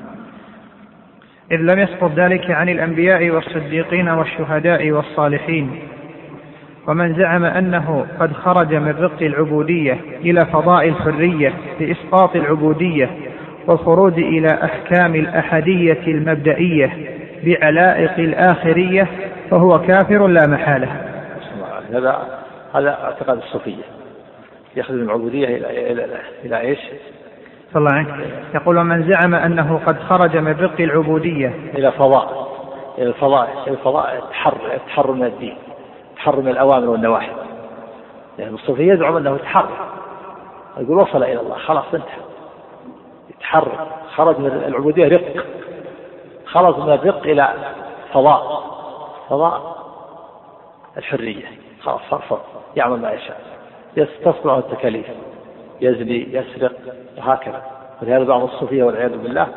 إذ لم يسقط ذلك عن الأنبياء والصديقين والشهداء والصالحين. ومن زعم أنه قد خرج من رق العبودية إلى فضاء الحرية بإسقاط العبودية والخروج إلى أحكام الأحدية المبدئية بعلائق الآخرية فهو كافر لا محالة. هذا اعتقاد الصوفية يخرج من العبودية إلى إيش؟ صلى الله عليه وسلم يقول ومن زعم أنه قد خرج من رق العبودية إلى الفضاء التحرر من الدين، تحرر من الأوامر والنواهي. يعني الصوفية يزعم أنه تحرر، يقول وصل إلى الله خلاص انتهى، يتحرر، خرج من العبودية رق، خرج من الرق إلى فضاء الحرية، خلاص صار يعمل ما يشاء، يستصنع التكاليف، يزني يسرق وهكذا. ولهذا بعض الصوفية والعياذ بالله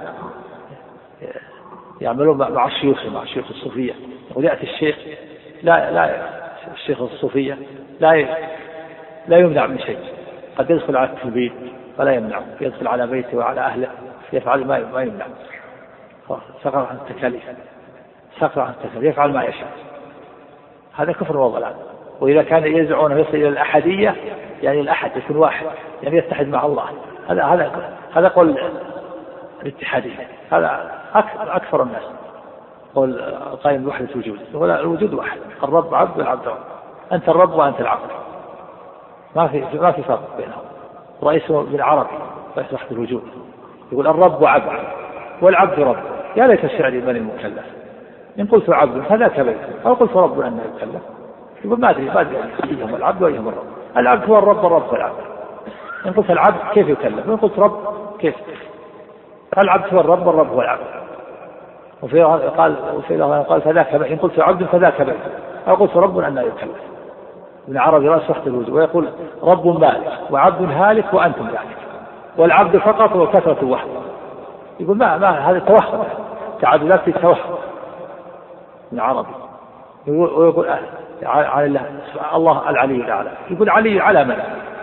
يعملون مع شيوخ الصوفية. ويأتي الشيخ الشيخ الصوفية لا يمنع من شيء، قد يدخل على البيت فلا يمنع، يدخل على بيته وعلى أهله يفعل ما يمنع. سقط عن التكاليف، يفعل ما يشاء. هذا كفر وضلال. وإذا كان يزعون يصل إلى الأحدية يعني الأحد يكون واحد يعني يتحد مع الله. هذا قول الاتحادية، هذا أكثر الناس قول قائم بوحدة الوجود. ولا الوجود واحد، الرب عبد والعبد رب، أنت الرب وأنت العبد، ما في فرق بينهم. رئيس بالعربي رئيس وحدة الوجود يقول الرب عبد والعبد رب، يا ليت الشعري من المكلف إن قلت عبد فذاك بيت أو قلت رب أنه يكلف. يقول ما أدري أيهم العبد وأيهم الرب. العبد هو الرب والرب والعبد. إن قلت العبد كيف يكلف، وإن قلت رب كيف؟ العبد هو الرب والرب هو العبد. وفي قال فذاك إن قلت عبد فذاك بيت أو قلت رب أنه يكلف. ابن عربي رأس وحدة الوجود ويقول رب مالك وعبد هالك وأنتم ذلك، والعبد فقط وكثرة وحده. يقول ما هذا توهم، تعددات في توهم. ابن عربي ويقول على الله العلي الأعلى، يقول علي على من؟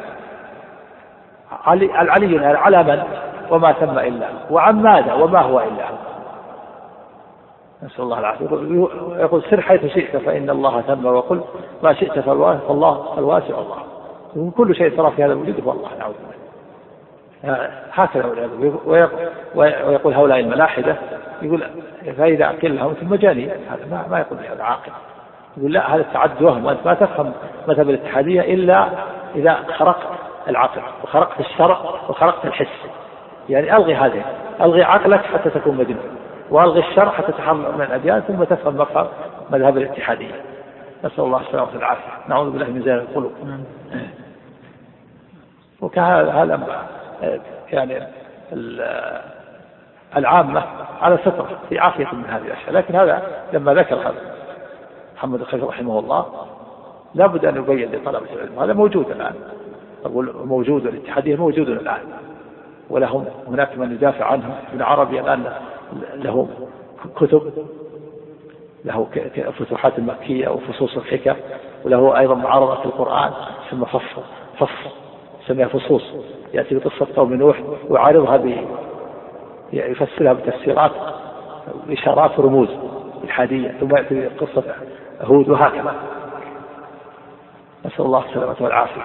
العلي على من وما ثم إلا وعن ماذا وما هو إلا هو. نسأل الله العافية. يقول سر حيث شئت فإن الله ثم، وقل ما شئت فالله الواسع الله. يقول كل شيء ترى في هذا الوجود هو الله، نعوذ بالله. هكذا ويقول هؤلاء الملاحدة يقول فإذا قيل لهم ثم مجانين، هذا ما يقول هذا عاقل. يقول لا، هذا التعدد وهم، وأنت ما تفهم مذهب الاتحادية إلا إذا خرقت العقل وخرقت الشرع وخرقت الحس. يعني ألغي عقلك حتى تكون مجنون، وألغي الشرع حتى تحرر من الأديان، ثم تفهم مفهوم مذهب الاتحادية. نسأل الله السلامة والعافية، نعوذ بالله من زيغ القلوب. وكهذا يعني العامة على ستر في عافية من هذه الأشياء. لكن هذا لما ذكر هذا محمد الخليل رحمه الله لا بد أن يبين لطلبة العلم هذا موجود الآن. أقول موجود، الاتحادية موجود الآن، ولهم هناك من يدافع عنهم. ابن عربي الآن له كتب، له فتوحات المكية وفصوص الحكم، وله أيضا معارضة القرآن ثم فص سميها فصوص، يأتي بقصة قوم نوح ويعارضها يفسرها بتفسيرات إشارات ورموز الحادية، ثم يأتي بقصة هود وهكذا. نسأل الله السلامة والعافية.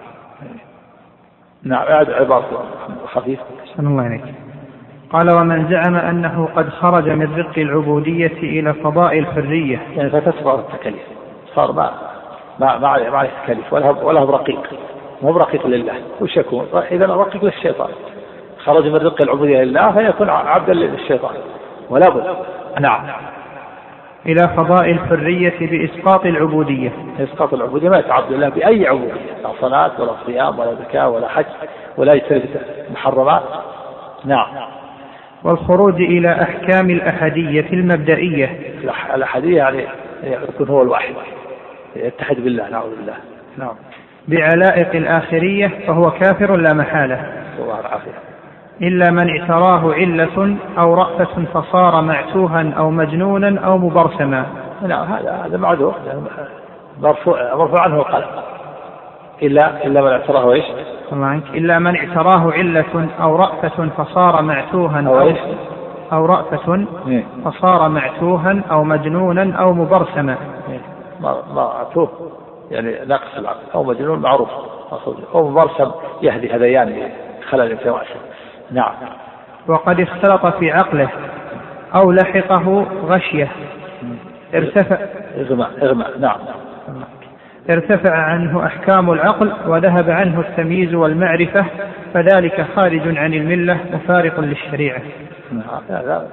نعم، عبارة خفيف. أحسن الله إليك. قال ومن زعم أنه قد خرج من رق العبودية إلى فضاء الحرية، يعني فتسبق التكاليف، صار ما عليه تكاليف ولا برقيق، مو برقيق لله، وش يكون؟ إذا رقيق للشيطان. خرج من رق العبودية لله فيكون عبدا للشيطان ولا بد. نعم، إلى فضاء الحرية بإسقاط العبودية. إسقاط العبودية ما يتعبد الله بأي عبودية، لا صلاة ولا صيام ولا زكاة ولا حج ولا يجتنب محرمات. نعم. والخروج إلى أحكام الأحدية المبدئية. الأحدية يعني يكون هو الواحد، يتحد بالله، نعوذ بالله. نعم. بعلائق الآخرية فهو كافر لا محالة. الله العافية. إلا من اعتراه علة أو رأفة فصار معتوها أو مجنونا أو مبرسما. نعم، هذا معذور، مرفوع عنه القلم. إلا من اعتراه إيش؟ إلا من اعتراه علة أو رأفة فصار معتوها أو رأفة فصار معتوها أو مجنونا أو مبرسما. معتوه يعني ناقص العقل، أو مجنون معروف، أو مبرسم يهدي هذيان خلل في رأسه. نعم. وقد اختلط في عقله أو لحقه غشية إغماء. نعم. ارتفع عنه أحكام العقل وذهب عنه التمييز والمعرفة، فذلك خارج عن الملة وفارق للشريعة. هذا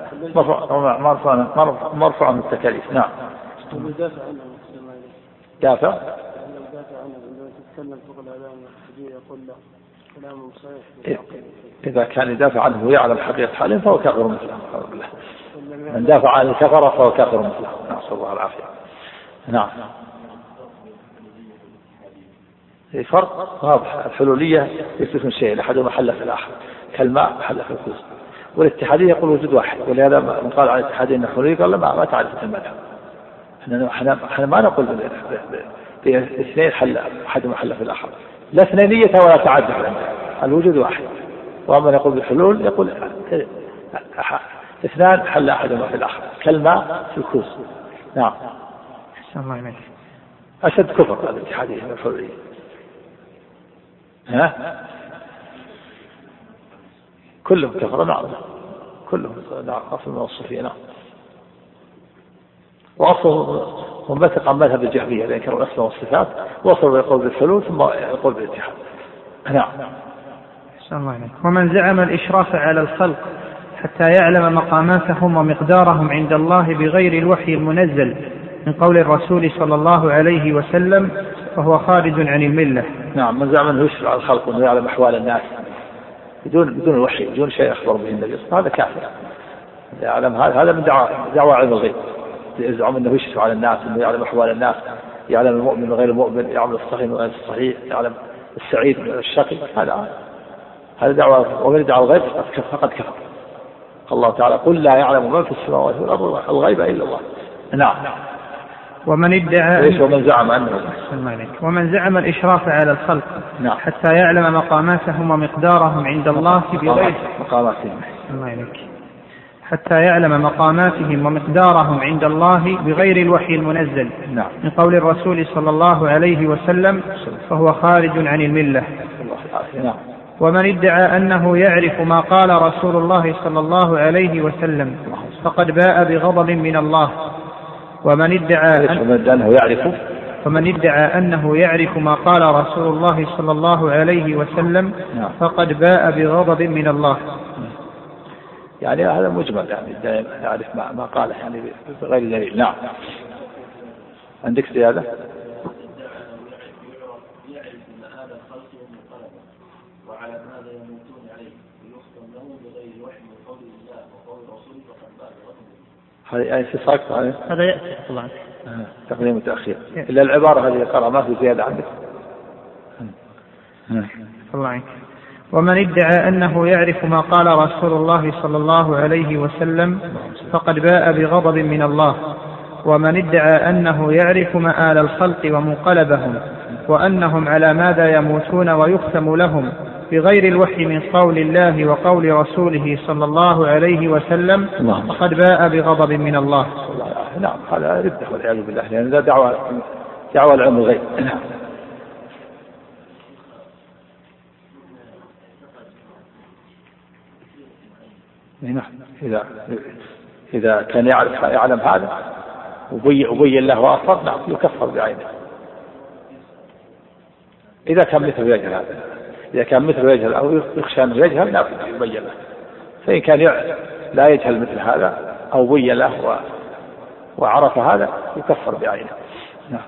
مرفوع عن التكاليف. نعم. دافع عنه عندما تتكلم فوق الإعلام يقول له كلام صحيح. إذا كان يدافع عنه ويعلم حقيقة حاله فهو كافر مثله. من دافع عن الكفرة فهو كافر مثله، نسأل الله العافية. نعم. فرق واضح. الحلولية يثبتون شيء لأحدهما حل في الآخر كالماء حل في الكوز، والاتحادية يقول وجود واحد، ولهذا من قال عن الاتحادية أن الحلولية قال ما تعرف المذهب. احنا ما نقول باثنين حل أحدهما حل في الآخر، لا اثنينية ولا تعدد عندنا، الوجود واحد. ومن يقول بالحلول يقول اثنان حل أحدهما في الآخر كالماء في الكوز. نعم. الله يمكن. أشد كفر الاتحادية من الحرية. كلهم كفر، نعم كلهم أصل من الصوفية. نعم وأصله منبثق عن مذهب الجهمية لأن كانوا الأسماء والصفات وصلوا يقول بالحلول ثم يقول بالاتحاد. نعم. ومن زعم الإشراف على الخلق حتى يعلم مقاماتهم ومقدارهم عند الله بغير الوحي المنزل من قول الرسول صلى الله عليه وسلم فهو خارج عن الملة. نعم. من زعم أنه يشرع على الخلق وأنه يعلم أحوال الناس بدون الوحي بدون شيء أخبر به النبي هذا كافر. يعلم هذا من دعوى علم الغيب. يزعم أنه يشرع على الناس أنه يعلم أحوال الناس، يعلم المؤمن وغير المؤمن، يعلم الصحيح وغير الصحيح، يعلم السعيد والشقي. هذا دعوة. ومن دعوى الغيب فقد كفر. الله تعالى قل لا يعلم من في السماوات والأرض الغيب إلا الله. نعم. ومن زعم الإشراف على الخلق حتى يعلم مقاماتهم ومقدارهم عند الله بغير حتى يعلم مقاماتهم ومقدارهم عند الله بغير الوحي المنزل من قول الرسول صلى الله عليه وسلم فهو خارج عن الملة. ومن ادعى أنه يعرف ما قال رسول الله صلى الله عليه وسلم فقد باء بغضب من الله. ومن ادعى أنه يعرف ما قال رسول الله صلى الله عليه وسلم فقد باء بغضب من الله. يعني هذا مجمل، يعني يعرف ما قاله يعني بغير دليل. نعم. عندك زيادة؟ وعلى ماذا يموتون عليه ويختم لهم بغير وحي من قول الله وقول رسوله فقد باء بغضب. هذه في ساقط عليه. هذا يأتي طبعا تقديم وتأخير. إلا العبارة هذه قرأ ما في زيادة عندك. الله عنك. ومن ادعى أنه يعرف ما قال رسول الله صلى الله عليه وسلم فقد باء بغضب من الله. ومن ادعى أنه يعرف مآل الخلق ومنقلبهم وأنهم على ماذا يموتون ويختم لهم بغير الوحي من قول الله وقول رسوله صلى الله عليه وسلم فقد باء بغضب من الله. نعم. هذا ردة والعياذ بالله لأن هذا دعوة العلم الغيب. نعم. إذا كان يعلم هذا وبين له وأصر نعم يكفر بعينه. إذا كان مثل يجهل هذا، إذا كان مثل يجهل أو يخشى أنه يجهل لا يبين له. فإن كان لا يجهل مثل هذا أو بين له وعرف هذا يكفر بعينه. نعم.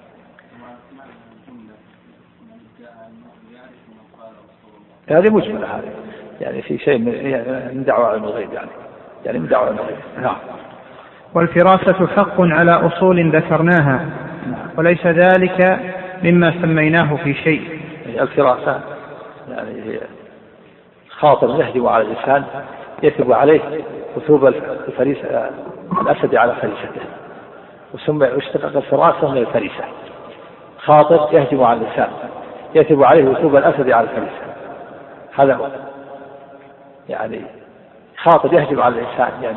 هذه مجملة هذه يعني في شيء من دعوة علم الغيب يعني من دعوة علم الغيب. نعم. والفراسة حق على أصول ذكرناها وليس ذلك مما سميناه في شيء. الفراسة يعني هي خاطر يهجم على الإنسان يثب عليه وثوب الأسد على فريسته وسمى يشتقق الفراسة من الفريسة. خاطر يهجم على الإنسان يثب عليه وثوب الأسد على الفريسة. هذا هو يعني خاطر يهجم على الإنسان يعني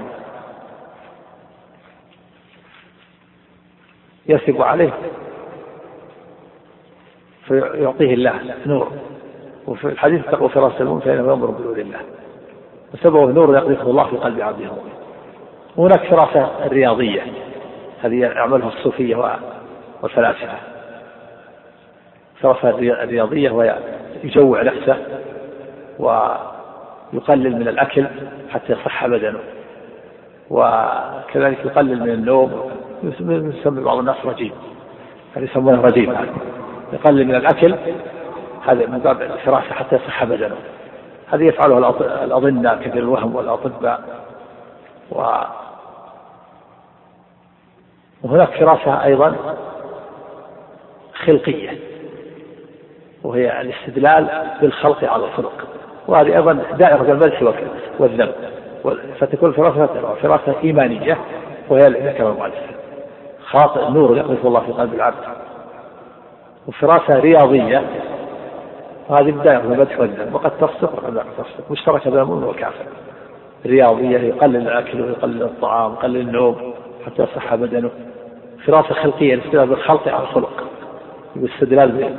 يثب عليه فيعطيه الله نور. وفي الحديث تقوى فراسة المؤمن فإنه ينظر بنور الله وسببه نور يقذفه الله في قلب عبده المؤمن. هناك فراسة الرياضية هذه يعملها الصوفية والفلاسفة. فراسة الرياضية وهي يجوع نفسه ويقلل من الأكل حتى يصح بدنه وكذلك يقلل من النوم. يسمى بعض الناس رجيم هذا يسمونه رجيم يقلل من الأكل هذا من باب الفراسة حتى يصح بدنه. هذا يفعله الأضنة كثير الوهم والأطباء. وهناك فراسة أيضا خلقية وهي الاستدلال بالخلق على الخلق وهذه أيضا دائرة المدح والذم. فتكون فراسة إيمانية وهي اللي ذكر المؤلف خاطئ نور يقذف الله في قلب العبد. وفراسة رياضية هذه بداية المدح والذم وقد تصدق وقد لا تصدق مشتركة بين المؤمن والكافر. رياضية يقلل الأكل ويقلل الطعام ويقلل النوم حتى يصح بدنه. فراسة خلقية الاستدلال بالخلق على الخلق بالاستدلال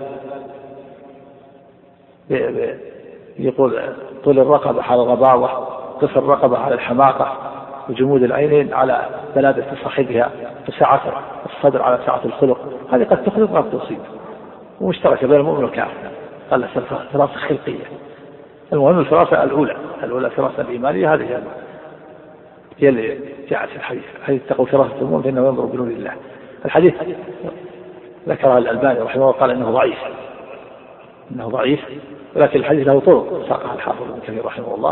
يقول طول الرقبة على الغباوة، قصر الرقبة على الحماقة، وجمود العينين على بلادة صاحبها، وسعة الصدر على سعة الخلق. هذه قد تخلق وقد تصيب، ومشتركة بين المؤمن والكافر. قال فراسة خلقية. المهم الفراسة الأولى الفراسة الإيمانية، هذه هي اللي جاءت في الحديث اتقوا فراسة المؤمن فإنه ينظر بنور الله. الحديث ذكرها الألباني رحمه الله قال إنه ضعيف، ولكن الحديث له طرق ساقها الحافظ ابن كثير رحمه الله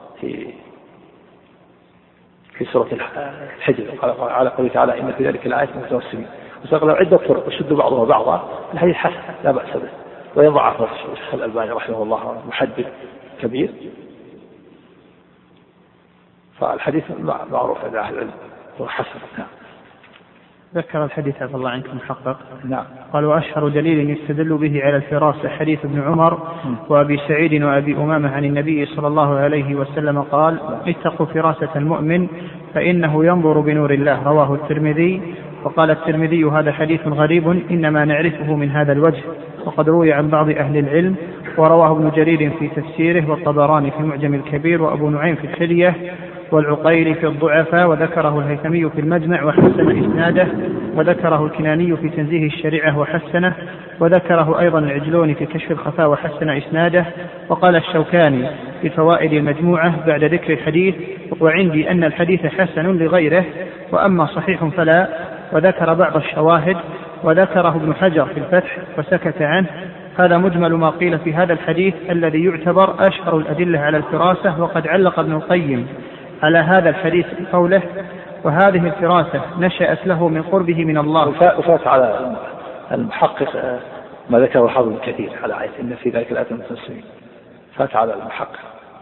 في سورة الحجر على قوله تعالى إن في ذلك الآيات متوسمين، وساق له عدة طرق يشد بعضها بعضا. الحديث حسن لا بأس به، ويضعف الشيخ الألباني رحمه الله محدث كبير، فالحديث معروف عند أهل العلم وحسن. ذكر الحديث عفى الله عنكم محقق. نعم. قال وأشهر دليل يستدل به على الفراسة حديث ابن عمر وأبي سعيد وأبي أمامة عن النبي صلى الله عليه وسلم قال اتقوا فراسة المؤمن فإنه ينظر بنور الله، رواه الترمذي. وقال الترمذي هذا حديث غريب إنما نعرفه من هذا الوجه، وقد روي عن بعض أهل العلم، ورواه ابن جرير في تفسيره، والطبراني في المعجم الكبير، وأبو نعيم في الحلية، والعقيلي في الضعفاء، وذكره الهيثمي في المجمع وحسن إسناده، وذكره الكناني في تنزيه الشريعة وحسنه، وذكره أيضا العجلوني في كشف الخفاء وحسن إسناده. وقال الشوكاني في فوائد المجموعة بعد ذكر الحديث وعندي أن الحديث حسن لغيره وأما صحيح فلا، وذكر بعض الشواهد، وذكره ابن حجر في الفتح وسكت عنه. هذا مجمل ما قيل في هذا الحديث الذي يعتبر أشهر الأدلة على الفراسة. وقد علق ابن القيم على هذا الحديث بقوله وهذه الفراسة نشأت له من قربه من الله. وفات على المحقق ما ذكره الحافظ الكثير على آية إن في ذلك الآيات المتوسمين، فات على المحقق.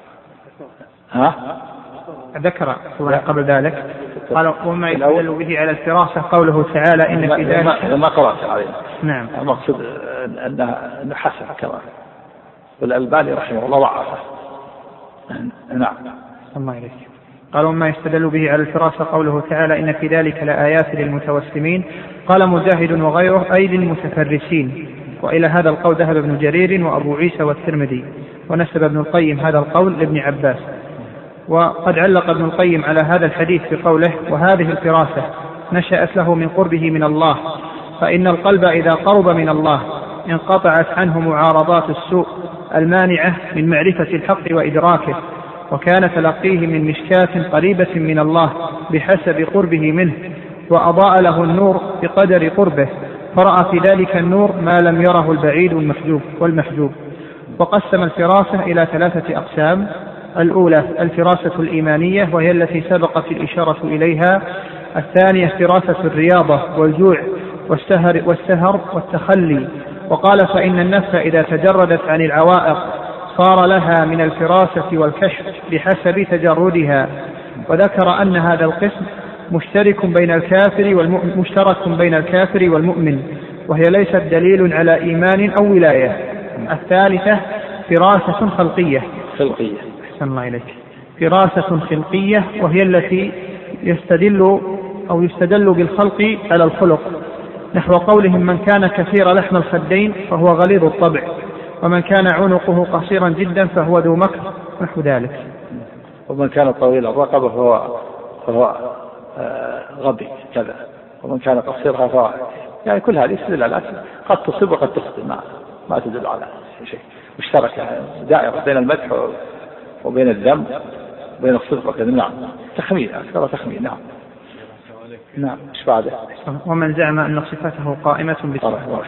ذكر قبل ذلك قال وما يدل به على الفراسة قوله تعالى إن في ذلك ما قرأت عليه. نعم. المقصود أنه حسن كما والألباني رحمه الله ضعفه. نعم. الله إليك. قال وما يستدل به على الفراسة قوله تعالى إن في ذلك لآيات للمتوسمين. قال مجاهد وغيره أي للمتفرسين. وإلى هذا القول ذهب ابن جرير وأبو عيسى والترمذي، ونسب ابن القيم هذا القول لابن عباس. وقد علق ابن القيم على هذا الحديث بقوله وهذه الفراسة نشأت له من قربه من الله، فإن القلب إذا قرب من الله انقطعت عنه معارضات السوء المانعة من معرفة الحق وإدراكه، وكان تلقيه من مشكاة قريبة من الله بحسب قربه منه، وأضاء له النور بقدر قربه، فرأى في ذلك النور ما لم يره البعيد والمحجوب. وقسم الفراسة إلى 3 أقسام. الأولى الفراسة الإيمانية وهي التي سبقت الإشارة إليها. الثانية فراسة الرياضة والجوع والسهر والتخلي. وقال فإن النفس إذا تجردت عن العوائق صار لها من الفراسة والكشف بحسب تجردها. وذكر أن هذا القسم مشترك بين الكافر والمؤمن، وهي ليست دليل على إيمان أو ولاية. الثالثة فراسة خلقية. أحسن الله إليك. فراسة خلقية وهي التي يستدل بالخلق على الخلق، نحو قولهم من كان كثير لحم الخدين فهو غليظ الطبع، ومن كان عنقه قصيرا جدا فهو ذو مكر، نحو ذلك. ومن كان طويل الرقبة فهو غبي كذا، ومن كان قصيرها فهو يعني كل هذه استدلالات قد تصيب وقد تخطئ، ما تدل على شيء مشتركة دائرة بين المدح وبين الذم وبين الصدق وكذا. نعم. تخمين أكثر تخمين. نعم. إيش بعده؟ ومن زعم أن صفاته قائمة بصفاته.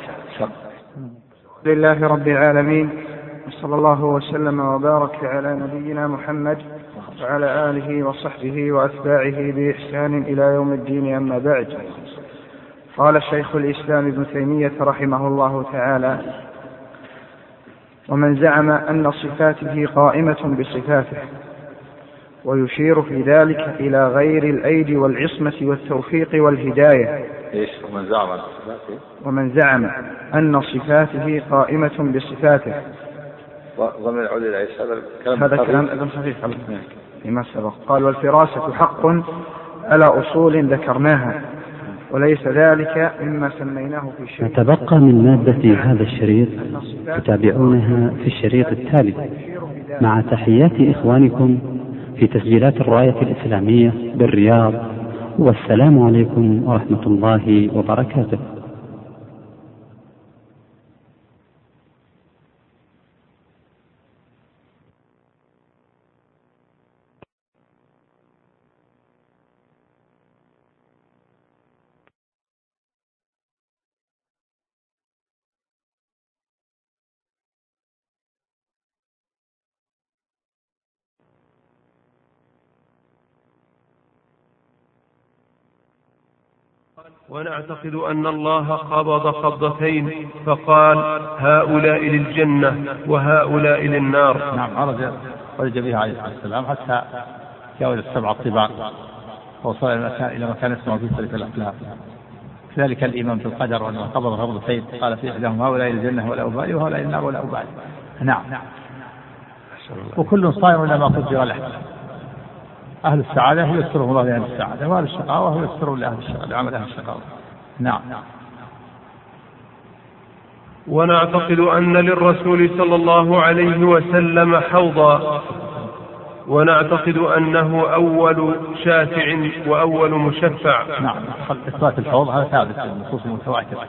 لله رب العالمين، وصلى الله وسلم وبارك على نبينا محمد وعلى آله وصحبه وأتباعه بإحسان إلى يوم الدين. أما بعد، قال شيخ الإسلام ابن تيمية رحمه الله تعالى ومن زعم أن صفاته قائمة بصفاته، ويشير في ذلك إلى غير الأيدي والعصمة والتوفيق والهداية. ومن زعم أن صفاته قائمة بصفاته، هذا كلام ابن خفيف لما سبق. قال والفراسة حق على أصول ذكرناها، وليس ذلك مما سميناه في الشريط. نتبقى من مادة هذا الشريط تتابعونها في الشريط التالي، مع تحيات إخوانكم في تسجيلات الراية الإسلامية بالرياض، والسلام عليكم ورحمة الله وبركاته. ونعتقد أن الله قبض قبضتين فقال هؤلاء للجنة وهؤلاء للنار. نعم، عرج به عليه الصلاة والسلام حتى جاوز السبع الطباق ووصل إلى مكان اسمه في سلك الأخلاق. كذلك الإيمان في القدر، وأنه قبض قبضتين قال في إحداهم هؤلاء للجنة ولا أبالي وهؤلاء للنار ولا أبالي. نعم، وكل صائر إلى ما قدر له. أهل السعادة يسرهم الله لأهل السعادة، وأهل الشقاوة يسرهم لأهل الشقاوة لعمل أهل الشقاوة. نعم. ونعتقد أن للرسول صلى الله عليه وسلم حوضا، ونعتقد أنه أول شافع وأول مشفع. نعم، إثبات الحوض هذا ثابت في النصوص المتواترة،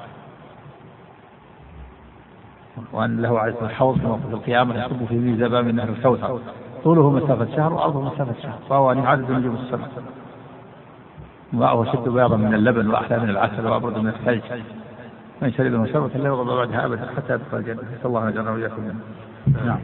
وأن له عليه الحوض في القيامة يصب فيه زباب من نهر الكوثر، طوله مسافة شهر وعرضه مسافة شهر، فهو عدد نجوم السماء، ماءه شد بياضا من اللبن وأحلى من العسل وأبرد من الثلج، من شربه شربة لا يرضى بعدها أبدا حتى يدخل الجنة. نسأل الله أن يجعلنا وإياكم منه. نعم.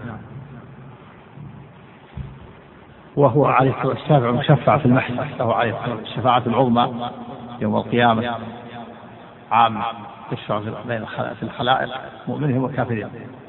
وهو عليه الشافع مشفع في المحشر، له عليه الشفاعة العظمى يوم القيامة، عام تشفع في الخلائق مؤمنهم وكافرين،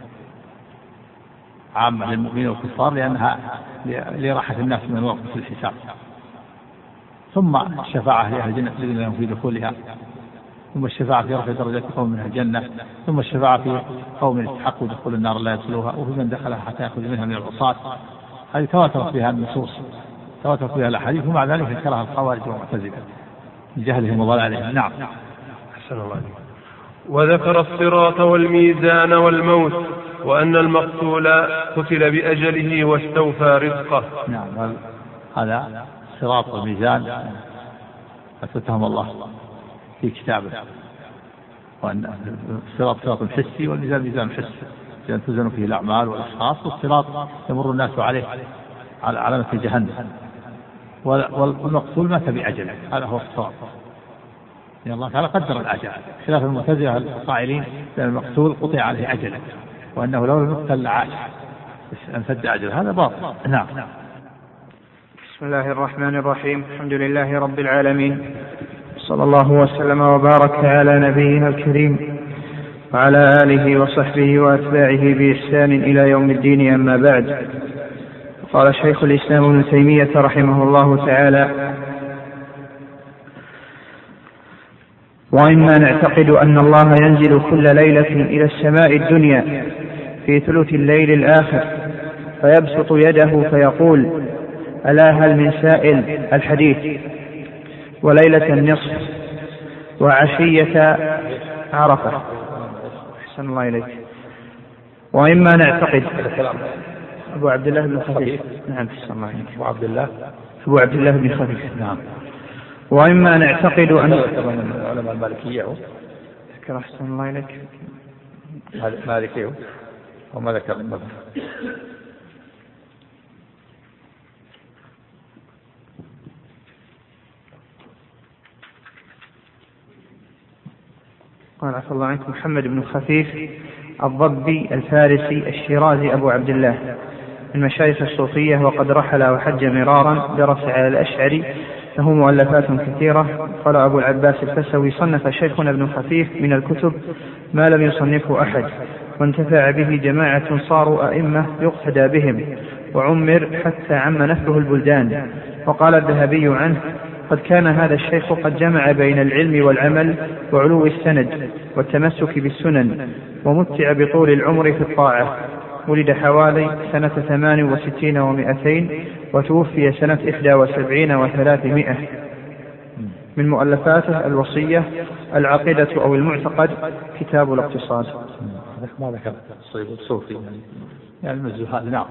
عامة للمؤمنين والكفار لأنها لراحة الناس من وقت في الحساب. ثم الشفاعة لأهل الجنة الذين لهم في دخولها، ثم الشفاعة في رفع درجات قوم من الجنة، ثم الشفاعة في قوم استحقوا دخول النار لا يدخلوها، وفي من دخلها حتى يأخذ منها من العصاة. هذه تواترت بها النصوص، تواترت بها الأحاديث، ومع ذلك كره الخوارج والمعتزلة لجهلهم وضلالهم. نعم. أحسن الله عليك. وذكر الصراط والميزان والموت، وأن المقتول قتل بأجله واستوفى رزقه. نعم، هذا الصراط والميزان أثبتهم الله في كتابه، وأن الصراط صراط حسي والميزان ميزان حسي، لأن توزن فيه الأعمال والأشخاص، والصراط يمر الناس عليه على علامة جهنم، والمقتول مات بأجله، هذا هو الصراط. يعني الله تعالى قدر الأجل، خلاف المعتزلة القائلين بأن المقتول قطع عليه أجله، وأنه لو لم يقتل لعاش انفد أجله، هذا باطل. نعم. بسم الله الرحمن الرحيم. الحمد لله رب العالمين، صلى الله وسلم وبارك على نبينا الكريم وعلى آله وصحبه وأتباعه بإحسان إلى يوم الدين. أما بعد، قال شيخ الإسلام ابن تيمية رحمه الله تعالى: وإما نعتقد أن الله ينزل كل ليلة إلى السماء الدنيا في ثلث الليل الآخر فيبسط يده فيقول: ألا هل من سائل؟ الحديث. وليلة النصف وعشية عرفة. أحسن الله إليك. وإما نعتقد أبو عبد الله بن خفيف. نعم، أحسن الله إليك. أبو عبد الله بن خفيف. نعم. وإما نعتقد أن علماء المالكية ذكر. أحسن الله إليك. مالكي وما ذكر قال عفى الله عنكم محمد بن خفيف الضبي الفارسي الشيرازي أبو عبد الله من مشايخ الصوفية، وقد رحل وحج مرارا، درس على الأشعري، له مؤلفات كثيرة. قال أبو العباس الفسوي: صنف شيخنا ابن خفيف من الكتب ما لم يصنفه أحد، وانتفع به جماعة صاروا أئمة يقتدى بهم، وعمر حتى عم نفله البلدان. وقال الذهبي عنه: قد كان هذا الشيخ قد جمع بين العلم والعمل وعلو السند والتمسك بالسنن، ومتع بطول العمر في الطاعة. ولد حوالي سنة 68 و200، وتوفي سنة 71 و300. من مؤلفاته الوصية، العقيدة أو المعتقد، كتاب الاقتصاد. ما ذكر الصيب الصوفي يعني من الزهاد. نعم.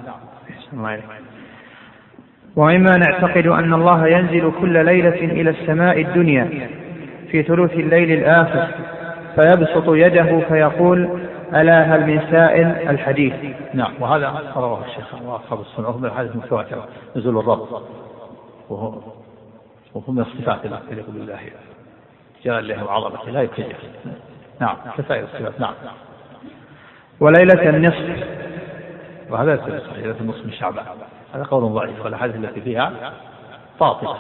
ومما نعتقد أن الله ينزل كل ليلة إلى السماء الدنيا في ثلث الليل الآخر فيبسط يده فيقول ألا هل من سائل؟ الحديث. نعم. وهذا رواه الشيخ وأصحاب السنة من الحديث المتواتر نزول الرب وهو من الصفات التي يليق بالله جلال الله وعظمته لا يكيف. نعم كسائر الصفات. نعم. وليلة النصف، وهذا ليلة النصف من شعبان، هذا قول ضعيف، والأحاديث التي فيها باطلة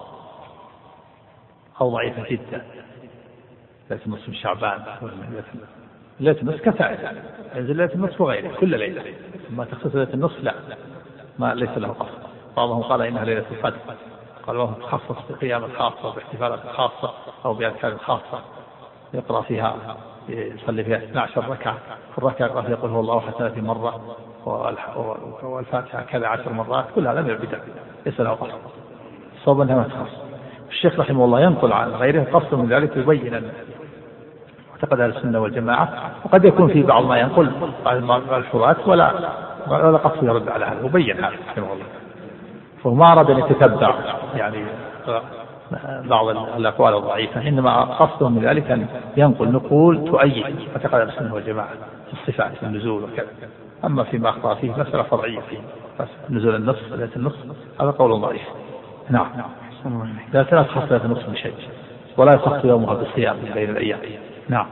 أو ضعيفة جدا. ليلة النصف من شعبان ليلة النصف كسائر ينزل ليلة النصف وغيره كل ليلة، ما تخصص ليلة النصف لا، ما ليس له قصد. بعضهم قال إنها ليلة القدر، قالوا تخصص بقيام خاصة وباحتفالات خاصة أو بأذكار خاصة يقرأ فيها، يصلي فيها 12 ركعة، في الركعة يقول هو الله أحد 30 مرة والفاتحة كذا 10 مرات، كل هذا من البدع ليس له قصد. الصواب أنها ما تخص. الشيخ رحمه الله ينقل عن غيره قصد من ذلك يبين أن معتقد أهل السنة والجماعة، وقد يكون في بعض ما ينقل بعض الحروات ولا قصد يرد على هذا، وبين هذا رحمه الله. فما أراد أن يتتبع يعني بعض الأقوال الضعيفة، إنما قصده من ذلك أن ينقل نقول تؤيد معتقد أهل السنة والجماعة في الصفات في النزول وكذا. أما فيما أخطأ فيه مسألة فرعية فيه بس نزول النصف ليلة النصف هذا قول ضعيف. نعم. لا تخص ليلة النصف بشيء ولا يخص يومها بالصيام من بين الأيام. نعم.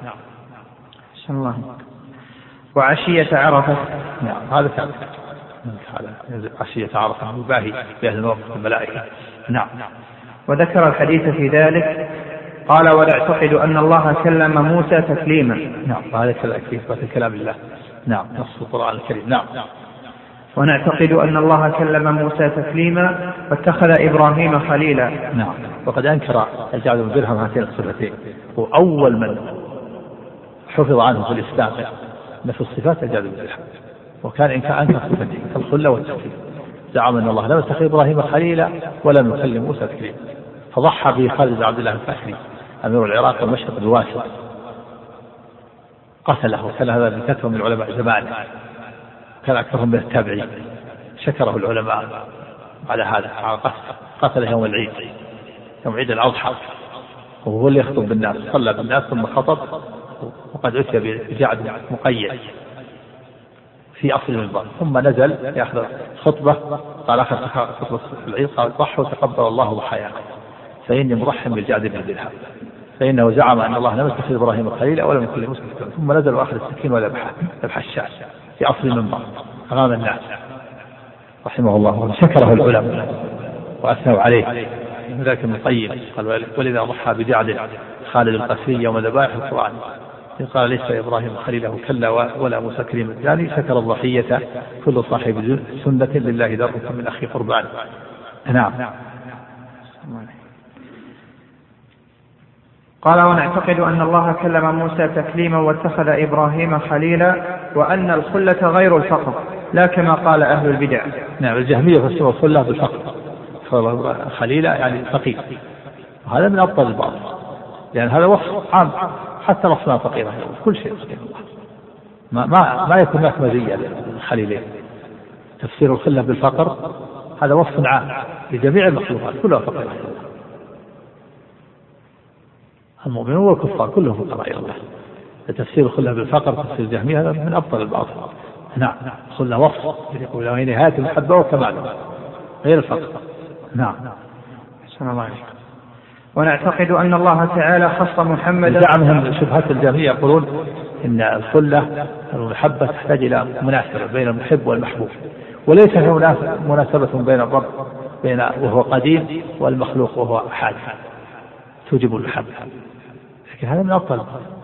وعشية عرفة. نعم هذا كان عشية عرفة مباهي بأهل الموقف الملائكة. نعم. وذكر الحديث في ذلك قال ونعتقد أن الله كلم موسى تكليما. نعم هذا كلام الله. نعم نص القرآن الكريم. نعم. ونعتقد أن الله كلم موسى تكليما واتخذ إبراهيم خليلا. نعم. وقد أنكر الجعد بن درهم هاتين الصفتين، وأول من حفظ عنه في الإسلام نفس الصفات الجعد بن درهم، وكان إن كان أنكر صفتين كالخلة والتكليم، زعم أن الله لم يتخذ إبراهيم خليلا ولم يكلم موسى تكليما، فضحى به خالد بن عبد الله الفهري أمير العراق والمشرق الواسط، قتله. كان هذا من كثرة من علماء زمانه، كان أكثرهم من التابعين، شكره العلماء على هذا قتله يوم العيد، يوم عيد الأضحى، وهو اللي يخطب بالناس، صلى بالناس ثم خطب، وقد أتي بجعد مقيد في أصل المنبر، ثم نزل يأخذ خطبة، قال آخر خطبة العيد قال ضحوا تقبل الله ضحاياكم فإني مضحٍ بالجعد بن درهم، فإنه زعم أن الله لم يتخذ إبراهيم خليلا ولم يكن له مسلم، ثم نزل وأخذ السكين وذبح الشاة في أصل المنبر أمام الناس رحمه الله، شكره العلماء وأثنوا عليه. من ذلك ابن القيم قال ولذا ضحى بجعد خالد القسري يوم ذبائح القرآن قال ليس إبراهيم خليله كلا ولا موسى كليما، يعني شكر الضحية كل صاحب سنة لله در من أخي قربان. نعم. قال ونعتقد أن الله كلم موسى تكليما واتخذ إبراهيم خليلا وأن الخلة غير الفقر لا كما قال أهل البدع. نعم الجهمية فسروا الخلة بالفقر، خليلا يعني فقير، وهذا من أبطل البعض، لأن هذا وصف عام حتى الأصنام فقيرة كل شيء فقير. ما يكون هناك مزية للخليلين. تفسير الخلة بالفقر هذا وصف عام لجميع المخلوقات كلها فقيرة، المؤمنون والكفار كلهم فقراء إلى الله. تفسير الخلة بالفقر تفسير الجهمية هذا من أبطل الباطل. نعم خلة وصف يقول له نهاية المحبة وكمالها غير الفقر. نعم. أحسن الله عليك. ونعتقد أن الله تعالى خص محمدا. زعمهم شبهات الجهمية يقولون إن الخلة المحبة تحتاج إلى مناسبة بين المحب والمحبوب، وليس هناك مناسبة بين الرب وهو قديم والمخلوق وهو حادث توجب المحبة، لكن هذا من أبطل.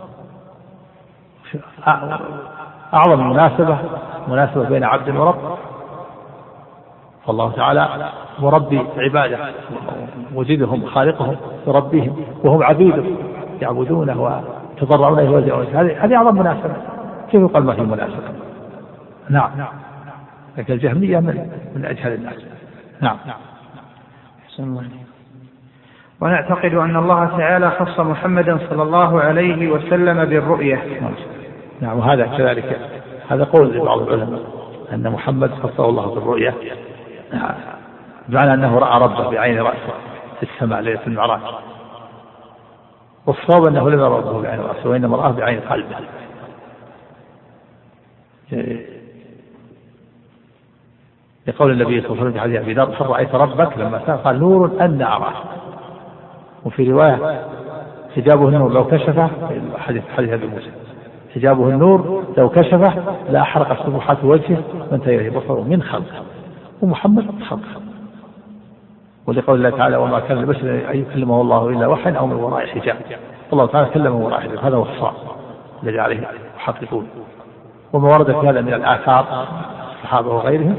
أعظم مناسبة بين عبد ورب، فالله تعالى مربي عباده وجدهم خالقهم يربيهم وهم عبيده يعبدونه ويتضرعون إليه ويلجؤون، هذه أعظم مناسبة، كيف يقال ما هي مناسبة؟ نعم. لكن الجهمية من أجهل الناس. نعم. ونعتقد أن الله تعالى خص محمدا صلى الله عليه وسلم بالرؤية. نعم، وهذا كذلك هذا قول لبعض العلماء أن محمد خصه الله بالرؤية، بمعنى أنه رأى ربه بعين رأسه في السماء ليلة المعراج، والصواب أنه لم يرى ربه بعين رأسه وإنما رآه بعين قلبه. لقول النبي صلى الله عليه وسلم في حديث أبي ذر: هل رأيت ربك؟ لما سأل قال: نور أن أراه. وفي رواية: حجابه النور لو كشفه، حديث أبي موسى: حجابه النور لو كشفه لا أحرق سبحات وجهه وانتهى إليه بصره من خلقه. ومحمد خلقه. ولقول الله تعالى: وما كان لبشر أن يكلمه الله إلا وحي أو من وراء حجاب. الله تعالى كلمه من وراء حجاب، هذا هو الصواب الذي عليه يحققون. وما ورد في هذا من الآثار الصحابة وغيرهم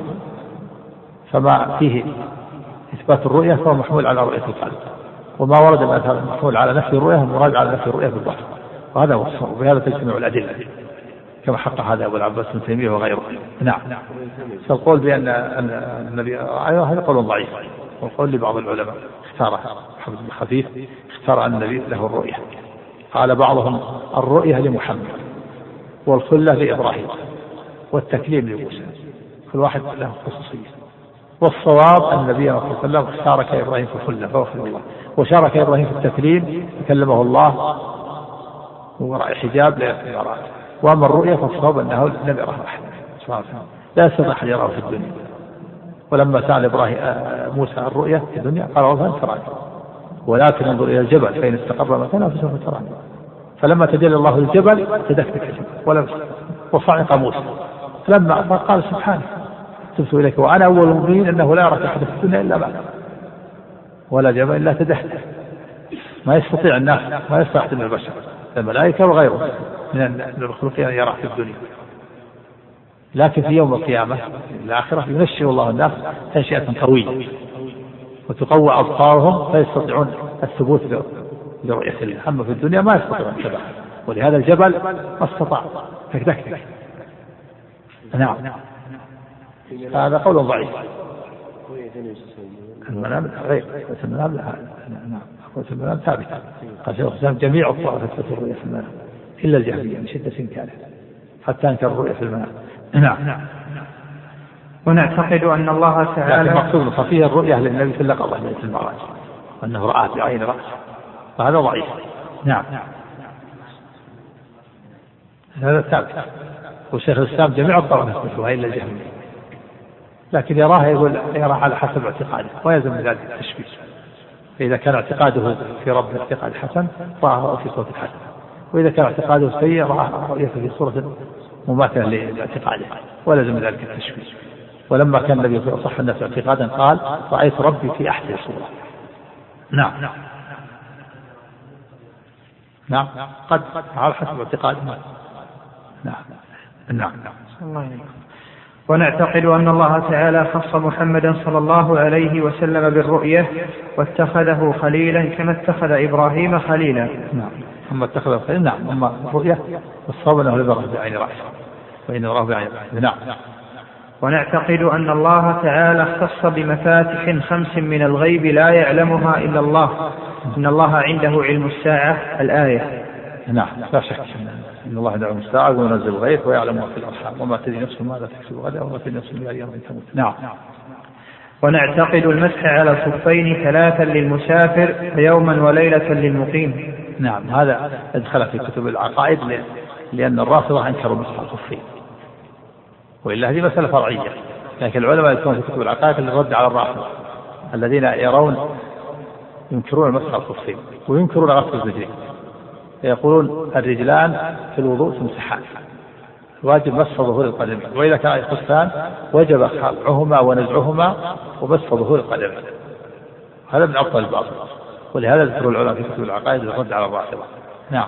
فما فيه إثبات الرؤية فهو محمول على رؤية القلب، وما ورد من الآثار محمول على نفي الرؤية المراد على نفي الرؤية بالبصر، وهذا هو الصواب. وبهذا تجتمع الأدلة كما حق هذا أبو العباس بن تيمية وغيره. نعم. فالقول بأن النبي هذا قول ضعيف، والقول لبعض العلماء اختار محمد بن خفيف اختار أن النبي له الرؤية. قال بعضهم: الرؤية لمحمد والخلة لإبراهيم والتكليم لموسى، كل واحد له خصوصية. والصواب أن النبي صلى الله عليه وسلم شارك إبراهيم في الخلة فوفق الله، وشارك إبراهيم في التكليم فكلمه الله وراء حجاب لا يراه. وأما الرؤية فالصواب أنه لم يره أحد سبحانه وتعالى، لا يستطيع أحد يراه في الدنيا. ولما سأل موسى الرؤية في الدنيا قال: ربنا تراني ولكن انظر إلى الجبل فإن استقر مكانه فسوف تراني. فلما تجلى الله للجبل تدكتك الجبل وصعق موسى، فلما قال: سبحانه تبت إليك وأنا أول المؤمنين أنه لا يراك أحد في الدنيا إلا بعد ولا جبل إلا تدحت. ما يستطيع الناس، ما يستطيع من البشر الملائكة وغيره من المخلوقين أن يراه في الدنيا، لكن في يوم القيامة الآخرة ينشئ الله الناس تنشئة قوية وتقوى أبصارهم فيستطيعون الثبوت برؤية الله. أما في الدنيا ما يستطيعون الثبات، ولهذا الجبل ما استطاع تكتك. نعم. هذا قول ضعيف. المنام غير المنام. نعم. المنام ثابت. قال شيخ الإسلام: جميع الطوائف تثبت الرؤية في المنام إلا الجهمية من شدة إنكاره حتى أنكر الرؤية في المنام. نعم. ونعتقد أن الله تعالى المقصود ففيه الرؤية للنبي في اللقاء ليلة المعراج وأنه رآه بعين رأسه، فهذا ضعيف. نعم. هذا ثابت. وشيخ الإسلام جميع الطوائف تثبتها إلا الجهمية، لكن يراه على حسب اعتقاده ويلزم من ذلك التشبيه. فإذا كان اعتقاده في رب اعتقاد حسن رآه في صورة حسن، وإذا كان اعتقاده سيء رآه رؤيته في صورة مماثلة لاعتقاده ولازم من ذلك التشبيه. ولما كان النبي صلى الله عليه وسلم صح الناس اعتقادا قال: رأيت ربي في أحسن صورة. نعم. نعم. قد على حسب اعتقاده. نعم. نعم. ونعتقد أن الله تعالى خص محمدا صلى الله عليه وسلم بالرؤية واتخذه خليلا كما اتخذ إبراهيم خليلا. نعم. أما اتخذه خليلا. نعم. أما الرؤية والصواب أنه لم يره بعين رأسه وإن راه بعين رأسه. نعم. ونعتقد أن الله تعالى اختص بمفاتح 5 من الغيب لا يعلمها إلا الله. إن الله عنده علم الساعة الآية. نعم. لا شك إن الله عنده علم الساعة وينزل الغيث ويعلم ما في الأرحام وما تدري نفس ماذا تكسب غدا وما تدري نفس بأي أرض تموت. نعم. ونعتقد المسح على الخفين 3 للمسافر ويوما وليلة للمقيم. نعم. هذا ادخل في كتب العقائد لأن الرافضة أنكروا مسح الخفين، وإلا هذه مسألة فرعية، لكن العلماء يذكرون في كتب العقائد للرد على الرافضة الذين ينكرون مسح الخفين وينكرون غسل الرجلين، يقولون الرجلان في الوضوء تمسحان، واجب مسح ظهور القدمين، وإذا كان خفان وجب خلعهما ونزعهما ومسح ظهور القدمين. هذا من أبطل الباطل، ولهذا ذكر العلماء في كتب العقائد للرد على الرافضة. نعم.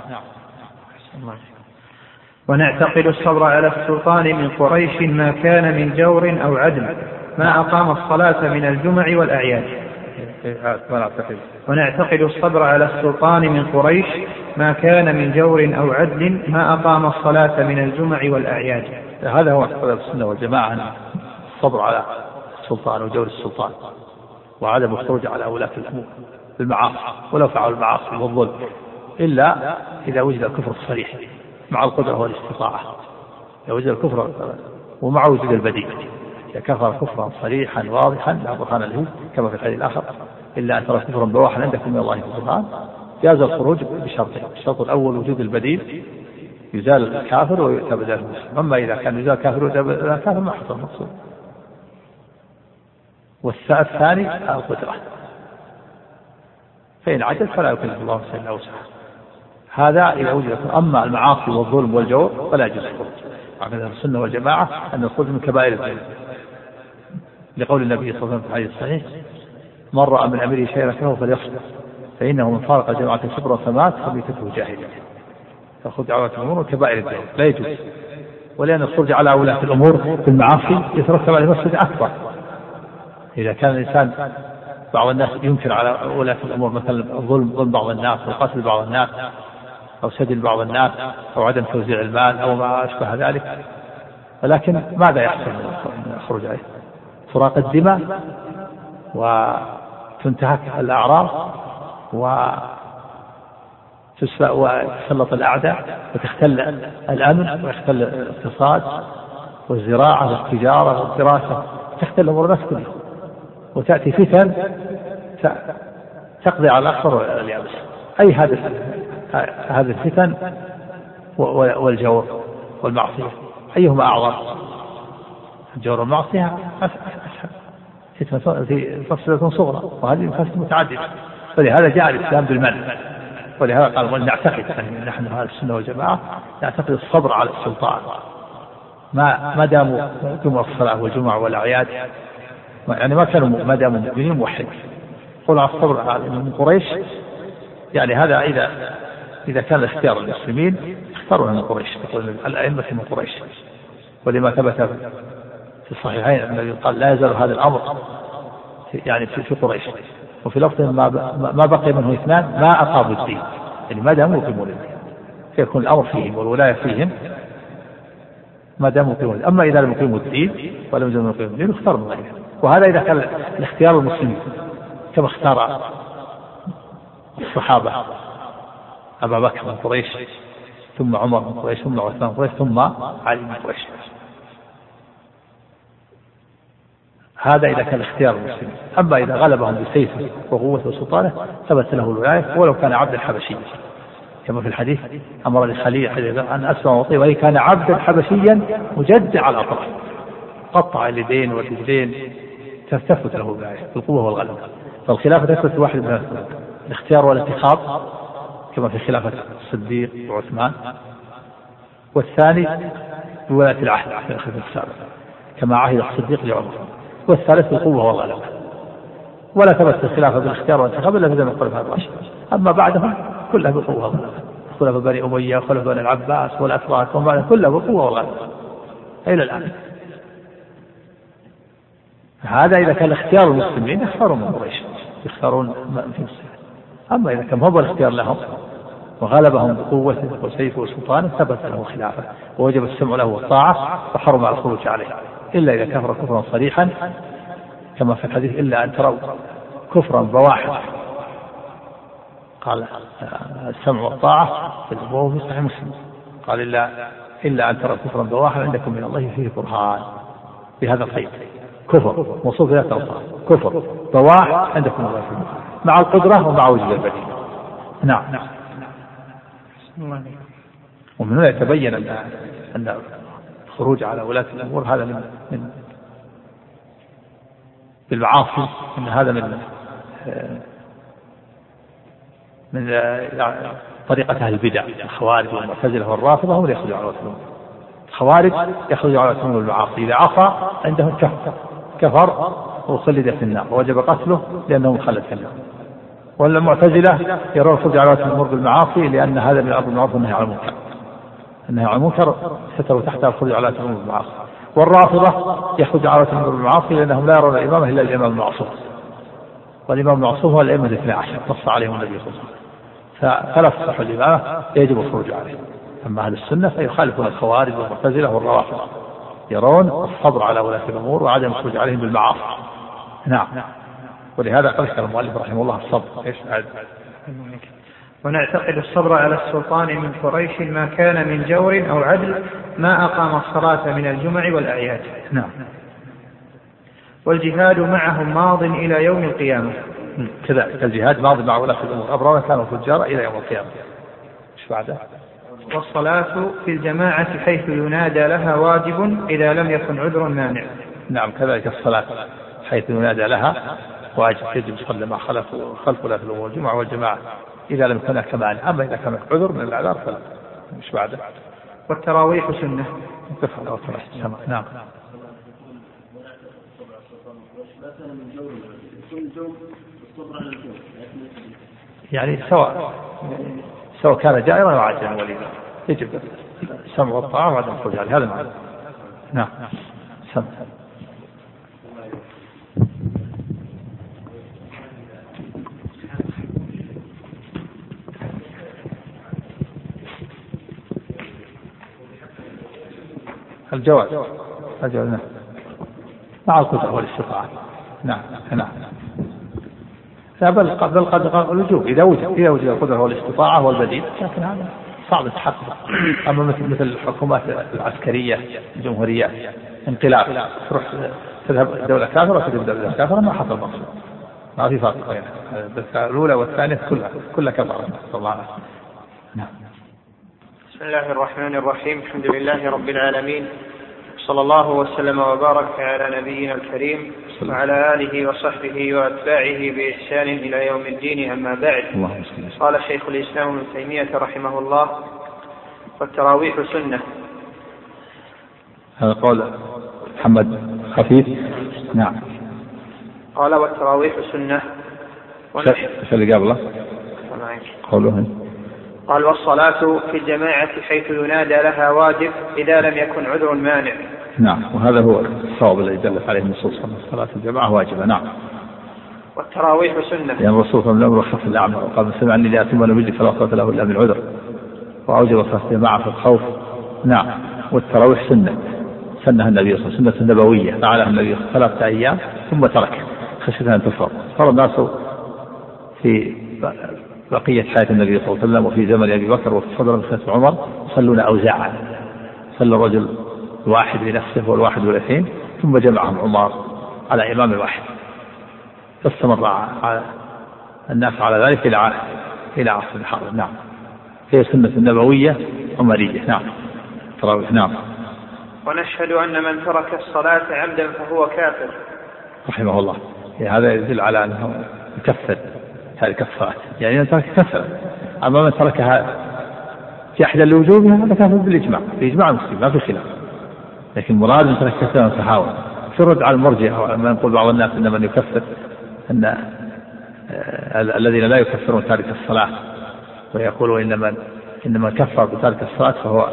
ونعتقد الصبر على السلطان من قريش ما كان من جور أو عدل ما أقام الصلاة من الجمع والأعياد. ونعتقد الصبر على السلطان من قريش ما كان من جور أو عدل ما أقام الصلاة من الجمع والأعياد. هذا هو اعتقاد السنة والجماعة، الصبر على السلطان وجور السلطان وعدم الخروج على ولاة الأمور بالمعاصي ولو فعلوا المعاصي والظلم، إلا إذا وجد الكفر الصريح مع القدرة والاستطاعة. إذا وجد الكفر ومع وجود البديل، إذا كفر كفرا صريحا واضحا لا برهان له كما في الحديث الآخر إلا أن ترى كفرا بواحا عندكم من الله في القرآن، جاز الخروج بشرطين: الشرط الأول وجود البديل يزال الكافر ويؤتى بدل المسلم، أما إذا كان يزال الكافر ويؤتى بدل الكافر ما حصل المقصود. والثاني القدرة، فإن عجز فلا يكلف الله نفسا إلا وسعها. هذا إذا وجد. أما المعاصي والظلم والجور فلا يجوز الخروج. عقيدة السنة والجماعة أن الخروج من كبائر الذنوب، لقول النبي صلى الله عليه وسلم في الحديث الصحيح: من رأى من أمره شيئا يكرهه فليصبر فإنه من فارق الجماعة شبرا فمات فميتته جاهلية. فالخروج على ولاة الأمور كبائر الذنوب لا يجوز، ولأن الخروج على ولاة الأمور بالمعاصي يترتب على مفسدة أكبر. إذا كان الإنسان بعض الناس ينكر على ولاة الأمور مثلا ظلم بعض الناس وقتل بعض الناس أو سجن بعض الناس أو عدم توزيع المال أو ما أشبه ذلك، ولكن ماذا يحصل من الخروج عليه؟ فراق الدماء وتنتهك الأعراض وتسلط الأعداء وتختل الأمن ويختل الاقتصاد والزراعة والتجارة والدراسة، تختل الأمور الناس كلها، وتأتي فتن تقضي على الأخضر واليابس. أي هذه الفتن والجور والمعصية أيهما أعظم؟ الجور والمعصية فتنة في مفسدة صغرى، وهذه مفاسد متعددة، ولهذا جاء الإسلام بالمنع. ولهذا قال: ونعتقد نحن أهل السنة والجماعة نعتقد الصبر على السلطان ما داموا يقيموا الصلاة والجمعة والأعياد، يعني ما كانوا ما داموا مؤمنين موحدين. قل على الصبر من قريش، يعني هذا إذا كان الاختيار المسلمين اختاروا من قريش، تقول الأئمة من قريش، ولما ثبت في الصحيحين الذي قال: لا يزال هذا الأمر يعني في قريش، وفي لفظ ما بقي منه اثنان ما أقاموا الدين، يعني ما داموا يقيمون الدين فيكون الأمر فيهم والولاية فيهم ما داموا يقيمون الدين. أما إذا لم يقيموا الدين ولم يزالوا يقيمون الدين اختاروا من غيره. وهذا إذا كان الاختيار المسلمين كما اختار الصحابة أبا بكر من قريش، ثم عمر من قريش، ثم عثمان من قريش، ثم علي من قريش. هذا إذا كان اختيار المسلمين. أما إذا غلبهم بسيفه وقوته وسلطانه ثبت له الولاية ولو كان عبدا حبشيا، كما في الحديث: أمر لخليل أن أسمع وأطيع، وإن كان عبدا حبشيا مجدع الأطراف قطع اليدين والرجلين تثبت له الولاية بالقوة والغلبة. فالخلافة تثبت واحد من الاختيار والانتخاب كما في خلافة الصديق وعثمان، والثاني بولاية العهد في الخلافة السابقة كما عهد الصديق لعمر، والثالث بالقوة والغلبة. ولا ثبت الخلافة بالاختيار والانتخاب إلا في زمن الخلفاء الراشدين، أما بعدهم كلها بالقوة والغلبة، خلفاء بني أمية وخلفاء بني العباس والأتراك وما كلها بالقوة والغلبة إلى الآن. هذا إذا كان اختيار المسلمين يختاروا من قريش، يختارون في مسلمين. أما إذا كان هو الاختيار لهم وغلبهم بقوته وسيفه وسلطانه ثبت له خلافة ووجب السمع له والطاعة، فحرم على الخروج عليه إلا إذا كفر كفرا صريحا كما في الحديث: إلا أن تروا كفرا بواحا. قال السمع والطاعة في الأبواب في صحيح مسلم، قال إلا أن تروا كفرا بواحا عندكم من الله فيه برهان، بهذا القيد: كفر موصوف بذات الأوصاف، كفر بواح عندكم الله فيه مع القدرة ومع وجود البديل. نعم. ومن هنا يتبين أن الخروج على ولاة الأمور هذا من بالمعاصي، أن هذا من طريقة أهل البدع، الخوارج والمعتزلة والرافضة هم يخرجوا على ولاة الأمور. الخوارج يخرجوا على ولاة الأمور بالمعاصي، إذا عصى عندهم كفر وخلد في النار ووجب قتله لأنه مخلد في النار. والمعتزلة يرون الخروج على ولاة الأمور بالمعاصي لأن هذا من الأمر بالمعروف والنهي عن المنكر، النهي عن المنكر ستروا تحتها الخروج على ولاة الأمور بالمعاصي. والرافضة يخرج على ولاة الأمور بالمعاصي لأنهم لا يرون الإمامة إلا الإمام المعصوم، والإمام المعصوم هو الأئمة الاثنى عشر نص عليهم النبي صلى الله عليه وسلم، فلا تصح الإمامة يجب الخروج عليه. أما أهل السنة فيخالفون الخوارج والمعتزلة والروافض، يرون الصبر على ولاة الأمور وعدم الخروج عليهم بالمعاصي. نعم. ولهذا قال المؤلف رحمه الله الصبر. ايش بعد؟ ونعتقد الصبر على السلطان من قريش ما كان من جور أو عدل ما أقام الصلاة من الجمع والأعياد. نعم. والجهاد معهم ماض إلى يوم القيامة. كذلك الجهاد ماض مع ولاة الأمور أبرار كانوا فجارا إلى يوم القيامة. ايش بعده؟ والصلاة في الجماعة حيث ينادى لها واجب إذا لم يكن عذر مانع. نعم كذلك الصلاة حيث ينادى لها واجب، يجب يصلي مع خلف ولاة الأمور الجمعة والجماعة إذا لم يكن كمانع، أما إذا كان عذر من الأعذار فلا. مش بعده؟ والتراويح سنة. نعم. يعني سواء كان جائرا أو عاجلا وليا يجب السمع والطاعة وعدم الخروج عليه، هذا معنى. نعم. سمع. الجواز نعم مع القدرة والاستطاعة. نعم. لا بل قد الوجوب إذا وجد القدرة والاستطاعة والبديل، لكن هذا صعب التحقق. أما مثل الحكومات العسكرية الجمهورية انقلاب تروح تذهب دولة كافرة وتذهب دولة كافرة ما حصل مقصود، ما في فرق بين الأولى والثانية كلها كفرة. نعم. بسم الله الرحمن الرحيم. الحمد لله رب العالمين، صلى الله وسلم وبارك على نبينا الكريم وعلى آله وصحبه وأتباعه بإحسان إلى يوم الدين. أما بعد، قال شيخ الإسلام ابن تيمية رحمه الله: والتراويح سنة. هذا قول محمد خفيف. نعم. قال: والتراويح سنة. ايش اللي قبله؟ قوله قال: والصلاة في الجماعة حيث ينادى لها واجب إذا لم يكن عذر مانع. نعم، وهذا هو الصواب الذي دلت عليه النصوص أن الصلاة الجماعة واجبة. نعم. والتراويح سنة. يعني الرسول صلى الله عليه وسلم رخص الأعمى وقال: من سمع أني لا أتم نبي فلا صلاة له إلا من عذر، وأوجب صلاة الجماعة في الخوف. نعم. والتراويح سنها النبي صلى الله عليه وسلم، سنة نبوية فعلها النبي 3 أيام ثم ترك خشية أن تفرض. صار الناس في بقية حياة النبي صلى الله عليه وسلم وفي زمن أبي بكر وفي صدر خلافة عمر يصلون أوزاعا، صلى الرجل الواحد بنفسه والواحد والاثنين ثم جمعهم عمر على إمام واحد، فاستمر الناس على ذلك إلى عصر الحاضر. نعم. هي سنة نبوية عمرية. نعم. تراويح. نعم. ونشهد أن من ترك الصلاة عمدا فهو كافر. رحمه الله. هذا يدل على أنه يكفر تارك الصلاة، يعني من ترك كفر. أما من تركها جحدا لوجوبها هذا كافر بالإجماع، بإجماع المسلمين ما في خلاف. لكن مراد من ترك كفر تحاول ترد على المرجئة، وما يقول بعض الناس أن من يكفر أن الذين لا يكفرون تارك الصلاة ويقولوا إن من كفر بتارك الصلاة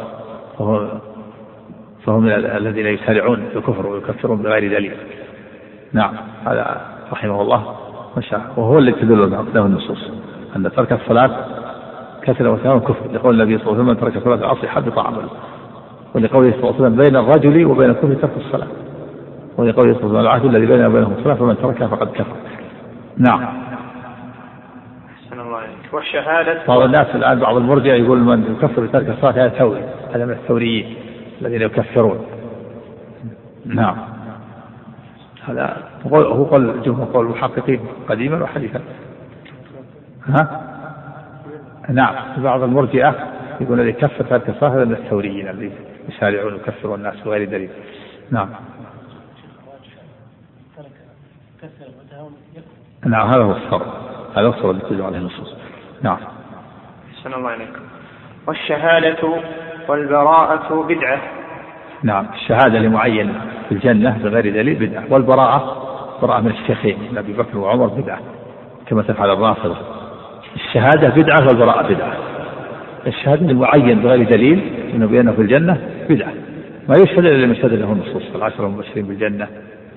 فهو من الذين يسارعون في الكفر ويكفرون بغير دليل. نعم. هذا رحمه الله وهو الذي تدل له النصوص أن ترك الصلاة كثرة وثمان كفر، لقول النبي صلى الله عليه وسلم: ترك صلاة العصر حبط عمله. ولقوله صلى الله عليه وسلم: بين الرجل وبين الكفر ترك الصلاة. ولقوله صلى الله عليه وسلم: العهد الذي بيننا وبينهم الصلاة فمن تركها فقد كفر. نعم. أحسن الله عليك. والشهادة. بعض الناس الآن بعض المرجئة يقول من يكفر بترك الصلاة هذا ثوري، هذا من الثوريين الذين يكفرون. نعم. هذا هو قول الجمهور، قول المحققين قديما وحديثا. نعم. بعض المرجئة يقول الذي كفر تارك الصلاة هذا من الثوريين الذين يسارعون ويكفرون الناس بغير دليل. نعم. نعم. هذا هو الصواب، هذا الصواب الذي تدل عليه النصوص. نعم. أحسن الله عليكم. والشهادة والبراءة بدعة. نعم. الشهادة لمعين في الجنة بغير دليل بدعة، والبراءة من الشيخين أبي بكر وعمر بدعة كما تفعل الرافضة. الشهادة بدعة والبراءة بدعة. الشهادة لمعين بغير دليل إنه بأنه في الجنة بدعة، ما يشهد إلا لمن شهد له النصوص 10 المبشرين بالجنة،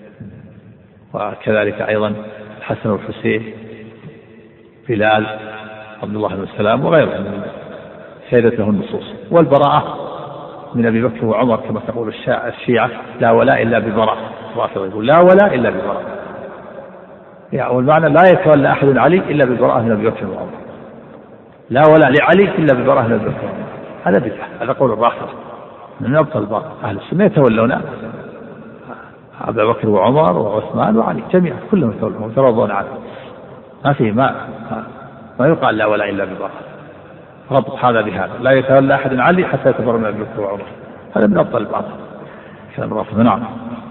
وكذلك أيضا الحسن والحسين، بلال، عبد الله بن سلام وغيرهم من شهدت له النصوص. والبراءة من أبي بكر وعمر كما تقول الشيعة: لا ولاء إلا ببراء. الرافضة يقول: لا ولاء إلا ببراء. يعني والمعنى لا يتولى أحد علي إلا ببراءة من أبي بكر وعمر، لا ولا لعلي إلا ببراءة من أبي بكر وعمر، هذا بدعة، هذا قول الرافضة من أبطل الباطل. أهل السنة يتولون أبا بكر وعمر وعثمان وعلي جميعا كلهم يتولون ويترضون عنه، ما فيه ما يقال لا ولا إلا ببراءة. ربط هذا بهذا، لا يتولى أحد علي حتى يتبرأ من أبي بكر وعمر، هذا من أبطل الباطل كلام الرافضة. نعم.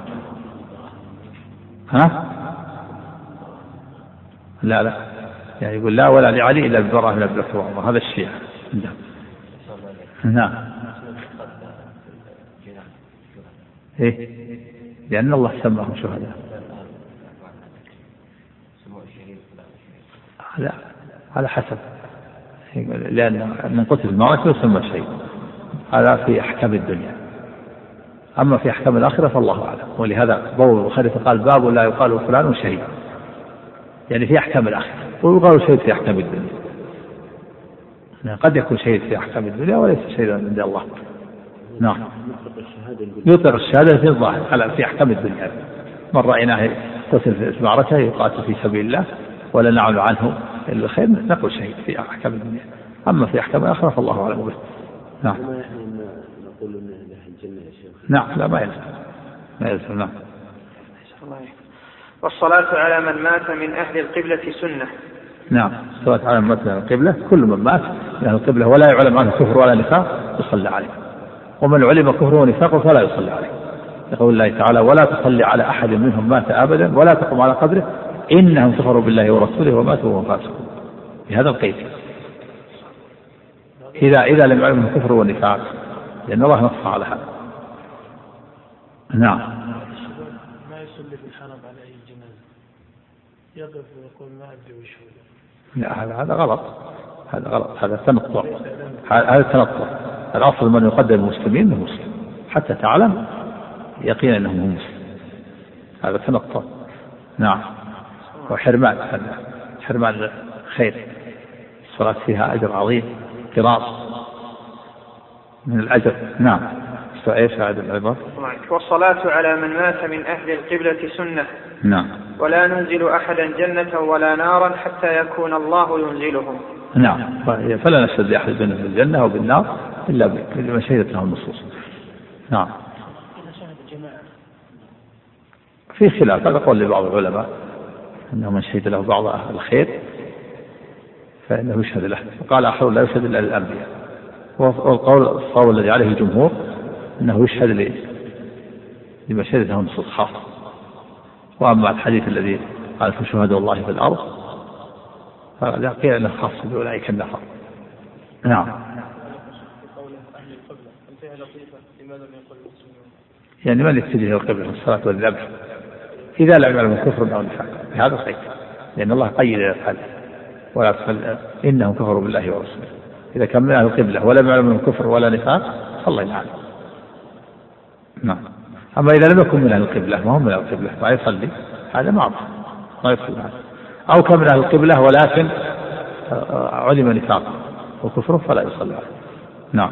ها؟ لا يعني يقول لا ولا لعلي إلا ببراءة من أبي بكر وعمر، هذا الشيعة. نعم. إيه؟ لأن الله سماهم شهداء. لا على حسب، لأن من قتل المعركة يسمى شيء، هذا في أحكام الدنيا، أما في أحكام الآخرة فالله أعلم. ولهذا بواب البخاري قال باب لا يقال فلان شهيد، يعني في أحكام الآخرة، ويقال شهيد في أحكام الدنيا. يعني قد يكون شهيد في أحكام الدنيا وليس شهيدا عند الله. نعم. يطلق الشهادة في الظاهر في أحكام الدنيا، من رأيناه قتل في المعركة يقاتل في سبيل الله ولا نعلم عنه إلا الخير نقول شهيد في أحكام الدنيا، أما في أحكام الآخرة فالله أعلم به. نعم. نقول إن أهل الجنة يا شيخ. نعم لا ما يلزم. نعم. والصلاة على من مات من أهل القبلة سنة. نعم. الصلاة على من مات من القبلة، كل من مات من أهل القبلة ولا يعلم عنه كفر ولا نفاق يصلى عليه، ومن علم كفر ونفاق فلا يصلى عليه، يقول الله تعالى ولا تصلي على أحد منهم مات أبدا ولا تقم على قبره إنهم كفروا بالله ورسوله وماتوا وهم فاسقون، بهذا القيد إذا لم يعلم الكفر والنفاق، لأن الله نص على هذا. نعم. ما يصلي في الحرم على أي جنازة يقف ويقول ما أدري وش هو. لا هذا غلط، هذا تنطع، هذا تنطع. الأصل من يقدم المسلمين من مسلم حتى تعلم يقينا أنهم هم مسلم، هذا تنطع. نعم. وحرمان، هذا حرمان خير، الصلاة فيها أجر عظيم قراص من الأجر. نعم. ايش هذا العبارة؟ والصلاة على من مات من أهل القبلة سنة. نعم. ولا ننزل أحدا جنة ولا نارا حتى يكون الله ينزلهم. نعم. فلا نشهد لأحد بالجنة أو بالنار إلا بما شهدت له النصوص. نعم. في خلاف، هذا قول لبعض العلماء أنه من شهد له بعض أهل الخير فإنه يشهد له، وقال آخر لا يشهد إلا للأنبياء، والقول الذي عليه الجمهور أنه يشهد لما شهد له النصوص خاصة. وأما الحديث الذي قال في شهداء الله في الأرض فلا قيل أنه خاص بأولئك النفر. نعم. يعني من يتجه القبلة في الصلاة والذبح إذا لم يعلم كفر أو نفاق، بهذا القيد، لأن الله قيد الحديث ولا تقل إنهم كفروا بالله ورسوله. إذا كان من أهل القبلة ولم يعلم من كفر ولا نفاق صلى الله عليه. نعم. أما إذا لم يكن من أهل القبلة ما هم من أهل القبلة ما يصلي، هذا معروف ما يصلي هذا. أو كان من أهل القبلة ولكن علم نفاقه وكفره فلا يصلي عليه. نعم.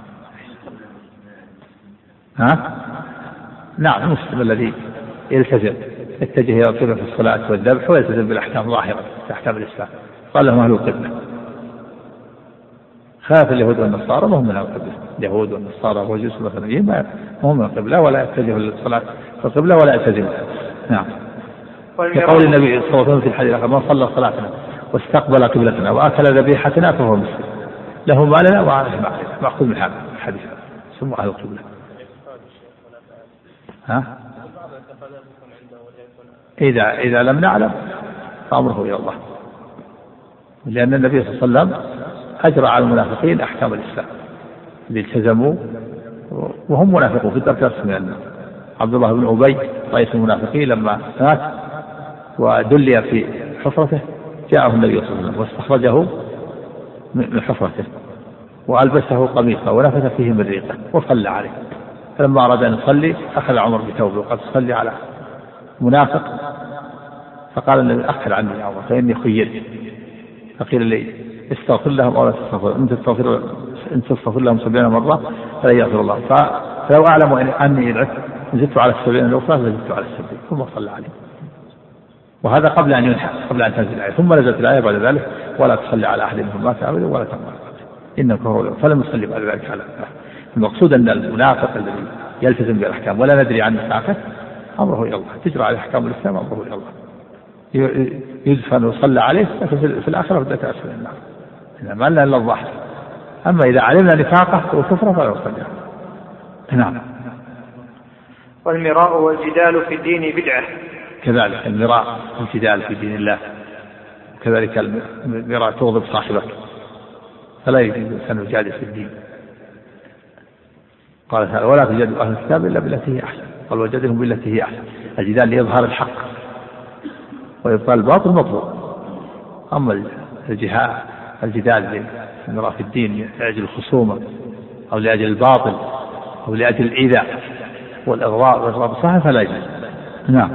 نعم. المسلم الذي يتجه إلى القبلة في الصلاة والذبح ويلتزم بالأحكام الظاهرة في أحكام الإسلام قال لهم أهل القبلة. خاف اليهود والنصارى ما هم من القبلة، اليهود والنصارى والمجوس والمثنيين ما هم من القبلة ولا يتجهوا للصلاة في القبلة ولا يلتزموا. نعم. كقول النبي صلى الله عليه وسلم في الحديث الآخر: من صلى صلاتنا واستقبل قبلتنا وأكل ذبيحتنا فهو مسلم، له ما لنا وعليه ما علينا. مأخوذ من هذا الحديث ثم أهل القبلة. إذا لم نعلم فأمره إلى الله، لأن النبي صلى الله عليه وسلم أجرى على المنافقين أحكام الإسلام اللي التزموا وهم منافقون في الدرك الأسفل من النار. عبد الله بن أبي رئيس المنافقين لما مات ودلي في حفرته جاءه النبي صلى الله عليه وسلم واستخرجه من حفرته وألبسه قميصه ونفث فيه من ريقه وصلى عليه. فلما أراد أن يصلي أخذ عمر بثوبه وقد صلي على منافق، فقال النبي: أخر عني يا عمر فإني خيرت. فقيل لي: استغفر لهم أو لا تستغفر، إن تستغفر لهم 70 مرة فلا يغفر الله. فلو أعلم أني زدت على 70 الأخرى لزدت على 70 ثم صلى عليه. وهذا قبل أن ينحى، قبل أن تنزل الآية. ثم نزلت الآية بعد ذلك: ولا تصلي على أحد منهم مات أبدا ولا تقم على قبره إنك هو، فلم يصلي بعد ذلك على أحد. المقصود أن المنافق الذي يلتزم بالأحكام ولا ندري عن نفاقه أمره إلى الله، تجرى عليه أحكام الإسلام، أمره إلى الله، يدفن ويصلى عليه، لكن في الآخرة بدأ تأسف النار، إنما لا إلا الظاهر. أما إذا علمنا نفاقه وكفره فلا يصلي. نعم. والمراء والجدال في الدين بدعة. كذلك المراء والجدال في دين الله، وكذلك المراء تغضب صاحبك، فلا يجوز أن يجادل في الدين. قال تعالى: ولا تجادلوا أهل الكتاب إلا بالتي هي أحسن. قال: وجادلهم بالتي هي أحسن. الجدال ليظهر الحق ويبطل الباطل مطلوب. أما الجدال المراء في الدين لأجل الخصومة أو لأجل الباطل أو لأجل الإيذاء والإغراء بالصحة فلا يجوز. نعم.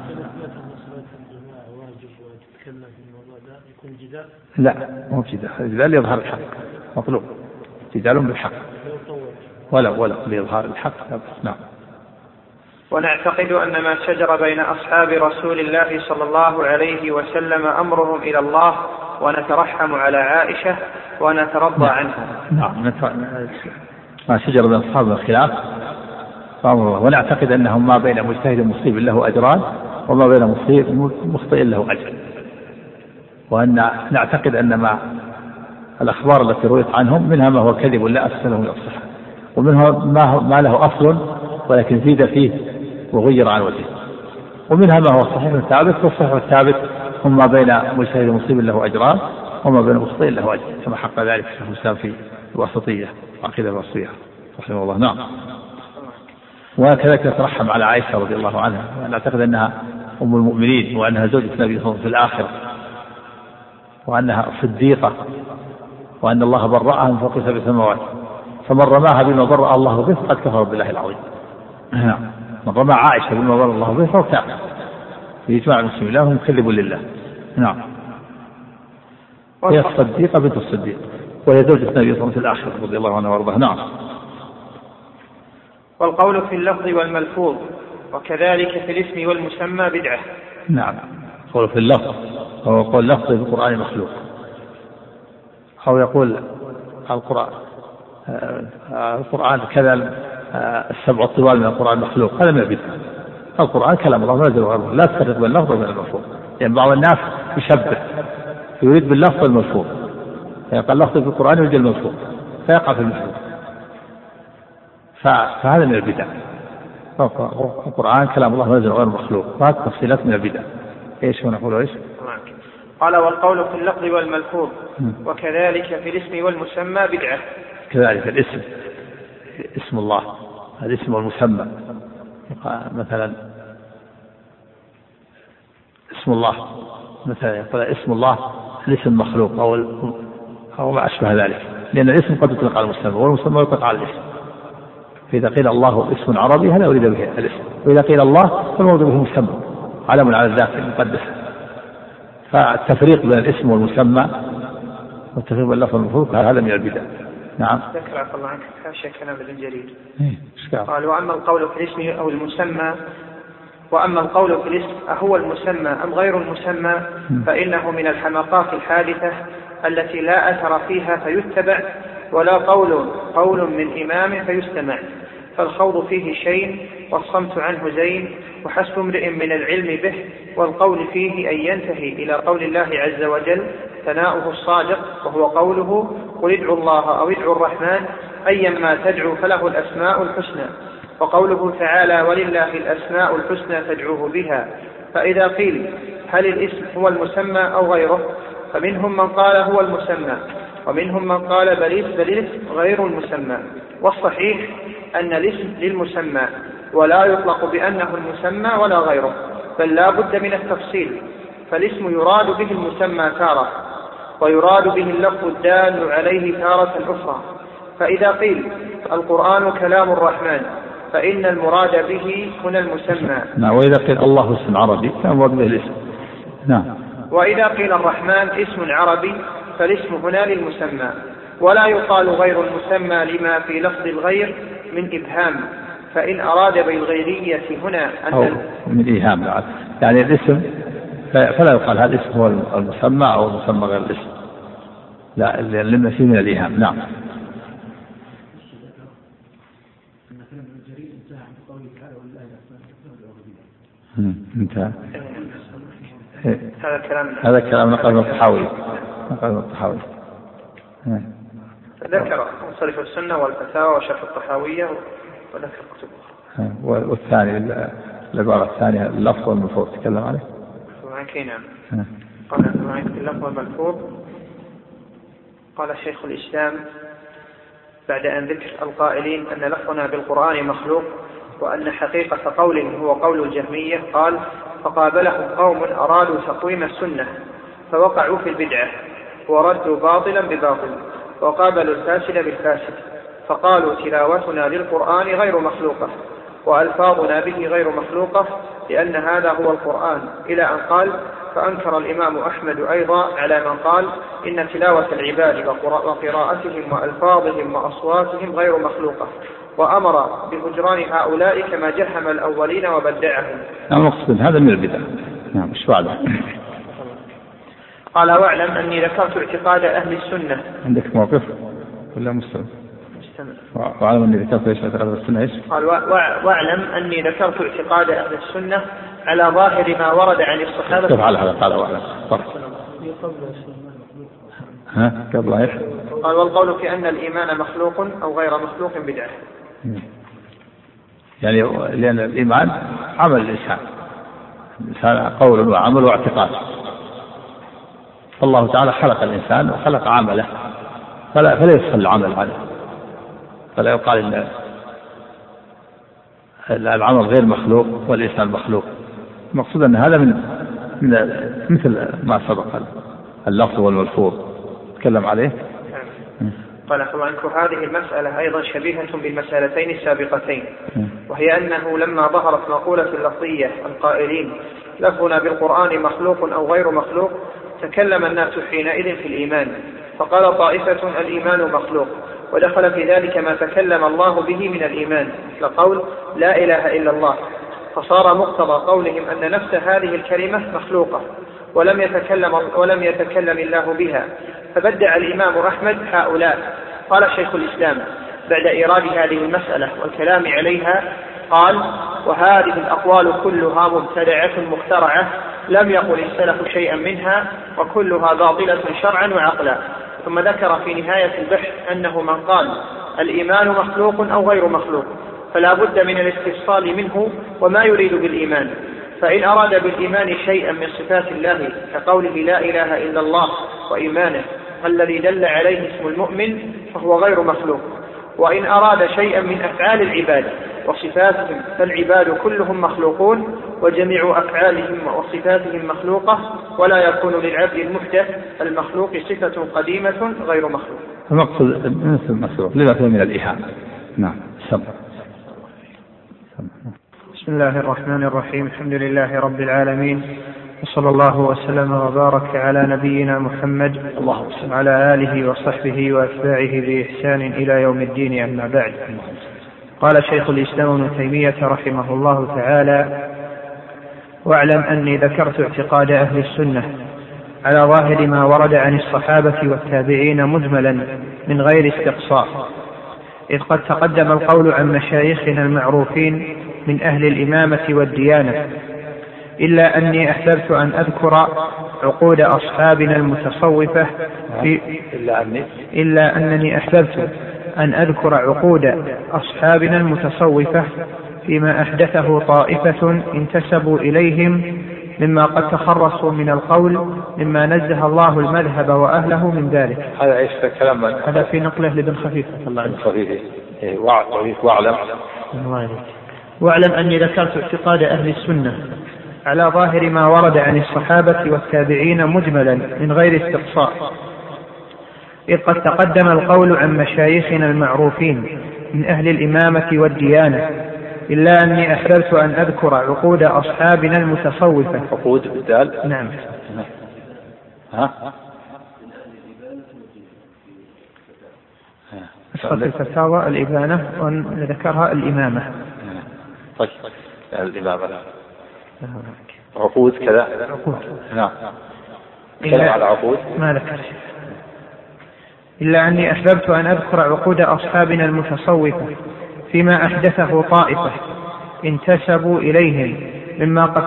لا، مو جدال، الجدال ليظهر الحق مطلوب، جدال بالحق ولا ليظهر الحق. نعم. ونعتقد أن ما شجر بين أصحاب رسول الله صلى الله عليه وسلم أمرهم إلى الله، ونترحم على عائشة ونترضى عنها. نعم. ما شجر بين أصحاب الخلاف فأمر الله، ونعتقد أنهم ما بين مجتهد مصيب له أجران وما بين مخطئ له أجر، وأن نعتقد أن ما الأخبار التي رويت عنهم منها ما هو كذب لا أساس له من الصحة، ومنها ما له أصل ولكن زيد فيه وغير عن وجهه، ومنها ما هو صحيح ثابت، والصحيح الثابت هم ما بين مجتهد مصيب له أجران وما بين مخطئ له أجر، كما حق ذلك شيخ الإسلام في الواسطية وعقيدة الواسطية رحمه الله. نعم. وكذلك نترحم على عائشة رضي الله عنها، ونعتقد أنها أم المؤمنين، وأنها زوجة النبي صلى الله عليه وسلم في الآخرة، وأنها صديقة، وأن الله برأها من فوق 7 سماوات، فمن رماها بما برأ الله به قد كفر بالله العظيم. من رمى عائشة بما برأ الله به فهو كافر بإجماع المسلمين، لا هم كذب لله. نعم. هي الصديقة بنت الصديق، وهي زوجة النبي صلى الله عليه وسلم في الآخرة رضي الله عنها وارضاها. نعم. والقول في اللفظ والملفوظ وكذلك في الاسم والمسمى بدعة. نعم. قول في اللفظ هو قول لفظ في القرآن مخلوق، أو يقول القرآن كذا 7 الطوال من القرآن مخلوق، هذا من البدعة. القرآن كلام الله نازل وغيره، لا تفرق بين اللفظ وبين الملفوظ، يعني بعض الناس يشبه يريد باللفظ الملفوظ، فيقال اللفظ في القرآن يريد الملفوظ فيقع في الملفوظ، فهذا من البدع. القرآن كلام الله نازل غير مخلوق، وهذه تفصيلات من البدع. ايش ونقول ايش؟ قال: والقول في اللفظ والملفوظ وكذلك في الاسم والمسمى بدعة. كذلك الاسم، اسم الله، الاسم والمسمى، مثلا اسم الله، مثلا يقول اسم الله الاسم مخلوق أو ما أشبه ذلك، لأن الاسم قد يطلق على المسمى والمسمى يطلق على الاسم. فإذا قيل الله اسم عربي هذا أريد به الاسم، وإذا قيل الله فالمراد به مسمى علم على الذات المقدسة. فالتفريق بين الاسم والمسمى والتفريق بين اللفظ والملفوظ هذا من البدع. نعم. ذكر الله عنك حاشا كلام ابن جرير. قال: وأما القول في الاسم أو المسمى، وأما القول في الاسم أهو المسمى أم غير المسمى، فإنه من الحماقات الحادثة التي لا أثر فيها فيتبع، ولا قول من إمام فيستمع، فالخوض فيه شيء والصمت عنه زين، وحسب امرئ من العلم به والقول فيه أن ينتهي إلى قول الله عز وجل ثناؤه الصادق، وهو قوله: قل ادعوا الله أو ادعوا الرحمن أيما تدعوا فله الأسماء الحسنى، وقوله تعالى: ولله الأسماء الحسنى فادعوه بها. فإذا قيل هل الاسم هو المسمى أو غيره، فمنهم من قال هو المسمى، ومنهم من قال بل الاسم غير المسمى. والصحيح أن الاسم للمسمى ولا يطلق بأنه المسمى ولا غيره، بل لا بد من التفصيل، فالاسم يراد به المسمى تارة، ويراد به اللفظ الدال عليه تارة أخرى. فإذا قيل القرآن كلام الرحمن فإن المراد به هنا المسمى. نعم. وإذا قيل الله اسم عربي فالمراد به الاسم. نعم. وإذا قيل الرحمن اسم عربي فالاسم هنا للمسمى، ولا يقال غير المسمى لما في لفظ الغير من إبهام، فإن أراد بالغيرية هنا أو من إيهام، يعني الاسم فلا يقال هذا الاسم هو المسمى أو المسمى غير الاسم، لا لأن فيه من الإيهام. نعم. انتهى. هذا الكلام نقل من الطحاوي. ذكر مصرف السنة والفتاوى وشرح الطحاوية وذكر كتب أخرى. والثاني العبارة الثانية اللفظ والملفوظ تكلم عليه. نعم. قال اللفظ والملفوظ. قال شيخ الإسلام بعد أن ذكر القائلين أن لفظنا بالقرآن مخلوق وأن حقيقة قوله هو قول الجهمية، قال: فقابلهم قوم أرادوا تقويم السنة فوقعوا في البدعة وردوا باطلا بباطل وقابلوا الفاسد بالفاسد، فقالوا تلاوتنا للقرآن غير مخلوقة وألفاظنا به غير مخلوقة لأن هذا هو القرآن، إلى أن قال: فأنكر الإمام أحمد أيضا على من قال إن تلاوة العباد وقراءتهم وألفاظهم وأصواتهم غير مخلوقة، وأمر بهجران هؤلاء كما جهم الأولين وبدعهم. المقصود هذا من البدع. نعم. ايش بعده؟ قال: واعلم أني ذكرت اعتقاد أهل السنة. عندك موقف ولا مستمر؟ واعلم أني ذكرت ايش اعتقاد أهل السنة؟ ايش؟ قال: واعلم أني ذكرت اعتقاد أهل السنة على ظاهر ما ورد عن الصحابة. كيف على هذا؟ قال: واعلم. قبل ايش؟ قال: والقول في أن الإيمان مخلوق أو غير مخلوق بدعة. يعني لأن الإيمان عمل الإنسان قول وعمل واعتقاد، الله تعالى خلق الإنسان وخلق عمله فلا يدخل العمل عنه، فلا يقال إن العمل غير مخلوق والإنسان مخلوق. المقصود أن هذا من مثل ما سبق اللفظ والملفوظ تكلم عليه. قال: هذه المسألة أيضا شبيهة بالمسألتين السابقتين، وهي أنه لما ظهرت مقولة اللفظية القائلين لفظنا بالقرآن مخلوق أو غير مخلوق، تكلم الناس حينئذ في الإيمان، فقال طائفة الإيمان مخلوق، ودخل في ذلك ما تكلم الله به من الإيمان مثل قول لا إله إلا الله، فصار مقتضى قولهم أن نفس هذه الكلمة مخلوقة ولم يتكلم الله بها، فبدع الإمام أحمد هؤلاء. قال شيخ الإسلام بعد إيراد هذه المسألة والكلام عليها، قال: وهذه الأقوال كلها مبتدعة مخترعة لم يقل السلف شيئا منها وكلها باطلة شرعا وعقلا. ثم ذكر في نهاية البحث أنه من قال الإيمان مخلوق أو غير مخلوق فلا بد من الاستفصال منه وما يريد بالإيمان، فإن أراد بالإيمان شيئا من صفات الله كقوله لا إله إلا الله وإيمانه الذي دل عليه اسم المؤمن فهو غير مخلوق، وإن أراد شيئا من أفعال العباد وصفاتهم فالعباد كلهم مخلوقون وجميع أفعالهم وصفاتهم مخلوقة، ولا يكون للعبد المحدث المخلوق صفة قديمة غير مخلوق. المقصود مثل المخلوق لما فيه من الإيهام. نعم. بسم الله الرحمن الرحيم. الحمد لله رب العالمين، وصلى الله وسلم وبارك على نبينا محمد وعلى آله وصحبه وأتباعه بإحسان إلى يوم الدين، أما بعد. قال شيخ الإسلام ابن تيمية رحمه الله تعالى: واعلم أني ذكرت اعتقاد أهل السنة على ظاهر ما ورد عن الصحابة والتابعين مجملا من غير استقصاء، إذ قد تقدم القول عن مشايخنا المعروفين من أهل الإمامة والديانة، إلا أني أحببت أن أذكر عقود أصحابنا المتصوفة إلا أنني أحببت أن أذكر عقود أصحابنا المتصوفة فيما أحدثه طائفة انتسبوا إليهم مما قد تخرصوا من القول مما نزه الله المذهب وأهله من ذلك. هذا ايش الكلام؟ هذا في نقله لابن خفيف. واعلم أني ذكرت اعتقاد أهل السنة على ظاهر ما ورد عن الصحابة والتابعين مجملا من غير استقصاء، إذ قد تقدم القول عن مشايخنا المعروفين من أهل الإمامة والديانة، إلا أني أحببت أن أذكر عقود أصحابنا المتصوفة. عقود بدال؟ نعم. أسقط الفتاوى الإبانة وذكرها الإمامة. طيب الإمامة. عقود كذا. عقود. نعم. كلام على عقود. ما ذكر. إلا أني أحببت أن أذكر عقود أصحابنا المتصوفة فيما أحدثه طائفة انتسبوا إليهم مما قد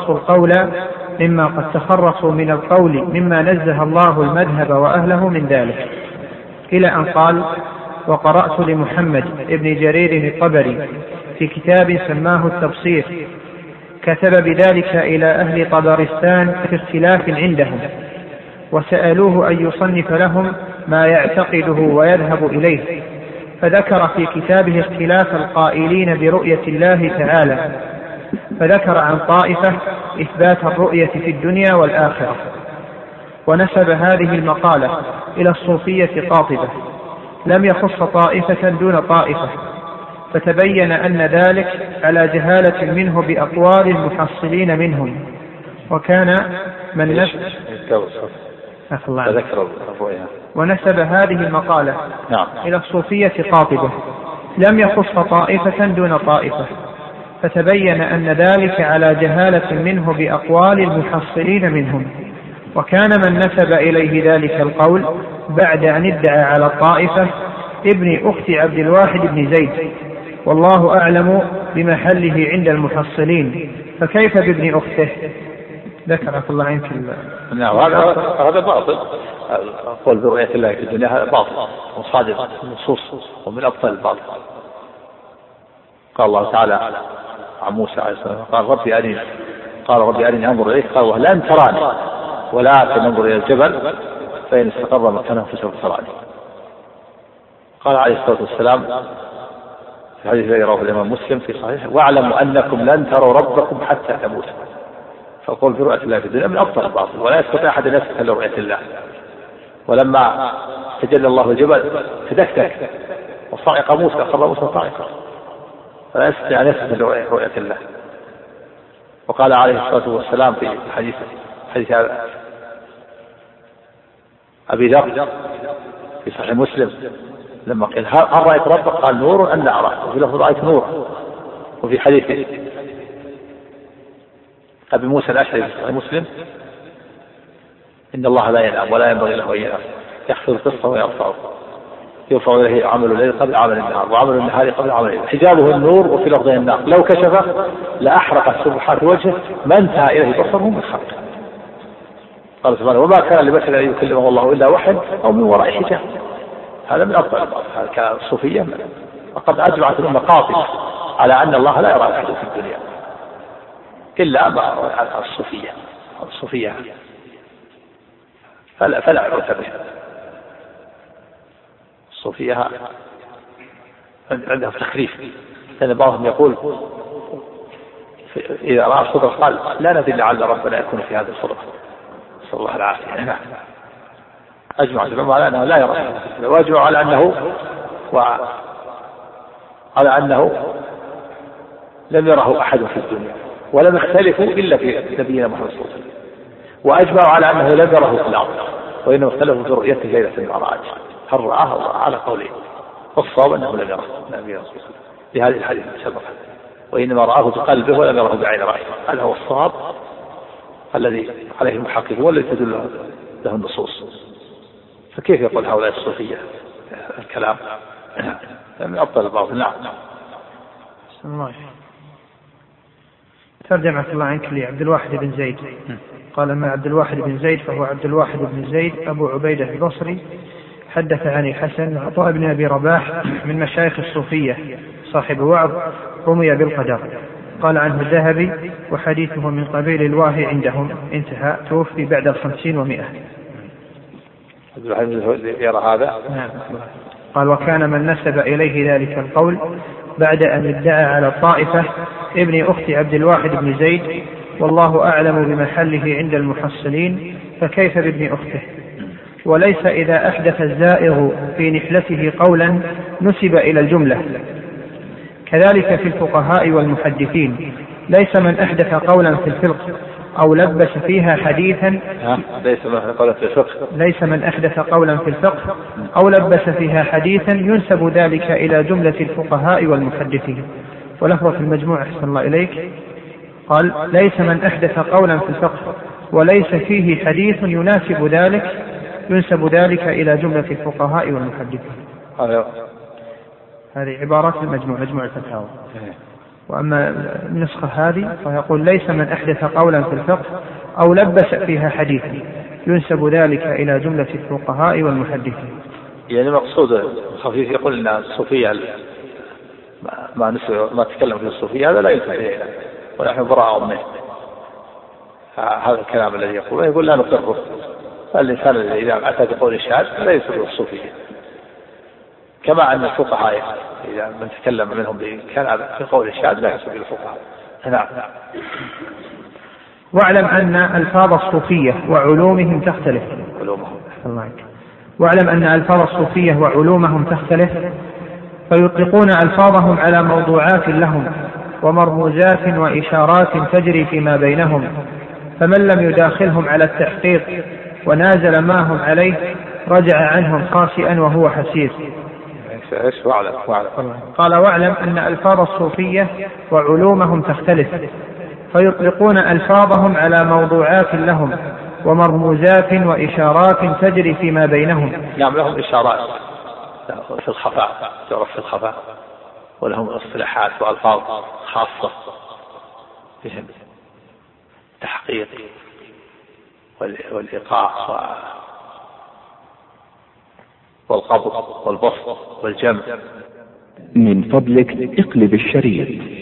تخرصوا من القول مما نزه الله المذهب وأهله من ذلك، إلى أن قال: وقرأت لمحمد ابن جرير الطبري في كتاب سماه التبصير كتب بذلك إلى أهل طبرستان في اختلاف عندهم، وسألوه أن يصنف لهم ما يعتقده ويذهب إليه، فذكر في كتابه اختلاف القائلين برؤية الله تعالى، فذكر عن طائفة إثبات الرؤية في الدنيا والآخرة، ونسب هذه المقالة إلى الصوفية قاطبة، لم يخص طائفة دون طائفة، فتبين أن ذلك على جهالة منه بأقوال المحصلين منهم. وكان من ونسب هذه المقالة إلى الصوفية قاطبة، لم يخص طائفة دون طائفة، فتبين أن ذلك على جهالة منه بأقوال المحصلين منهم. وكان من نسب إليه ذلك القول بعد أن ادعى على الطائفة ابن أخت عبد الواحد بن زيد، والله أعلم بمحله عند المحصلين، فكيف بابن أخته؟ ذكر الله عنك. هذا باطل. قول برؤية الله في الدنيا هذا باطل وصادق النصوص ومن أبطل الباطل. قال الله تعالى عن موسى عليه السلام: قال ربي أرني أنظر إليك، قال: لن تراني ولكن انظر إلى الجبل فإن استقر مكانه فسوف تراني. قال عليه الصلاة والسلام في حديث رواه الإمام مسلم في صحيح: واعلموا أنكم لن تروا ربكم حتى تموتوا. فقول في رؤية الله في الدنيا من أبطل الباطل، ولا يستطيع أحد أن يسكت لرؤية الله. ولما تجلى الله الجبل تدكتك وصعق موسى، خر موسى صاعقا، فلا يستطيع أن يسكت لرؤية الله. وقال عليه الصلاة والسلام في حديث أبي ذر في صحيح مسلم لما قال: هل رأيت ربك؟ قال: نور أن لا أراه. وفي لفظ: رأيت نورا. وفي حديث أبي موسى الأشعري في صحيح مسلم: إن الله لا ينام ولا ينبغي له أن ينام، يحفظ القصة ويرفعه، يرفع إليه عمل الليل قبل عمل النهار وعمل النهار قبل عمل الليل، حجابه النور وفي لفظه النار، لو كشفه لأحرق سبحات وجهه ما انتهى إليه بصره من خلقه. قال سبحانه: وما كان لبشر أن يكلمه الله إلا وحي أو من وراء حجاب. هذا من أفضل هذا كالصوفية. وقد أجمعت الأمة قاطبة على أن الله لا يرى أحد في الدنيا إلا الصوفية فلا عبرة بها. الصوفية عندها تخريف، لأن بعضهم يقول إذا رأى الصدر قال: لا ندري لعل ربنا يكون في هذا الصدر، نسأل الله العافية. أجمع العلماء على أنه لا يرى، وأجمع على أنه لم يره أحد في الدنيا، ولم يختلفوا إلا في نبينا محمد صلى الله عليه وسلم. وأجمعوا على أنه لم يره في الأرض، وإنما اختلفوا في رؤيته ليلة المعراج، هل رآه على قوله، والصواب أنه لم يره نبينا صلى الله عليه وسلم لهذه الحديث المسبقة، وإنما رآه بقلبه ولم يره بعين رأيه. هذا هو الصواب الذي عليه المحققون والذي تدل له النصوص. فكيف يقول هؤلاء الصوفية الكلام من أبطل الباطل؟ نعم. ترجمة الله عنك لعبد الواحد بن زيد. قال: أما عبد الواحد بن زيد فهو عبد الواحد بن زيد أبو عبيدة البصري، حدث عن الحسن عطاء بن أبي رباح من مشايخ الصوفية، صاحب وعظ رمي بالقدر. قال عنه الذهبي: وحديثه من قبيل الواهي عندهم، انتهى، توفي بعد 50 و100. يرى هذا. قال: وكان من نسب إليه ذلك القول بعد أن ادعى على الطائفة ابن أخت عبد الواحد بن زيد، والله أعلم بمحله عند المحصلين، فكيف بابن أخته؟ وليس إذا أحدث الزائغ في نحلته قولا نسب إلى الجملة، كذلك في الفقهاء والمحدثين، ليس من أحدث قولا في الفقه أو لبس فيها حديثا، ليس من أحدث قولا في الفقه أو لبس فيها حديثا ينسب ذلك إلى جملة الفقهاء والمحدثين. ولفظ في المجموع أحسن الله إليك: قال ليس من أحدث قولا في الفقه وليس فيه حديث يناسب ذلك ينسب ذلك إلى جملة الفقهاء والمحدثين. هذه عبارات المجموع الفتاوى. وأما النسخة هذه فيقول ليس من أحدث قولا في الفقه أو لبس فيها حديثا ينسب ذلك إلى جملة الفقهاء والمحدثين. يعني مقصود خفيف يقول أن الصوفية ما تكلم في الصوفية هذا لا ينسب إلينا ونحن براء منه. هذا الكلام الذي يقول لا نقره. الإنسان إذا أتى بقول الشهاد لا ينسب الصوفية، كما أن الفقهاء إذا من تكلم منهم كان في قول الشهاد لا ينسب الفقهاء. نعم. واعلم أن ألفاظ الصوفية وعلومهم تختلف. واعلم أن ألفاظ الصوفية وعلومهم تختلف، فيطلقون ألفاظهم على موضوعات لهم ومرموزات وإشارات تجري فيما بينهم، فمن لم يداخلهم على التحقيق ونازل ما هم عليه رجع عنهم خاسئا وهو حسير. قال واعلم أن ألفاظ الصوفية وعلومهم تختلف، فيطلقون ألفاظهم على موضوعات لهم ومرموزات وإشارات تجري فيما بينهم. نعم لهم إشارات في الخفاء، تعرف في الخفاء، ولهم اصطلاحات وألفاظ خاصة بهم تحقيق والإيقاع والقبض والبسط والجمع. من فضلك اقلب الشريط.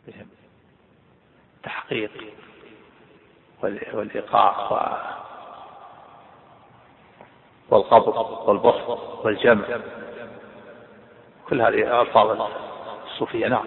تحقيق والإيقاع والقبض والبسط والجمع، كل هذه ألفاظ الصوفية. نعم.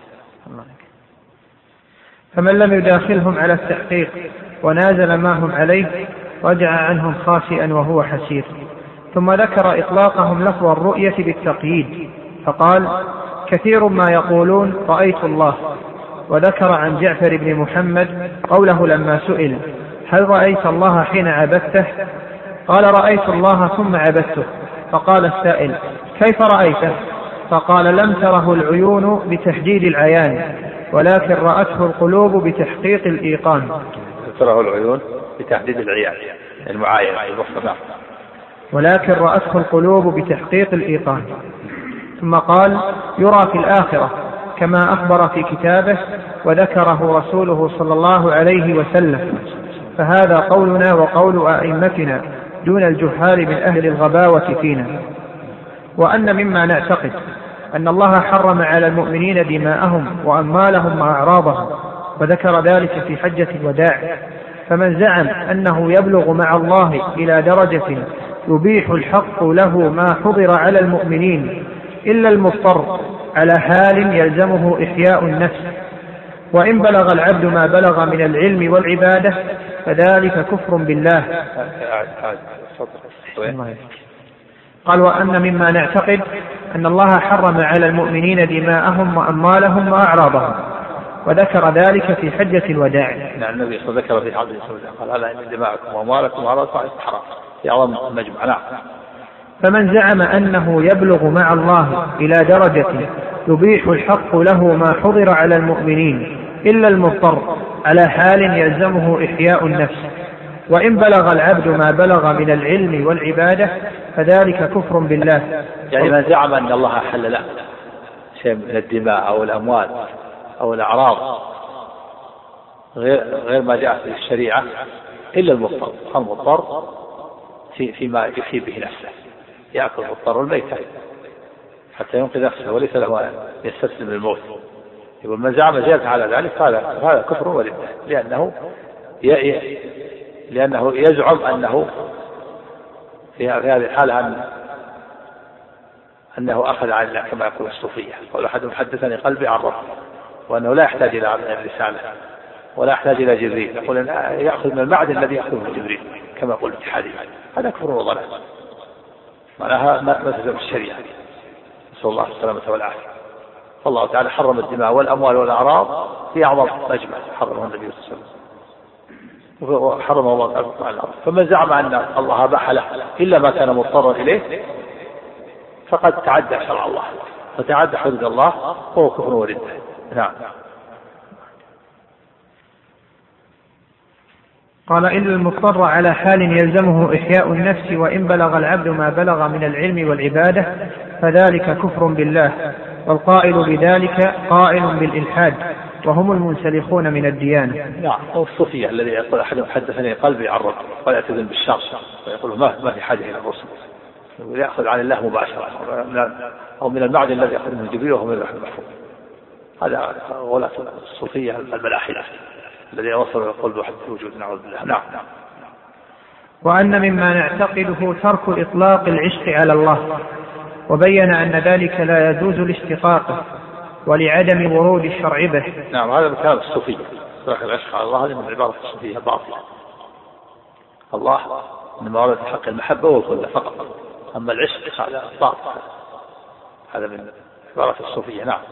فمن لم يداخلهم على التحقيق ونازل ما هم عليه رجع عنهم خاسئا وهو حسير. ثم ذكر إطلاقهم لفظ الرؤية بالتقييد فقال: كثير ما يقولون رأيت الله. وذكر عن جعفر بن محمد قوله لما سئل: هل رأيت الله حين عبدته؟ قال: رأيت الله ثم عبدته. فقال السائل: كيف رأيته؟ فقال: لم تره العيون بتحديد العيان، ولكن رأته القلوب بتحقيق الإيقان. تره العيون بتحديد العيان المعاينة المصطلح، ولكن رأته القلوب بتحقيق الإيقان. ثم قال: يرى في الآخرة كما أخبر في كتابه وذكره رسوله صلى الله عليه وسلم. فهذا قولنا وقول أئمتنا دون الجهال من أهل الغباوة فينا. وأن مما نعتقد أن الله حرم على المؤمنين دماءهم وأموالهم وأعراضهم، وذكر ذلك في حجة الوداع. فمن زعم أنه يبلغ مع الله إلى درجة يبيح الحق له ما حضر على المؤمنين إلا المضطر على حال يلزمه إحياء النفس، وإن بلغ العبد ما بلغ من العلم والعبادة فذلك كفر بالله. قال: وأن مما نعتقد أن الله حرم على المؤمنين دماءهم وأموالهم وأعراضهم، وذكر ذلك في حجة الوداع. نعم، النبي صلى الله عليه وسلم ذكر في حديث قال: ألا إن دماءكم وأموالكم وأعراضكم حرام في أعظم المجمع. نعم. فمن زعم أنه يبلغ مع الله إلى درجة يبيح الحق له ما حضر على المؤمنين إلا المضطر على حال يلزمه إحياء النفس، وإن بلغ العبد ما بلغ من العلم والعبادة فذلك كفر بالله. يعني من زعم أن الله حل له شيء من الدماء أو الأموال أو الأعراض غير ما جاء في الشريعة إلا المضطر، المضطر فيما يحيي به نفسه، يأكل المضطر الميتة حتى ينقذ نفسه وليس له يستسلم للموت. يقول من زعم زيادة على ذلك هذا كفر وردة، لأنه يزعم أنه في هذه الحالة أنه أخذ عن الله كما يقول الصوفية. يقول أحدهم: حدثني قلبي عن ربي، وأنه لا يحتاج إلى الرسالة ولا يحتاج إلى جبريل. يقول أن يأخذ من المعدن الذي يأخذ من جبريل كما يقول الاتحادي. هذا كفر وضلال، معناها ما تلزم الشريعة. نسأل الله السلامة والعافية. فالله تعالى حرم الدماء والأموال والأعراض في أعظم مجمع حرمه النبي صلى الله عليه وسلم، وحرم الله تعالى على الأرض. فمن زعم أن الله أباح له إلا ما كان مضطرا إليه فقد تعدى شرع الله وتعدى حدود الله، وهو كفر وردة. نعم. قال: إلا المضطر على حال يلزمه إحياء النفس، وإن بلغ العبد ما بلغ من العلم والعبادة فذلك كفر بالله. والقائل بذلك قائل بالإلحاد، وهم المنسلخون من الديانة. نعم. والصوفية الذي يقول أحدهم: حدثني قلبي عن ربي، ويعتذر بالشر ويقول ما في حاجة إلى الرسل، يأخذ عن الله مباشرة، أو من المعدن الذي يأخذ من جبريل وهو من اللوح المحفوظ. هذا غلاة الصوفية الملاحدة الذي وصلوا يقول بوحدة الوجود. نعوذ بالله. نعم. وأن مما نعتقده ترك إطلاق العشق على الله، وبين أن ذلك لا يجوز لاشتقاقه ولعدم ورود الشرع به. نعم، هذا من كلام الصوفية. ترك العشق على الله هذه من عبارة الصوفية باطلة. الله إنما ورد حق المحبة والخلة فقط، أما العشق هذا باطل، هذا من عبارة الصوفية. نعم.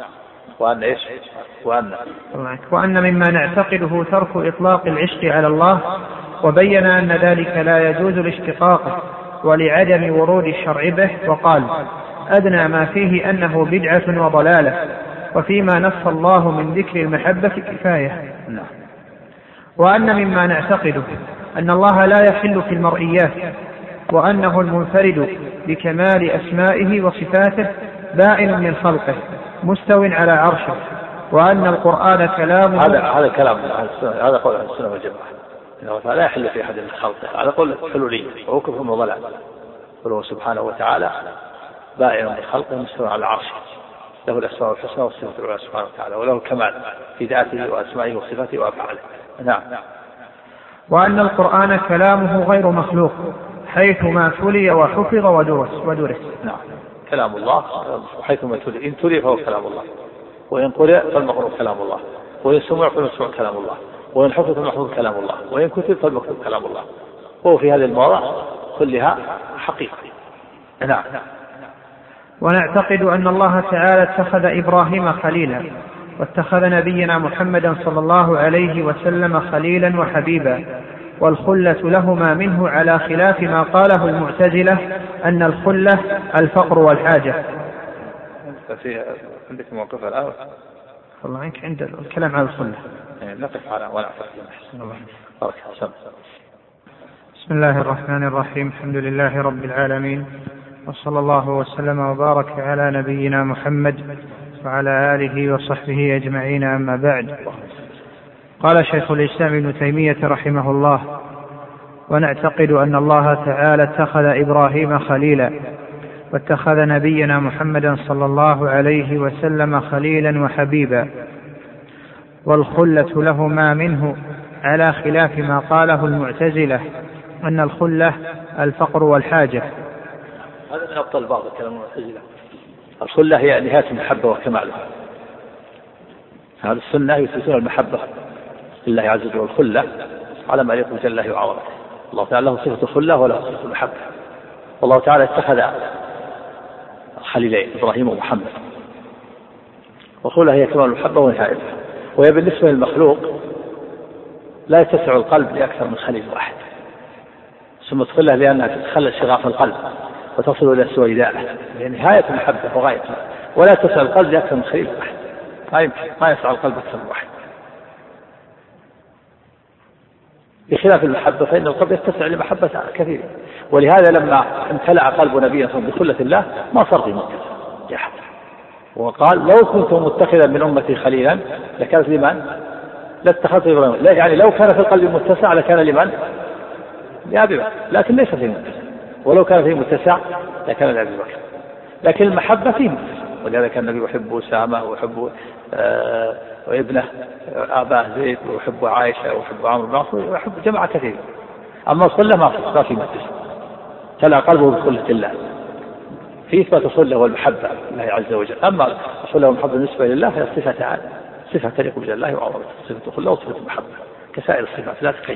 وأن مما نعتقده ترك إطلاق العشق على الله، وبين أن ذلك لا يجوز لاشتقاقه ولعدم ورود الشرع به. وقال: أدنى ما فيه أنه بدعة وضلالة، وفيما نص الله من ذكر المحبة كفاية. وأن مما نعتقده أن الله لا يحل في المرئيات، وأنه المنفرد بكمال أسمائه وصفاته بائن من خلقه مستو على عرشه، وأن القرآن كلامه. هذا كلام، هذا قول السنة والجماعة، إنه لا يحل في أحد من خلقه. هذا قول حلولي وهو كفر وضلال. قوله سبحانه وتعالى: بائن من خلقه مستو على عرشه، له الأسماء الحسنى والصفات العلى سبحانه وتعالى، وله الكمال في ذاته وأسمائه وصفاته وأفعاله. نعم. وأن القرآن كلامه غير مخلوق حيث ما تلي وحفظ ودرس. نعم، كلام الله حيث ما تلي، إن تلي فهو كلام الله، وإن قرئ فالمقروء كلام الله، وإن سمع فالمسموع كلام الله، وإن حفظ فالمحفوظ كلام الله، وإن كتب فالمكتوب كلام الله، وهو في هذه المواضع كلها حقيقة. نعم. ونعتقد أن الله تعالى اتخذ إبراهيم خليلا، واتخذ نبينا محمدا صلى الله عليه وسلم خليلا وحبيبا، والخلة لهما منه على خلاف ما قاله المعتزلة أن الخلة الفقر والحاجة. عندك موقف الآن؟ والله عنك عند الكلام على الخلة. نقف على ونعتقد. بسم الله الرحمن الرحيم. الحمد لله رب العالمين، وصلى الله وسلم وبارك على نبينا محمد وعلى آله وصحبه أجمعين. أما بعد، قال شيخ الإسلام ابن تيمية رحمه الله: ونعتقد أن الله تعالى اتخذ إبراهيم خليلا، واتخذ نبينا محمدا صلى الله عليه وسلم خليلا وحبيبا، والخلة لهما منه على خلاف ما قاله المعتزلة أن الخلة الفقر والحاجة. هذا من أبطل بعض الكلام المعتزلة. الخلة هي نهاية المحبة وكمالها. هذه السنة يثبتون المحبة لله عز وجل، والخلة على ما يليق بجلاله وعظمته. الله تعالى له صفة الخلة وله صفة المحبة، والله تعالى اتخذ خليلين إبراهيم ومحمد، والخلة هي كمال المحبة ونهايتها. وهي بالنسبة للمخلوق لا يتسع القلب لأكثر من خليل واحد، ثم خلة لأنها تتخلى شغاف القلب وتصل إلى سويداءه، يعني نهاية المحبة وغايتها، ولا تسع القلب لأكثر من خليل واحد. ما يسع القلب أكثر من واحد، بخلاف المحبة فإن القلب يتسع لمحبة كثيرة. ولهذا لما امتلأ قلب نبينا بخلة الله ما صار في متسع أحد، وقال: لو كنت متخذا من أمتي خليلا لكانت لمن؟ لاتخذت إبراهيم. لا، يعني لو كان في القلب متسع لكان لمن؟ لأبي بكر، لكن ليس فيه متسع. ولو كان فيه متسع لكان لأبي بكر، لكن المحبة فيه متسع. ولهذا كان النبي يحب أسامة ويحب وابنه أباه زيد ويحب عائشة ويحب عمرو بن العاص ويحب جماعة كثيرة. أما الخلة ما في متسع، تلع قلبه بخلة الله، في إثبات الخلة والمحبة لله عز وجل. أما الخلة والمحبة بالنسبة لله هي صفة تليق بجلاله وعظمته، صفة الخلة وصفة المحبة كسائر الصفات لا تقيد.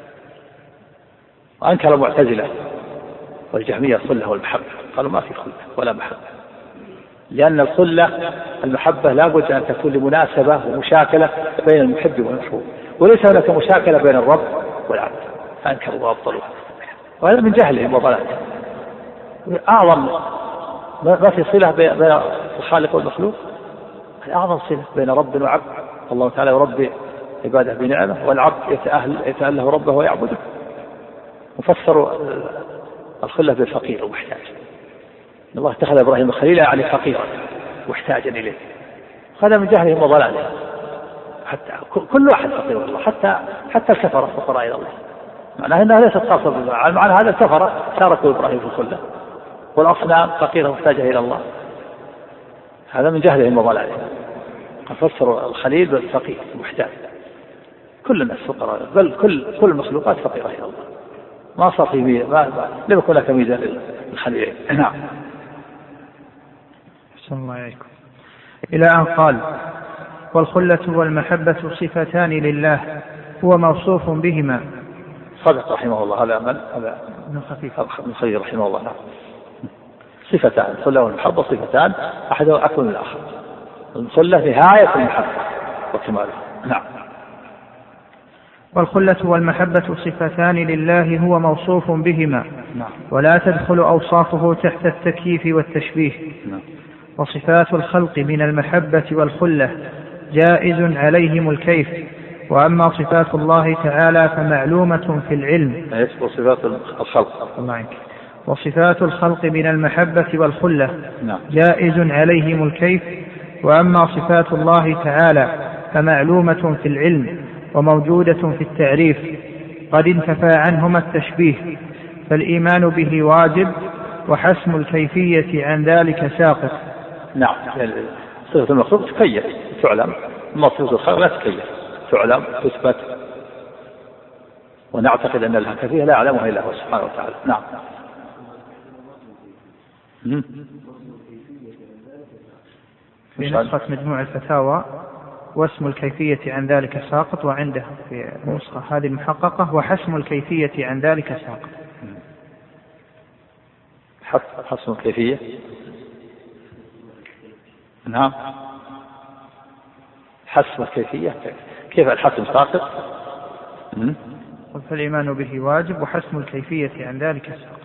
وأنكر المعتزلة والجهمية الخلة والمحبة، قالوا ما في خلة ولا محبة، لأن الخلة المحبة لا بد أن تكون لمناسبة ومشاكلة بين المحب والمحبوب، وليس هناك مشاكلة بين الرب والعبد، فأنكروا وأبطلوها، وهذا من جهلهم وضلالهم. أعظم ما في صلة بين الخالق والمخلوق، أعظم صلة بين رب وعبد. الله تعالى يربي عباده بنعمة، والعبد يتأله ربه ويعبده. وفسروا الخلة بالفقير ومحتاج. الله اتخذ إبراهيم خليلا يعني فقيرا محتاجا إليه، هذا من جهلهم وضلالهم. حتى كل واحد فقير والله، حتى الكفرة فقراء إلى الله، معناها أنها ليست خاصة بالمعنى، معنى هذا الكفرة شاركوا إبراهيم في الخلة، والأصنام فقيرة محتاجة إلى الله، هذا من جهلهم وضلالهم. فسروا الخليل بالفقير المحتاج. كل الناس فقراء، بل كل المخلوقات فقيرة إلى الله، ما صار في لم يكن لك ميزة للخليل. نعم. أحسن الله عليكم. إلى أن قال: والخلة والمحبة صفتان لله هو موصوف بهما. صدق رحمه الله. هذا من خفيف رحمه الله. نعم. صفتان، الخلة والمحبة صفتان، أحدهما أكثر من الآخر. الخلة نهاية المحبة وكمالها. نعم. والخلة والمحبة صفتان لله هو موصوف بهما، ولا تدخل أوصافه تحت التكييف والتشبيه. وصفات الخلق من المحبة والخلة جائز عليهم الكيف، وأما صفات الله تعالى فمعلومة في العلم. وصفات الخلق وصفات الخلق من المحبة والخلة جائز عليهم الكيف، وأما صفات الله تعالى فمعلومة في العلم وموجودة في التعريف، قد انتفى عنهما التشبيه، فالإيمان به واجب، وحسم الكيفية عن ذلك ساقط. نعم. صفة المخلوق تكيف تعلم، أما صفة الخالق لا تكيف تعلم تثبت، ونعتقد أن لها كيفية لا يعلمها إلا هو سبحانه وتعالى. نعم. في نسخة مجموع الفتاوى واسم الكيفية عن ذلك ساقط، وعنده في النسخة هذه المحققة وحسم الكيفية عن ذلك ساقط. حسم الكيفية. نعم. حسم الكيفية كيف الحسم ساقط؟ فالإيمان به واجب وحسم الكيفية عن ذلك ساقط.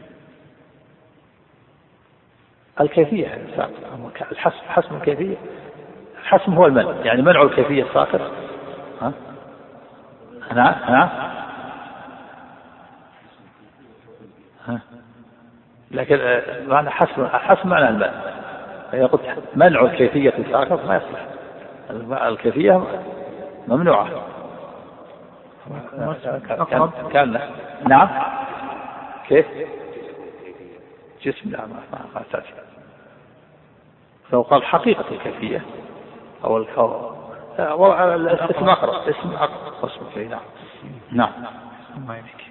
الكيفية ساقط، حسم الكيفية. الحسم هو المنع، يعني منع الكيفية ساقط. نعم. لكن معنى حسم معنى المنع، إذا قلت منع الكيفية ساقط ما يصلح، الكيفية ممنوعة. كان نعم. كيف جسم؟ لا ما تأتي. لو قال حقيقة الكيفية أو الاسم أقرب، اسم أقرب اسم الكيفية. نعم. ما يبكي.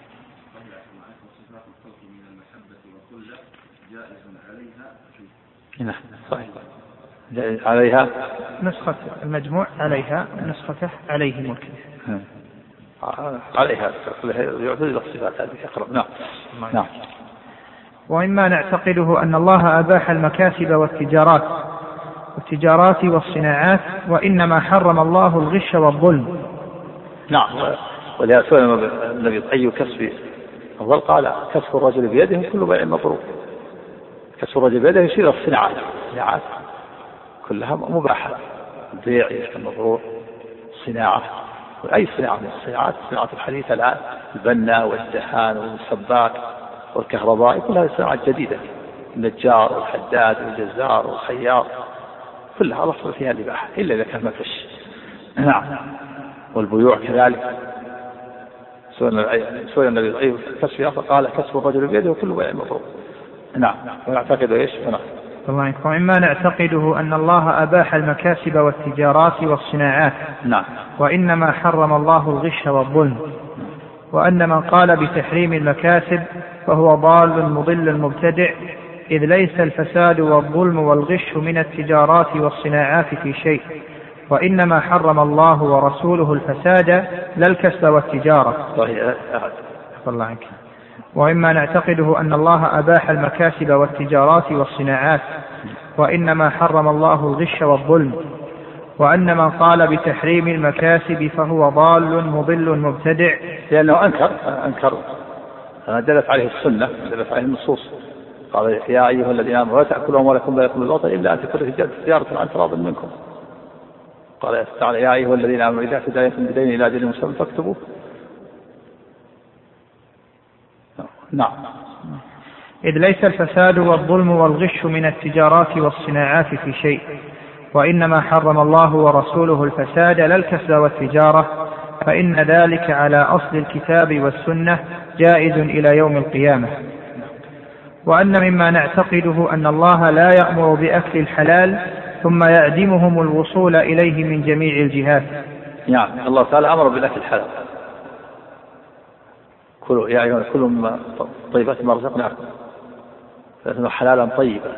نعم صحيح. عليها نسخة المجموع عليها، نسخته عليهم الكيف. عليها يعتد إلى الصفات هذه أقرب. نعم. نعم. وإما نعتقده أن الله أباح المكاسب والتجارات والصناعات، وإنما حرم الله الغش والظلم. نعم. ولهذا سئل النبي أي كسب أفضل؟ قال كسب الرجل بيده كل بيع مبرور. كسب الرجل بيده يشير الصناعات كلها مباحة، البيع مبرور، صناعة، أي صناعة من الصناعات، صناعة الحديثة الآن البناء والدهان والسباك والكهرباء، كلها صناعات جديدة، النجار والحداد والجزار والخياط، كلها الله فيها الإباحة إلا إذا كان مفش. نعم. والبيوع كذلك. سئل النبي أي كسب أفضل؟ قال كسب الرجل بيده وكل بيع مبرور. نعم. ونعتقد إيش؟ وإما نعتقده أن الله أباح المكاسب والتجارات والصناعات. نعم. وإنما حرم الله الغش والظلم، وأن من قال بتحريم المكاسب فهو ضال مضل مبتدع، إذ ليس الفساد والظلم والغش من التجارات والصناعات في شيء، وإنما حرم الله ورسوله الفساد لا الكسب والتجارة. الله عنك. وإما نعتقده أن الله أباح المكاسب والتجارات والصناعات، وإنما حرم الله الغش والظلم، وأن من قال بتحريم المكاسب فهو ضال مضل مبتدع، لأنه أنكر دلت عليه السنة، دلت عليه النصوص. قال يا أيها الذين آمنوا لا تأكلوا أموالكم بينكم بالباطل إلا أن تكون تجارة عن تراض منكم. قال تعالى يا أيها الذين آمنوا إذا تداينتم بدين إلى أجل مسمى فاكتبوه. نعم. إذ ليس الفساد والظلم والغش من التجارات والصناعات في شيء، وإنما حرم الله ورسوله الفساد لا الكسب والتجارة، فإن ذلك على أصل الكتاب والسنة جائز إلى يوم القيامة. وأن مما نعتقده أن الله لا يأمر بأكل الحلال ثم يعدمهم الوصول إليه من جميع الجهات. يعني الله تعالى أمر بالأكل الحلال، كلوا يا أيها كلوا مما طيبات ما رزقناكم فإنه حلالا طيبا.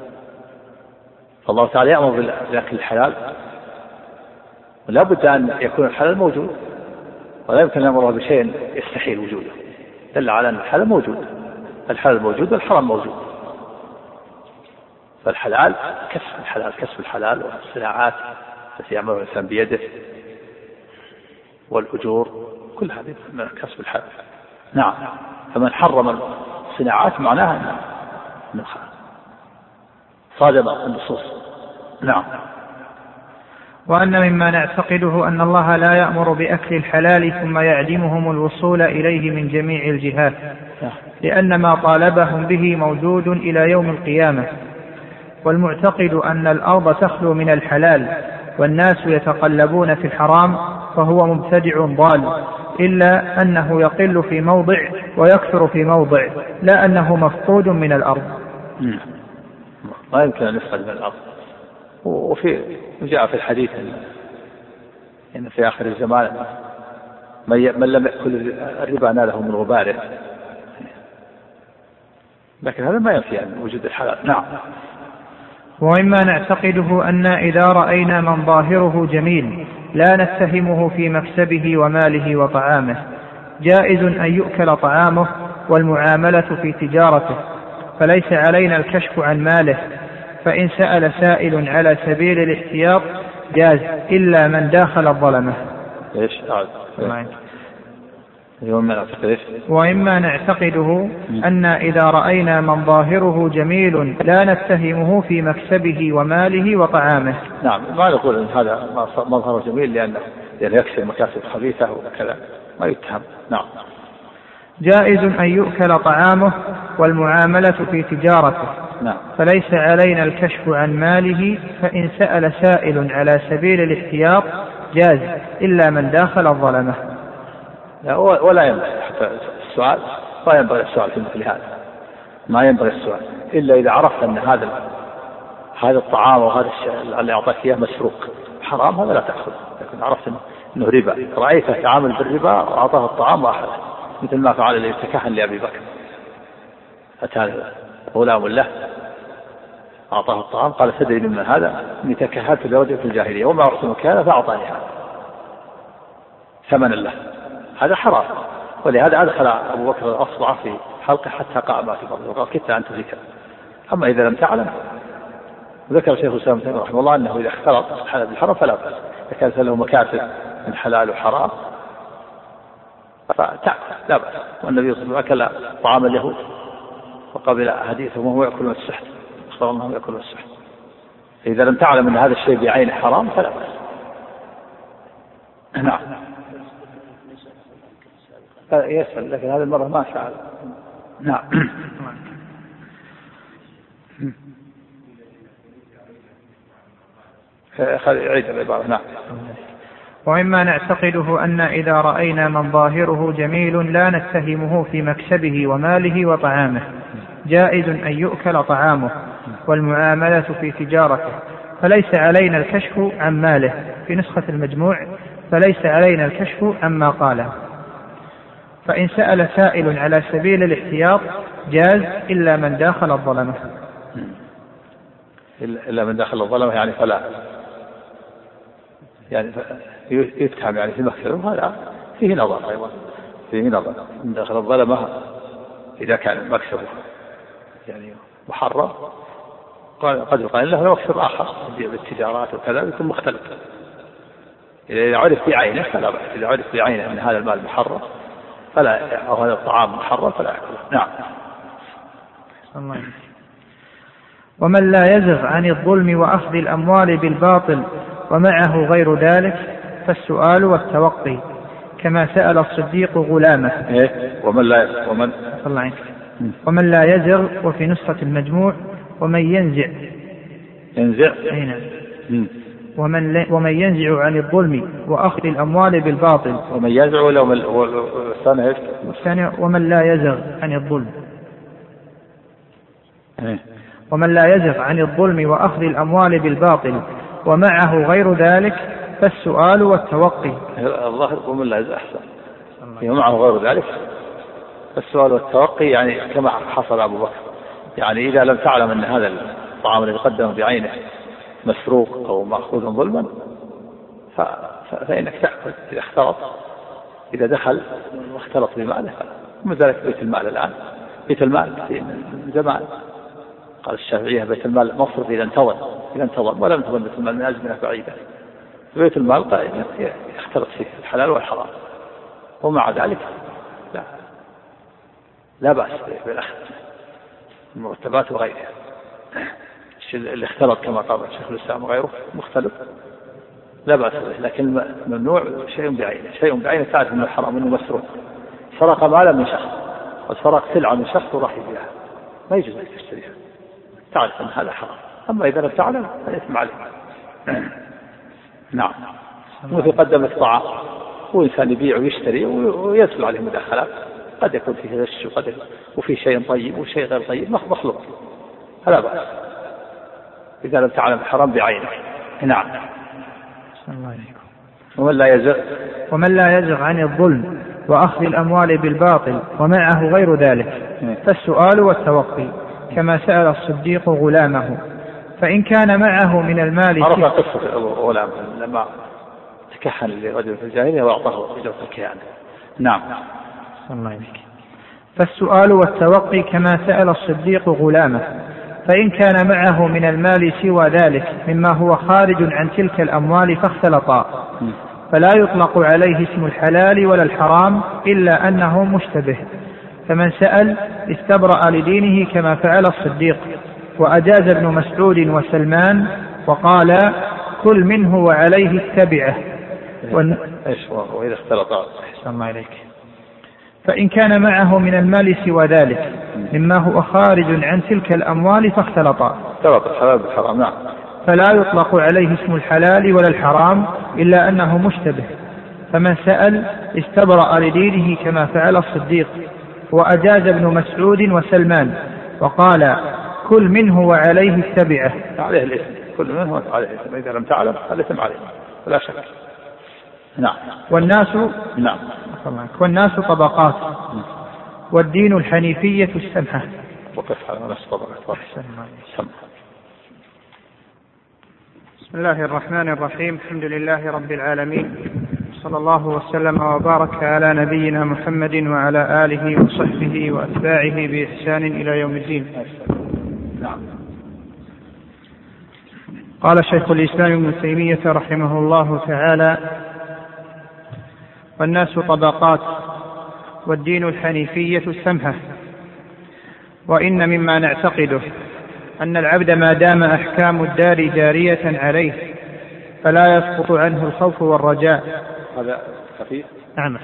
فالله تعالى يأمر بالأكل الحلال، ولا بد أن يكون الحلال موجود، ولا يمكن أن يأمره بشيء يستحيل وجوده، دل على أن الحلال موجود، الحلال موجود والحرام موجود. فالحلال كسب الحلال والصناعات التي يعملها الإنسان بيده والأجور، كل هذه من كسب الحلال. نعم. فمن حرم الصناعات معناها أنه صادم النصوص. نعم. وأن مما نعتقده أن الله لا يأمر بأكل الحلال ثم يعدمهم الوصول إليه من جميع الجهات، لأن ما طالبهم به موجود إلى يوم القيامة. والمعتقد أن الأرض تخلو من الحلال والناس يتقلبون في الحرام فهو مبتدع ضال، إلا أنه يقل في موضع ويكثر في موضع، لا أنه مفقود من الأرض. ما يمكن أن يفقد من الأرض، وفي جاء في الحديث إن في آخر الزمان من لم يأكل الربا ناله من غباره، لكن هذا ما ينفي عن وجود الحلال. نعم. ومما نعتقده أن إذا رأينا من ظاهره جميل لا نتهمه في مكسبه وماله وطعامه، جائز أن يؤكل طعامه والمعاملة في تجارته، فليس علينا الكشف عن ماله، فإن سأل سائل على سبيل الاحتياط جاز إلا من داخل الظلمة. وإما نعتقده أن إذا رأينا من ظاهره جميل لا نتهمه في مكسبه وماله وطعامه. نعم، ما نقول أن هذا مظهر جميل لأنه يكسب مكاسب خبيثة وكذا، ما يتهم. نعم. جائز أن يؤكل طعامه والمعاملة في تجارته. نعم. فليس علينا الكشف عن ماله، فإن سأل سائل على سبيل الاحتياط جاز إلا من داخل الظلمة. ولا ينبغي حتى السؤال، لا ينبغي السؤال في مثل هذا، ما ينبغي السؤال إلا إذا عرفت أن هذا الطعام وهذا الشيء اللي أعطاك إياه مسروق حرام، هذا لا تأخذ. لكن عرفت أنه ربا، رأيته يتعامل بالربا وأعطاه الطعام وأخذه، مثل ما فعل اللي يتكهن لأبي بكر. أتى غلام له أعطاه الطعام قال تدري من هذا؟ إني تكهنت لرجل في الجاهلية وما عرفت مكانه فأعطاني هذا ثمنا له، هذا حرام. ولهذا أدخل أبو بكر الأصبع في حلقه حتى قام في بطنه وقال كدت أن تذكر. أما إذا لم تعلم، ذكر شيخ الإسلام ابن تيمية رحمه الله أنه إذا اختلط الحلال بالحرام فلا بأس، إذا كانت له مكاسب من حلال وحرام فتأكل لا بأس. والنبي صلى الله عليه وسلم أكل طعام اليهود وقبل حديثهم وهو يأكل من السحت، اختار الله يأكل من السحت. إذا لم تعلم أن هذا الشيء بعينه حرام فلا بأس. نعم. يسأل لكن هذه المرة ما فعل. نعم. عيد العبارة. نعم. ومما نعتقده أن إذا رأينا من ظاهره جميل لا نتهمه في مكسبه وماله وطعامه، جائز أن يؤكل طعامه والمعاملة في تجارته، فليس علينا الكشف عن ماله. في نسخة المجموع فليس علينا الكشف عما قاله. فإن سأل سائل على سبيل الاحتياط جاز إلا من داخل الظلمة. إلا من داخل الظلمة يعني فلا، يعني يتهم يعني في مكسبه، هذا فيه نظر أيضا، فيه نظر. من داخل الظلمة إذا كان مكسبه يعني محرم قد يقال له مكسب آخر بالتجارات وكذا يكون مختلف. إذا عرف بعينه فلا بأس، إذا عرف بعينه أن هذا المال محرم فلا، أو هذا الطعام محرم فلا يأكله. نعم. ومن لا يزغ عن الظلم وأخذ الأموال بالباطل ومعه غير ذلك فالسؤال والتوقي، كما سأل الصديق غلامه. ومن لا يزغ، وفي نسخة المجموع ومن ينزع ومن ينزع عن الظلم وأخذ الأموال بالباطل. ومن ينزع ومن لا يزغ عن الظلم ومن لا يزغ عن الظلم وأخذ الأموال بالباطل ومعه غير ذلك فالسؤال والتوقي. الظاهر ومن لا يزغ أحسن، ومعه غير ذلك فالسؤال والتوقي، يعني كما حصل أبو بكر. يعني إذا لم تعلم أن هذا الطعام الذي قدمه بعينه مسروق أو مأخوذ ظلما فإنك تأكل. إذا اختلط، إذا دخل واختلط بماله، ومن ذلك بيت المال. الآن بيت المال في زمان قال الشافعية بيت المال مفروض إذا انتظر ولم ينتظر بيت المال من أزمنة بعيدة. بيت المال يختلط فيه الحلال والحرام، ومع ذلك لا بأس بالأخذ المرتبات وغيرها. اللي اختلط كما قال الشيخ الإسلام وغيره مختلط لا بأس به، لكن ممنوع شيء بعينه تعرف أنه حرام، أنه مسروق. سرق مالا من شخص وسرق سلعة من شخص وراح بها، ما يجوز أن تشتريها، تعرف أن هذا حرام. أما إذا لم تعلم فالإثم عليه. نعم. مثل قدم الطعام وإنسان يبيع ويشتري ويدخل عليه مداخلات، قد يكون فيه غش وفي شيء طيب وشيء غير طيب مخلوط، هذا بأس. إذا لم تعلم الحرام بعينه. نعم. الله عليكم. ومن لا يزغ عن الظلم وأخذ الأموال بالباطل ومعه غير ذلك فالسؤال والتوقي كما سأل الصديق غلامه، فإن كان معه من المال. عرف قصة الغلام لما تكهن لرجل في الجاهلية وأعطاه إجرة الكهانة. نعم. الله عليك. فالسؤال والتوقي كما سأل الصديق غلامه، فإن كان معه من المال سوى ذلك مما هو خارج عن تلك الأموال فاختلطا، فلا يطلق عليه اسم الحلال ولا الحرام إلا أنه مشتبه، فمن سأل استبرأ لدينه كما فعل الصديق. وأجاز ابن مسعود وسلمان وقال كل منه وعليه اتبعه. وإذا اختلطا. الله عليك. فإن كان معه من المال سوى ذلك مما هو خارج عن تلك الأموال فاختلطا، اختلط الحلال بالحرام. نعم. فلا يطلق عليه اسم الحلال ولا الحرام إلا أنه مشتبه، فمن سأل استبرأ لدينه كما فعل الصديق. وأجاز ابن مسعود وسلمان وقال كل منه وعليه اتبعه. عليه الإثم، كل منه وعليه الإثم، إذا لم تعلم الإثم عليه ولا شك. نعم. والناس طبقات، والدين الحنيفية السمحة. وقف على الناس طبقات. بسم الله الرحمن الرحيم. الحمد لله رب العالمين، صلى الله وسلم وبارك على نبينا محمد وعلى آله وصحبه وأتباعه بإحسان إلى يوم الدين. قال شيخ الإسلام ابن تيمية رحمه الله تعالى: والناس طبقات، والدين الحنيفية السمحة. وإن مما نعتقده أن العبد ما دام أحكام الدار جارية عليه فلا يسقط عنه الخوف والرجاء. هذا خفيف. نعم.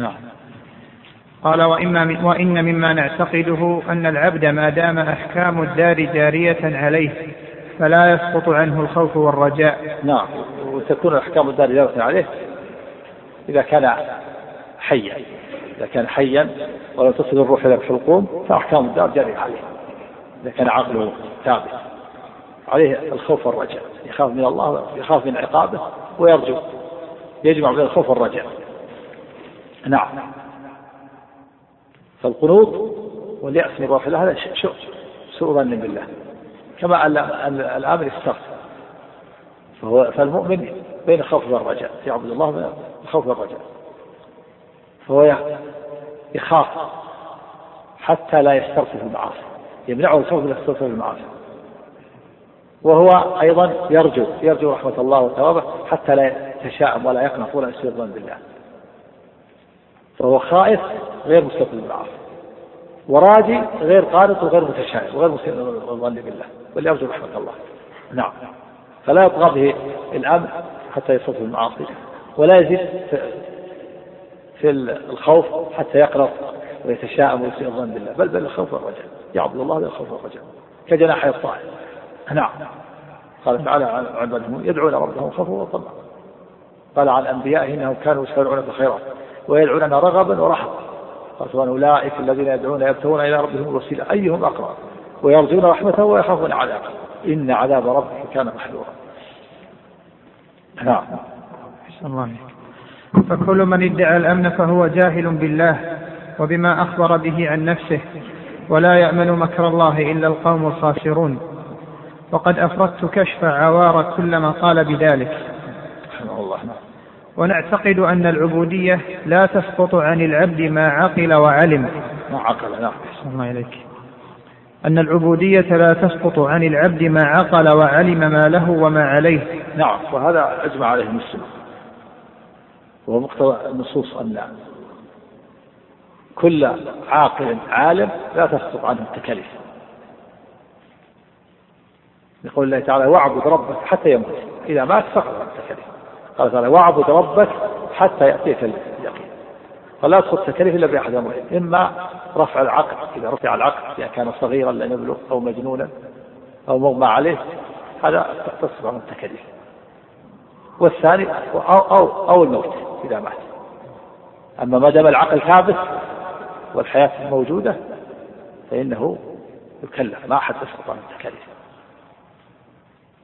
قال: وإن مما نعتقده أن العبد ما دام أحكام الدار جارية عليه فلا يسقط عنه الخوف والرجاء. نعم. وتكون أحكام الدار جارية عليه إذا كان حيا ولو تصل الروح إلى الحلقوم فأحكام الدار جارية عليه. إذا كان عقله ثابت عليه الخوف والرجاء، يخاف من الله، يخاف من عقابه، ويرجو، يجمع بين الخوف والرجاء. نعم. فالقنوط واليأس من روح الله هذا سوء ظن بالله، كما أن الآمن يستغفر. فالمؤمن بين الخوف والرجاء، يعبد الله بين الخوف والرجاء، فهو يخاف حتى لا يسترسل في المعاصي، يمنعه الخوف من الاسترسال في المعاصي، وهو أيضا يرجو رحمة الله وثوابه حتى لا يتشائم ولا يقنط ولا يسيء الظن بالله. فهو خائف غير مستقبل بالمعاصي، وراجي غير قانط وغير متشائم وغير مسيء الظن بالله، بل يرجو رحمة الله. نعم. فلا يطغى به الأمن حتى يصل في المعاصي، ولا يزيد في الخوف حتى يقنط ويتشائم ويسيء الظن بالله، بل الخوف والرجاء، يعبد الله بالخوف والرجاء كجناحي الطائر. نعم. قال تعالى عن عبادهم يدعون ربهم خوفا وطمعا. قال عن أنبيائه إنهم كانوا يسارعون في الخيرات ويدعوننا رغبا ورهبا. قال أولئك الذين يدعون يبتغون إلى ربهم الوسيلة أيهم أقرب ويرجون رحمته ويخافون عذابه إن عذاب ربك كان محذورا. نعم. فكل من ادعى الأمن فهو جاهل بالله وبما أخبر به عن نفسه، ولا يأمن مكر الله إلا القوم الخاسرون. وقد أفردت كشف عوار كل من قال بذلك. ونعتقد أن العبودية لا تسقط عن العبد ما عقل وعلم. أن العبودية لا تسقط عن العبد ما عقل وعلم ما له وما عليه. نعم. وهذا أجمع عليه المسلم، وهو مقتضى النصوص أن كل عاقل عالم لا تسقط عنه التكاليف، يقول الله تعالى: واعبد ربك حتى يموت، إذا مات سقط عن التكاليف. قال تعالى: واعبد ربك حتى يأتيك اليقين. فلا تسقط التكاليف إلا بأحد أمرين: إما رفع العقل، إذا رفع العقل إذا كان صغيرا لن يبلغ أو مجنونا أو مغمى عليه، هذا تسقط عن التكاليف. والثاني أو الموت إذا مات. أما ما دام العقل ثابت والحياة موجودة فإنه يكلف، ما أحد تسقط عن التكاليف.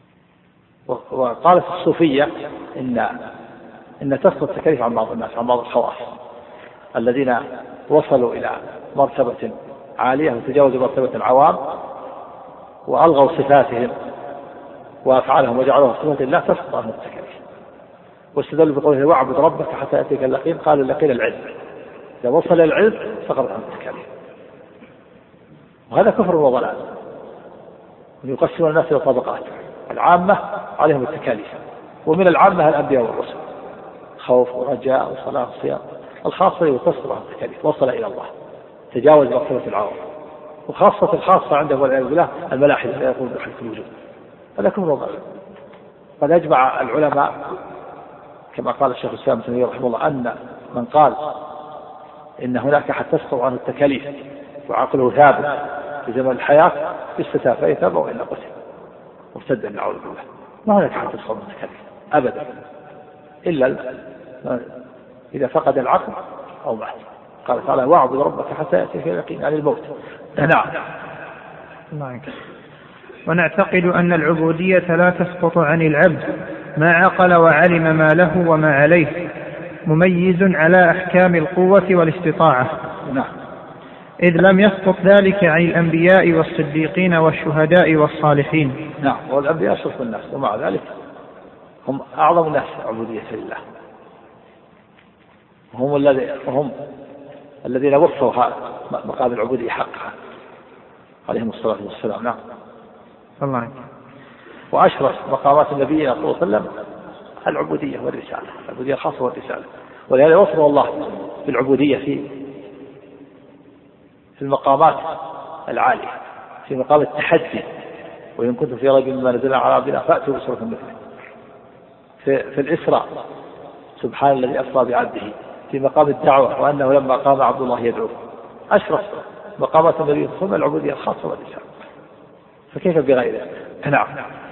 وقالت الصوفية إن تسقط التكاليف عن بعض الناس، عن بعض الخواص الذين وصلوا إلى مرتبة عالية وتجاوزوا مرتبة العوام وألغوا صفاتهم وأفعالهم وجعلوها صفات الله، تسقط عنهم التكاليف. واستدلوا بقوله واعبد ربك حتى يأتيك اليقين، قال اليقين العلم، إذا وصل العلم سقط عنه التكاليف. وهذا كفر وضلال. يقسم الناس إلى طبقات، العامة عليهم التكاليف، ومن العامة الأنبياء والرسل، خوف ورجاء وصلاة وصيام. الخاصة يتصل عنه التكاليف، وصل إلى الله، تجاوز مرتبة العوام. وخاصة الخاصة عنده والعياذ بالله الملاحدة لا يقول بحق الوجود، هذا كفر وضلال. قد أجمع العلماء كما قال الشيخ الإسلام ابن تيمية رحمه الله أن من قال إن هناك حد تسقط عنه التكاليف وعقله ثابت في زمن الحياة يستتاب فيتاب وإلا قتل مرتدا نعوذ بالله. ما هناك حد تسقط عنه التكاليف أبدا إلا إذا فقد العقل أو مات. قال تعالى واعبد ربك حتى يأتيك اليقين عن الموت. نعم. ونعتقد أن العبودية لا تسقط عن العبد ما عقل وعلم ما له وما عليه، مميز على أحكام القوة والاستطاعة. نعم. إذ لم يسقط ذلك عن الأنبياء والصديقين والشهداء والصالحين. نعم. والأنبياء أشرف الناس ومع ذلك هم أعظم الناس عبودية لله، وهم الذين وصوا مقام العبودية حقها عليهم الصلاة والسلام. نعم. الله. وأشرف مقامات النبي صلى الله عليه وسلم العبودية والرسالة، العبودية الخاصة والرسالة. ولهذا وصف الله بالعبودية في المقامات العالية، في مقام التحدي وإن كنتم في ريب مما نزلنا على عبدنا فأتوا بسورة مثله. في الإسراء سبحان الذي أسرى بعبده، في مقام الدعوة وأنه لما قام عبد الله يدعوه. أشرف مقامات النبي صلى الله عليه وسلم العبودية الخاصة والرسالة، فكيف بغيره؟ نعم.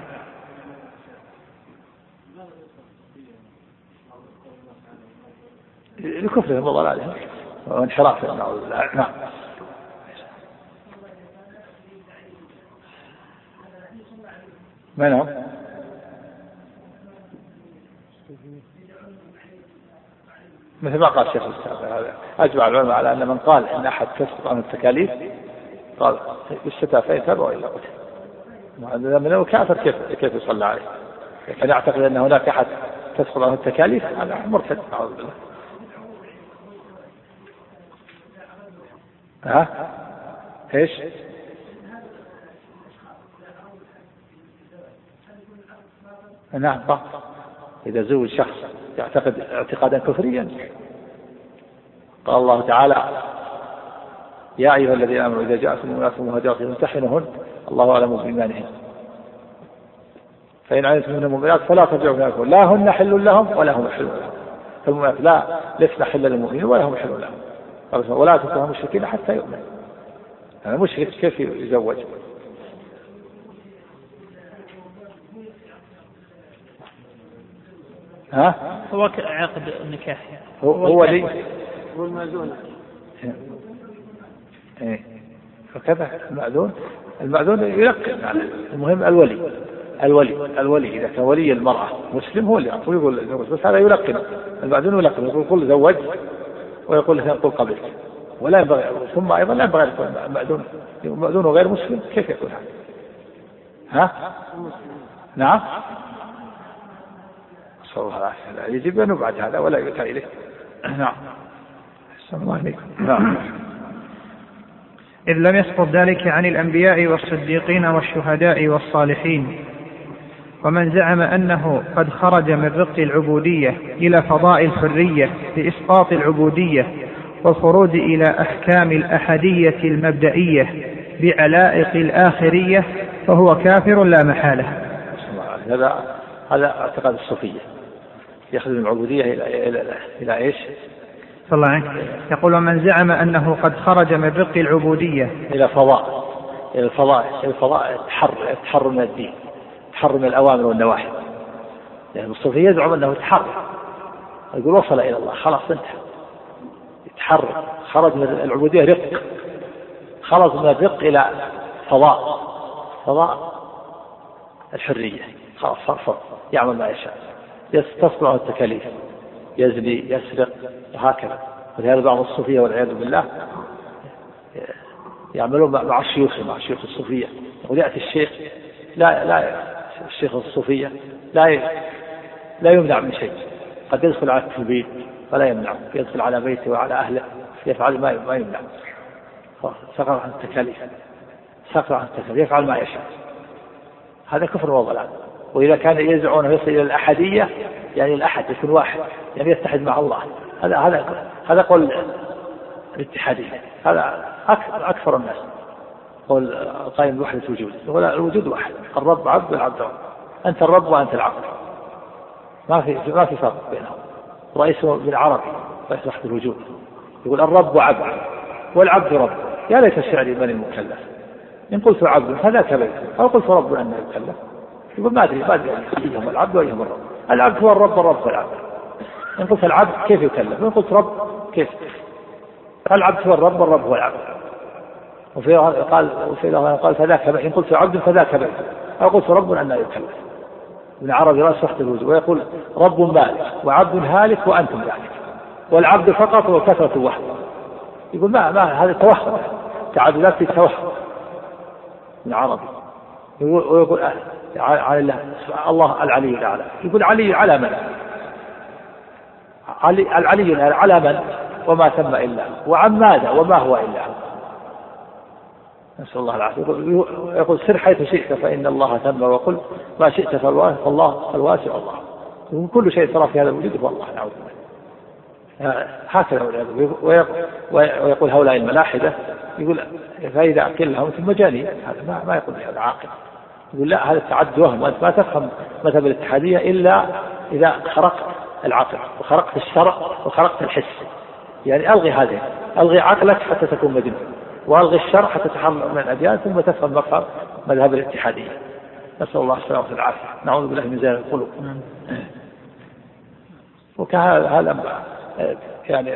لكفرهم وضلالهم وانحرافهم. نعم. ما نعم. مثل ما قال الشيخ الإسلام أجمع العلماء على أن من قال إن أحد تسقط عنه التكاليف قال بالشتاء فيتاب وإلا قتل. من كافر كيف يصلى عليه؟ لكن يعتقد أن هناك أحد تسقط عنه التكاليف هذا مرتد أعوذ بالله. إيش؟ نعم. إذا زوج شخص يعتقد اعتقادا كفريا قال الله تعالى يا أيها الذين آمنوا إذا جاءكم المؤمنات المهاجرات فامتحنوهن الله أعلم بإيمانهن فإن علمتم من المؤمنات فلا ترجعوا منهن لا هن حل لهم ولا هم حل لهم. فالمؤمنات لا لسنا حل للمؤمنين ولا هم حل لهم. ولا تكونوا مشركين حتى يؤمنوا. يعني مشرك كيف يزوج؟ هو عقد النكاح هو لي هو المأذون. فكذا المأذون يلقن. المهم الولي إذا كان ولي المرأة مسلم هو اللي يقول بس هذا يلقن. المأذون يلقن يقول قل زوج ويقول له قل قبلت. ولا ينبغي ثم أيضا لا ينبغي يكون مأذون غير مسلم. كيف يكون هذا؟ نعم. يجب أن نبعد هذا ولا يؤتى إليه. نعم. السلام عليكم. نعم. إذ لم يسقط ذلك عن الأنبياء والصديقين والشهداء والصالحين. ومن زعم أنه قد خرج من رق العبودية إلى فضاء الحرية بإسقاط العبودية والخروج إلى أحكام الأحدية المبدئية بعلائق الآخرية فهو كافر لا محالة. هذا اعتقاد الصوفية يخرج من العبودية إلى إيش؟ صلى الله عليه وسلم. يقول ومن زعم أنه قد خرج من رق العبودية إلى الفضاء تحرر من الدين، تحرر من الأوامر والنواهي. يعني الصوفية يزعم أنه تحرر، يقول وصل إلى الله خلاص انتهى، يتحرر، خرج من العبودية رق، خرج من الرق إلى فضاء الحرية، خلاص صار يعمل ما يشاء، تصنع التكاليف، يزني، يسرق، وهكذا. ولهذا بعض الصوفية والعياذ بالله يعملون مع الشيوخ، مع شيوخ الصوفية. ويأتي الشيخ لا الشيخ الصوفية لا يمنع من شيء، قد يدخل على البيت فلا يمنع، يدخل على بيته وعلى أهله يفعل ما يمنع. سقط عن التكاليف، يفعل ما يشاء. هذا كفر وضلال. وإذا كان يزعون يصل إلى الأحدية، يعني الأحد يكون واحد، يعني يتحد مع الله، هذا قول الاتحادية، هذا أكثر الناس قول قائم بوحدة الوجود. الوجود واحد، الرب عبد والعبد رب، أنت الرب وأنت العبد، ما في فرق بينهم. رئيس بالعربي رئيس وحدة الوجود يقول الرب عبد والعبد رب، يا ليت شعري من المكلف، إن قلت عبد فذاك بيت، أو قلت رب أنه يكلف. يقول ما أدري أيهم العبد وأيهم الرب. العبد هو الرب والرب والعبد. إن قلت العبد كيف يكلف، وإن قلت رب كيف؟ العبد هو الرب والرب هو العبد. وفي قال فذاك بيت، إن قلت عبد فذاك بيت، أو قلت رب أنه يكلف. ابن عربي رأس وحدة الوجود ويقول رب مالك وعبد هالك وأنتم ذلك، والعبد فقط وكثرة وحده. يقول ما هذا توهم، تعددات في التوهم. ابن عربي ويقول على الله العلي الأعلى، يقول علي على من؟ العلي على من وما ثم إلا، وعن ماذا وما هو إلا هو. نسأل الله العافية. يقول سر حيث شئت فإن الله ثم، وقل ما شئت فالله الواسع الله. كل شيء ترى في هذا الوجود هو الله، نعوذ بالله. هكذا ويقول هؤلاء الملاحدة، يقول فإذا أكل لهم ثم مجانين، هذا ما يقول هذا عاقل. يقول لا، هذا التعد وهم، وأنت ما تفهم مذهب الاتحادية إلا إذا خرقت العقل وخرقت الشرع وخرقت الحس. يعني ألغي عقلك حتى تكون مجنون، وألغي الشرع حتى تحرر من الأديان، ثم تفهم مفهوم مذهب الاتحادية. نسأل الله السلامة والعافية، نعوذ بالله من زيغ القلوب. وكهذا يعني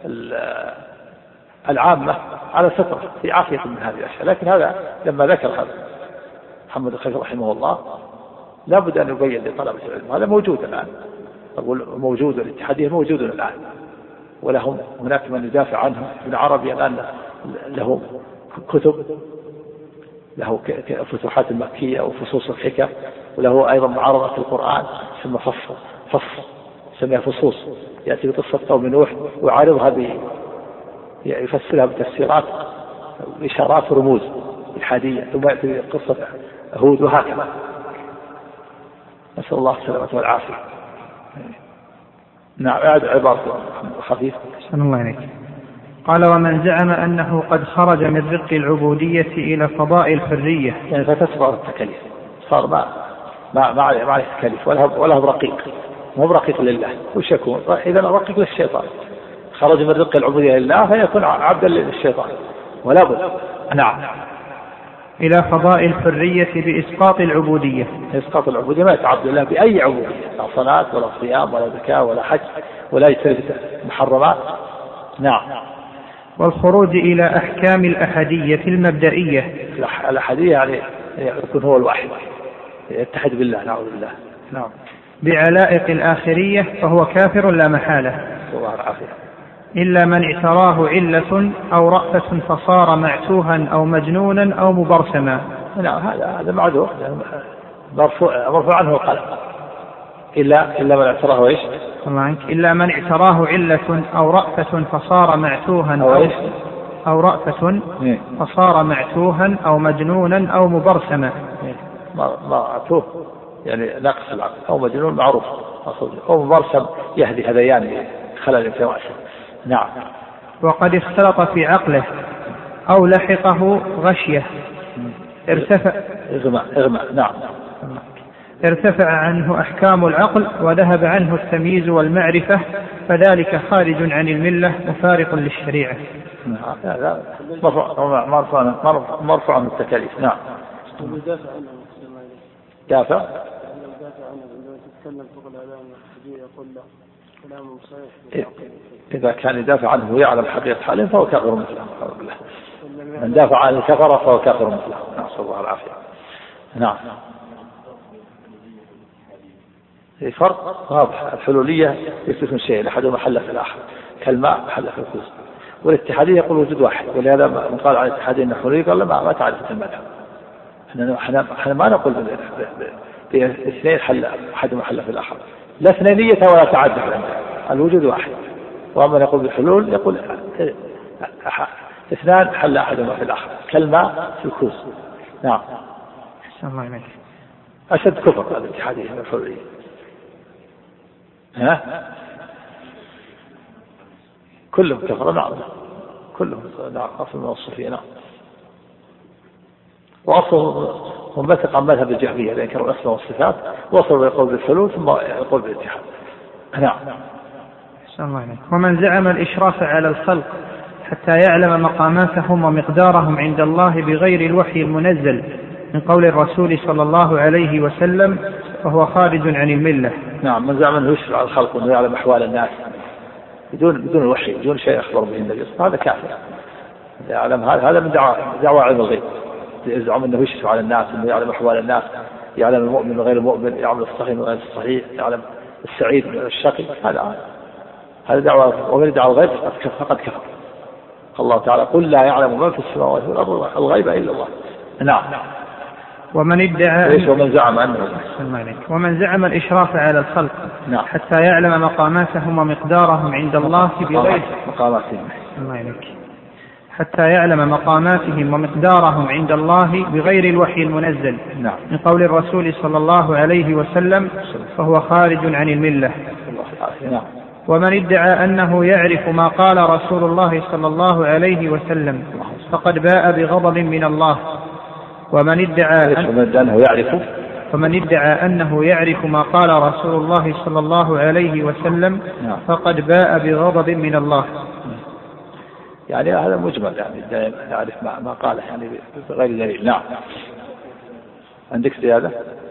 العامة على ستر في عافية من هذه الأشياء. لكن هذا لما ذكر هذا محمد الخليل رحمه الله لابد أن يبين لطلبة العلم، هذا موجود الآن، أقول موجود، الاتحادية موجود الآن، ولهم هناك من يدافع عنهم. ابن عربي الآن له كتب، له فتوحات المكية وفصوص الحكم، وله أيضا معارضة القرآن ثم فصل سميها فصوص، يأتي بقصة قوم نوح ويعارضها يفسرها بتفسيرات إشارات ورموز الحادية، ثم يأتي بقصة هود وهكذا. نسأل الله السلامة والعافية. نعم، عبارة خفيف. أحسن الله إليك. قال ومن زعم أنه قد خرج من رق العبودية إلى فضاء الحرية، يعني فتسبق التكاليف، صار ما عليه تكاليف ولا هو رقيق، مو برقيق لله، وش يكون؟ إذا رقيق للشيطان. خرج من رق العبودية لله فيكون عبدا للشيطان، ولا بد. نعم. إلى فضاء الحرية بإسقاط العبودية. إسقاط العبودية ما يتعبد الله بأي عبودية، لا صلاة ولا صيام ولا زكاة ولا حج ولا يجتنب محرمات. نعم. والخروج إلى أحكام الأحدية المبدئية. الأحدية يعني يكون هو الواحد، يتحد بالله، نعوذ بالله. نعم. بعلائق الآخرية فهو كافر لا محالة. الله العافية. إلا من اعتراه علة أو رأفة فصار معتوها أو مجنونا أو مبرسما. نعم، هذا معذور، مرفوع عنه القلم. إلا من اعتراه إيش؟ إلا من اعتراه علة أو رأفة فصار معتوها أو رأفة فصار معتوها أو مجنونا أو مبرسما. معتوه يعني نقص العقل، أو مجنون معروف، أو مبرسم يهدي هذيان خلل في رأسه. نعم. وقد اختلط في عقله أو لحقه غشية إغماء. نعم. ارتفع عنه أحكام العقل وذهب عنه التمييز والمعرفة، فذلك خارج عن الملة مفارق للشريعة. هذا مرفوع عن التكاليف. نعم. دافع إذا كان يدافع عنه ويعلم حقيقة حاله فهو كافر مثله. من دافع عن الكفرة فهو كافر مثله، نسأل الله العافية. نعم. في فرق واضح. الحلولية يثبتون شيء أحدهما حل في الآخر كالماء حل في الكوز، والاتحادية يقول وجود واحد، ولهذا من قال عن الاتحادية أنه حلولية قال ما تعرف المذهب. احنا ما نقول باثنين حل أحدهما حل في الآخر، لا اثنينية ولا تعدد عندنا، الوجود واحد. وأما يقول بالحلول يقول اثنان حل أحدهما في الآخر كالماء في الكوز. نعم. الله يميك. أشد كفر الاتحادية من الحلولية. كلهم كفر. نعم كلهم. نعم أصل من الصوفية. نعم. وأصله منبثق عن مذهب الجهمية لأن كانوا الأسماء والصفات، وصلوا يقول بالحلول ثم يقول بالاتحاد. نعم. الله يميك. ومن زعم الإشراف على الخلق حتى يعلم مقاماتهم ومقدارهم عند الله بغير الوحي المنزل من قول الرسول صلى الله عليه وسلم فهو خارج عن الملة. نعم. من زعم أنه يشرف على الخلق وأنه يعلم أحوال الناس بدون الوحي، بدون شيء أخبر به النبي هذا كافر. يعلم هذا من دعوى علم الغيب. يزعم أنه يشرف على الناس، أنه يعلم أحوال الناس، يعلم المؤمن وغير المؤمن، يعلم الصحيح وغير الصحيح، يعلم السعيد من الشقي. هذا دعوة، ومن دعوى الغيب فقد كفر. الله تعالى قل لا يعلم من في السماوات والأرض الغيب إلا الله. نعم. ومن ادعى ومن زعم الإشراف على الخلق حتى يعلم مقاماتهم ومقدارهم عند الله بغير حتى يعلم مقاماتهم ومقدارهم عند الله بغير الوحي المنزل من قول الرسول صلى الله عليه وسلم فهو خارج عن الملة. ومن ادعى أنه يعرف ما قال رسول الله صلى الله عليه وسلم فقد باء بغضب من الله. ومن ادعى أنه يعرف ما قال رسول الله صلى الله عليه وسلم فقد باء بغضب من الله. يعني هذا مجمل، يعني يعرف ما قاله يعني بغير دليل. نعم. عندك زيادة؟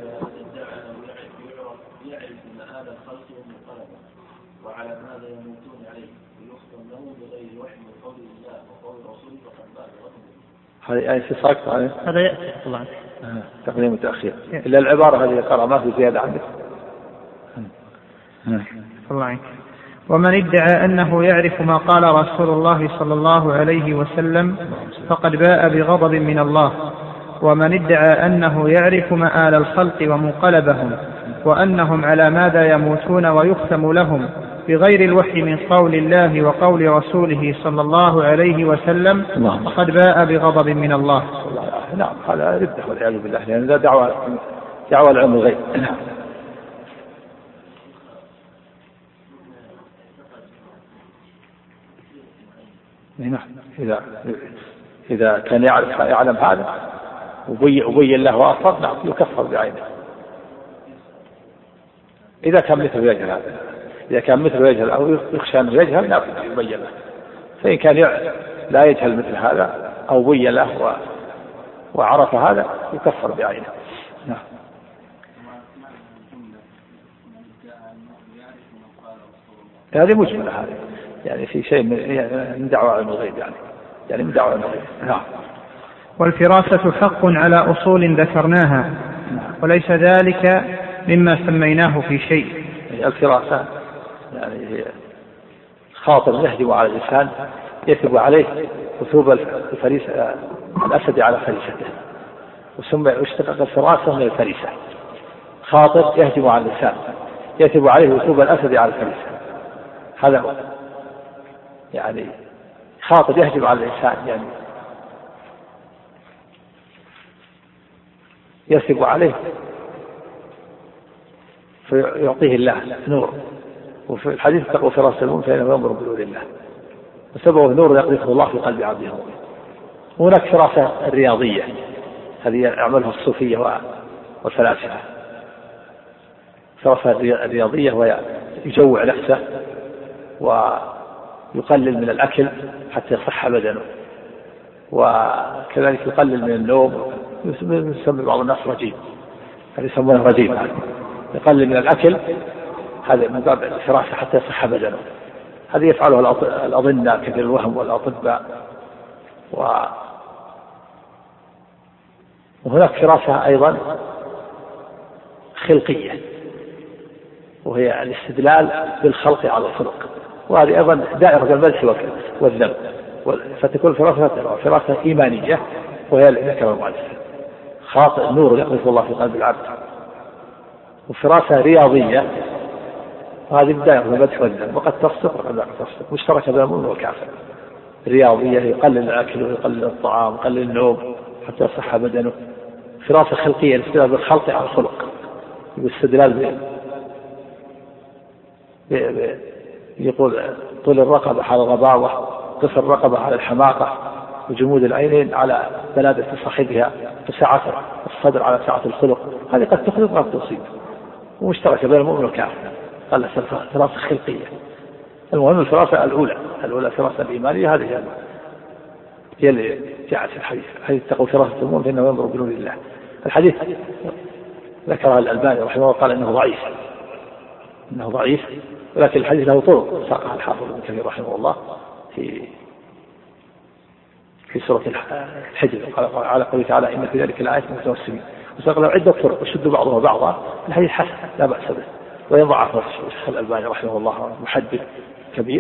وعلى ماذا يموتون عليه ويختم له بغير وحي من قول الله وقول رسوله فقد باء بغضب. هذه في ساقط عليه. هذا يأتي طبعا. تقديم وتأخير. إلا العبارة هذه قرأ ما في زيادة عندك. الله عنك. ومن ادعى أنه يعرف ما قال رسول الله صلى الله عليه وسلم فقد باء بغضب من الله. ومن ادعى أنه يعرف مآل الخلق ومنقلبهم وأنهم على ماذا يموتون ويختم لهم بغير الوحي من قول الله وقول رسوله صلى الله عليه وسلم فقد باء بغضب من الله. نعم. هذا ردة والعياذ بالله، لأن هذا دعوة العلم الغيب. نعم. إذا كان يعلم هذا وبين له وأصر نعم يكفر بعينه. إذا كان مثل يجهل هذا، إذا كان مثل يجهل أو يخشى أنه يجهل لا يبين له. فإن كان لا يجهل مثل هذا أو بين له وعرف هذا يكفر بعينه. نعم. هذه مجملة، هذه يعني في شيء من دعوة علم الغيب، يعني من دعوة علم الغيب. نعم. والفراسة حق على أصول ذكرناها وليس ذلك مما سميناه في شيء. الفراسة يعني هي خاطر يهجم على الإنسان يثب عليه وثوب الأسد على فريسته، وسمى اشتقق الفراسة من الفريسة. خاطر يهجم على الإنسان يثب عليه وثوب الأسد على الفريسة، هذا هو يعني خاطر يهجم على الإنسان، يعني يثب عليه فيعطيه الله نور. وفي الحديث تقوى فراسة المؤمن فإنه ينظر بنور الله، وسببه نور يقذفه الله في قلب عبده المؤمن. هناك فراسة الرياضية، هذه يعملها الصوفية والفلاسفة. فراسة الرياضية ويجوع نفسه ويقلل من الأكل حتى يصح بدنه، وكذلك يقلل من النوم. يسمى بعض الناس رجيم، هذا يسمونه رجيم، يقلل من الأكل، هذا من باب الفراسة حتى يصح بدنه. هذا يفعله الأضنة كثير الوهم والأطباء. وهناك فراسة أيضا خلقية، وهي الاستدلال بالخلق على الخلق، وهذه أيضا دائرة المدح والذم، فتكون فراسة إيمانية وهي التي ذكرها المؤلف، خاطئ نور يقذف الله في قلب العبد، وفراسة رياضية هذه دائرة المدح والذم، وقد تصدق وقد لا تصدق، مشتركة بين المؤمن والكافر. رياضية يقلل الأكل ويقلل الطعام ويقلل النوم حتى يصح بدنه. فراسة خلقية الاستدلال بالخلق على الخلق، والاستدلال يقول طول الرقبة على الغباوة، قصر الرقبة على الحماقة، وجمود العينين على بلادة صاحبها، وسعة الصدر على سعة الخلق. هذه قد تخلق وقد تصيب، ومشتركة بين المؤمن والكافر. قال فراسة خلقية. المهم الفراسة الأولى الفراسة الإيمانية، هذه هي اللي جاءت في الحديث اتقوا فراسة المؤمن فإنه ينظر بنور الله. الحديث ذكرها الألباني رحمه الله قال إنه ضعيف، ولكن الحديث له طرق ساقها الحافظ ابن كثير رحمه الله في سورة الحجر على قوله تعالى إن في ذلك الآيات متوسمين، وساق له عدة طرق وشد بعضها بعضا. الحديث حسن لا بأس به، ويضعف الشيخ الألباني رحمه الله محدث كبير،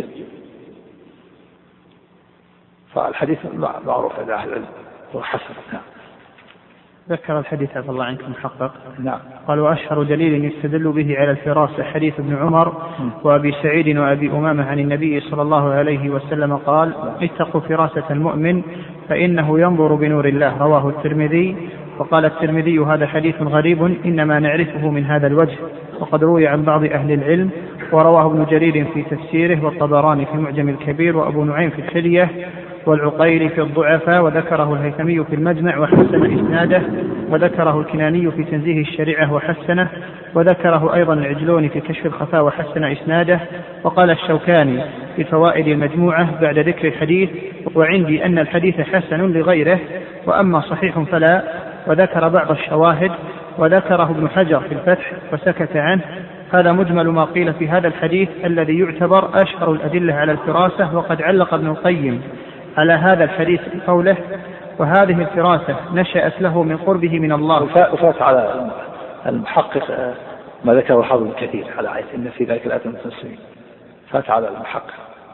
فالحديث معروف عند أهل العلم وحسن. ذكر الحديث عفى الله عنك محقق. نعم. قال وأشهر دليل يستدل به على الفراسة حديث ابن عمر وأبي سعيد وأبي أمامة عن النبي صلى الله عليه وسلم قال اتقوا فراسة المؤمن فإنه ينظر بنور الله، رواه الترمذي. وقال الترمذي هذا حديث غريب إنما نعرفه من هذا الوجه، وقد روي عن بعض أهل العلم، ورواه ابن جرير في تفسيره، والطبراني في معجم الكبير، وأبو نعيم في الحلية، والعقيلي في الضعفاء، وذكره الهيثمي في المجمع وحسن إسناده، وذكره الكناني في تنزيه الشريعة وحسنه، وذكره أيضا العجلوني في كشف الخفاء وحسن إسناده. وقال الشوكاني في فوائد المجموعة بعد ذكر الحديث وعندي أن الحديث حسن لغيره وأما صحيح فلا، وذكر بعض الشواهد، وذكره ابن حجر في الفتح وسكت عنه. هذا مجمل ما قيل في هذا الحديث الذي يعتبر أشهر الأدلة على الفراسة. وقد علق ابن القيم على هذا الحديث بقوله وهذه الفراسة نشأت له من قربه من الله. وفات على المحقق ما ذكره الحافظ الكثير على عيث إن في ذلك الآية المتوسمين، فات على المحقق.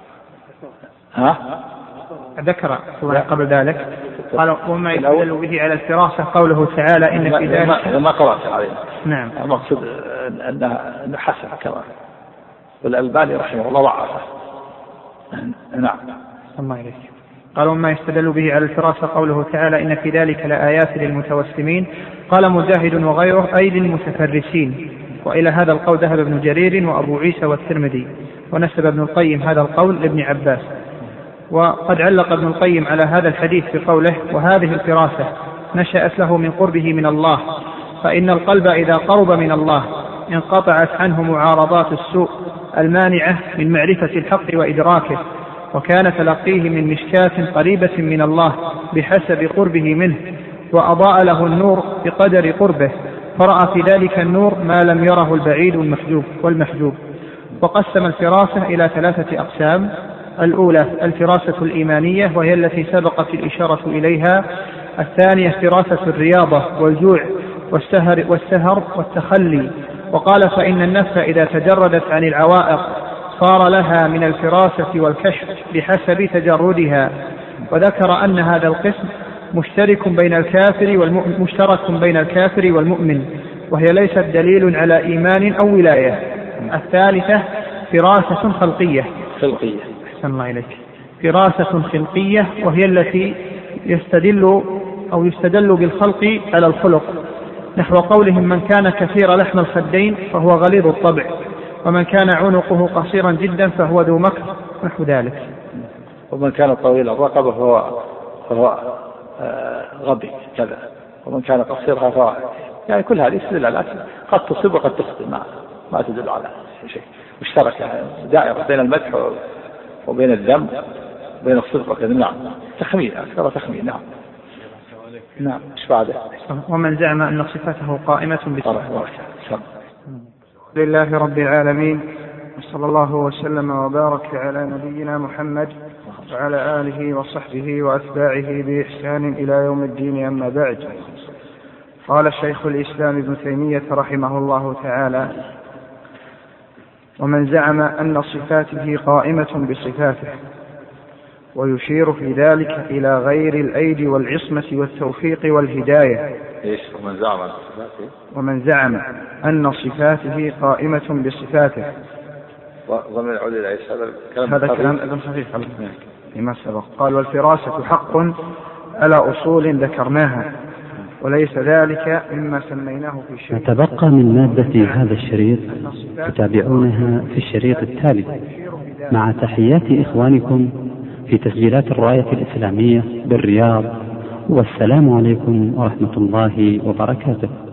ذكر قبل ذلك قال وما يدل به على الفراسة قوله تعالى إن في ذلك ما قرأت عليه. نعم. المقصود أنه حسن كما، والألباني رحمه الله ضعفه. نعم. الله إليك. قال وما يستدل به على الفراسة قوله تعالى إن في ذلك لآيات للمتوسمين. قال مجاهد وغيره أي للمتفرسين، وإلى هذا القول ذهب ابن جرير وأبو عيسى والترمذي، ونسب ابن القيم هذا القول لابن عباس. وقد علق ابن القيم على هذا الحديث بقوله وهذه الفراسة نشأت له من قربه من الله، فإن القلب إذا قرب من الله انقطعت عنه معارضات السوء المانعة من معرفة الحق وإدراكه، وكان تلقيه من مشكاة قريبة من الله بحسب قربه منه، وأضاء له النور بقدر قربه، فرأى في ذلك النور ما لم يره البعيد والمحجوب. وقسم الفراسة إلى 3 أقسام. الأولى الفراسة الإيمانية وهي التي سبقت الإشارة إليها. الثانية فراسة الرياضة والجوع والسهر والتخلي. وقال فإن النفس إذا تجردت عن العوائق صار لها من الفراسة والكشف بحسب تجردها. وذكر أن هذا القسم مشترك بين الكافر والمؤمن، وهي ليست دليل على إيمان أو ولاية. الثالثة فراسة خلقية. أحسن الله إليك. فراسة خلقية وهي التي يستدل بالخلق على الخلق، نحو قولهم من كان كثير لحم الخدين فهو غليظ الطبع، ومن كان عنقه قصيرا جدا فهو ذو مكر، نحو ذلك. ومن كان طويل الرقبة فهو غبي كذا، ومن كان قصيرها فهو يعني كل هذه استدلالات قد تصيب وقد تخطئ، ما تدل على شيء. مشتركة دائرة بين المدح وبين الذم، بين الصدق وكذا. نعم. تخمين أكثر تخمين. نعم. إيش بعده؟ ومن زعم أن صفته قائمة بالصفات. لله رب العالمين، وصلى الله وسلم وبارك على نبينا محمد وعلى آله وصحبه وأتباعه بإحسان إلى يوم الدين. أما بعد، قال شيخ الإسلام ابن تيمية رحمه الله تعالى ومن زعم أن صفاته قائمة بصفاته، ويشير في ذلك إلى غير الأيدي والعصمة والتوفيق والهداية. ومن زعم أن صفاته قائمة بصفاته. هذا كلام ابن خفيف لما سبق. قال والفراسة حق على أصول ذكرناها، وليس ذلك مما سميناه في الشريط. نتبقى من مادة هذا الشريط تتابعونها في الشريط التالي، مع تحيات إخوانكم في تسجيلات الراية الإسلامية بالرياض، والسلام عليكم ورحمة الله وبركاته.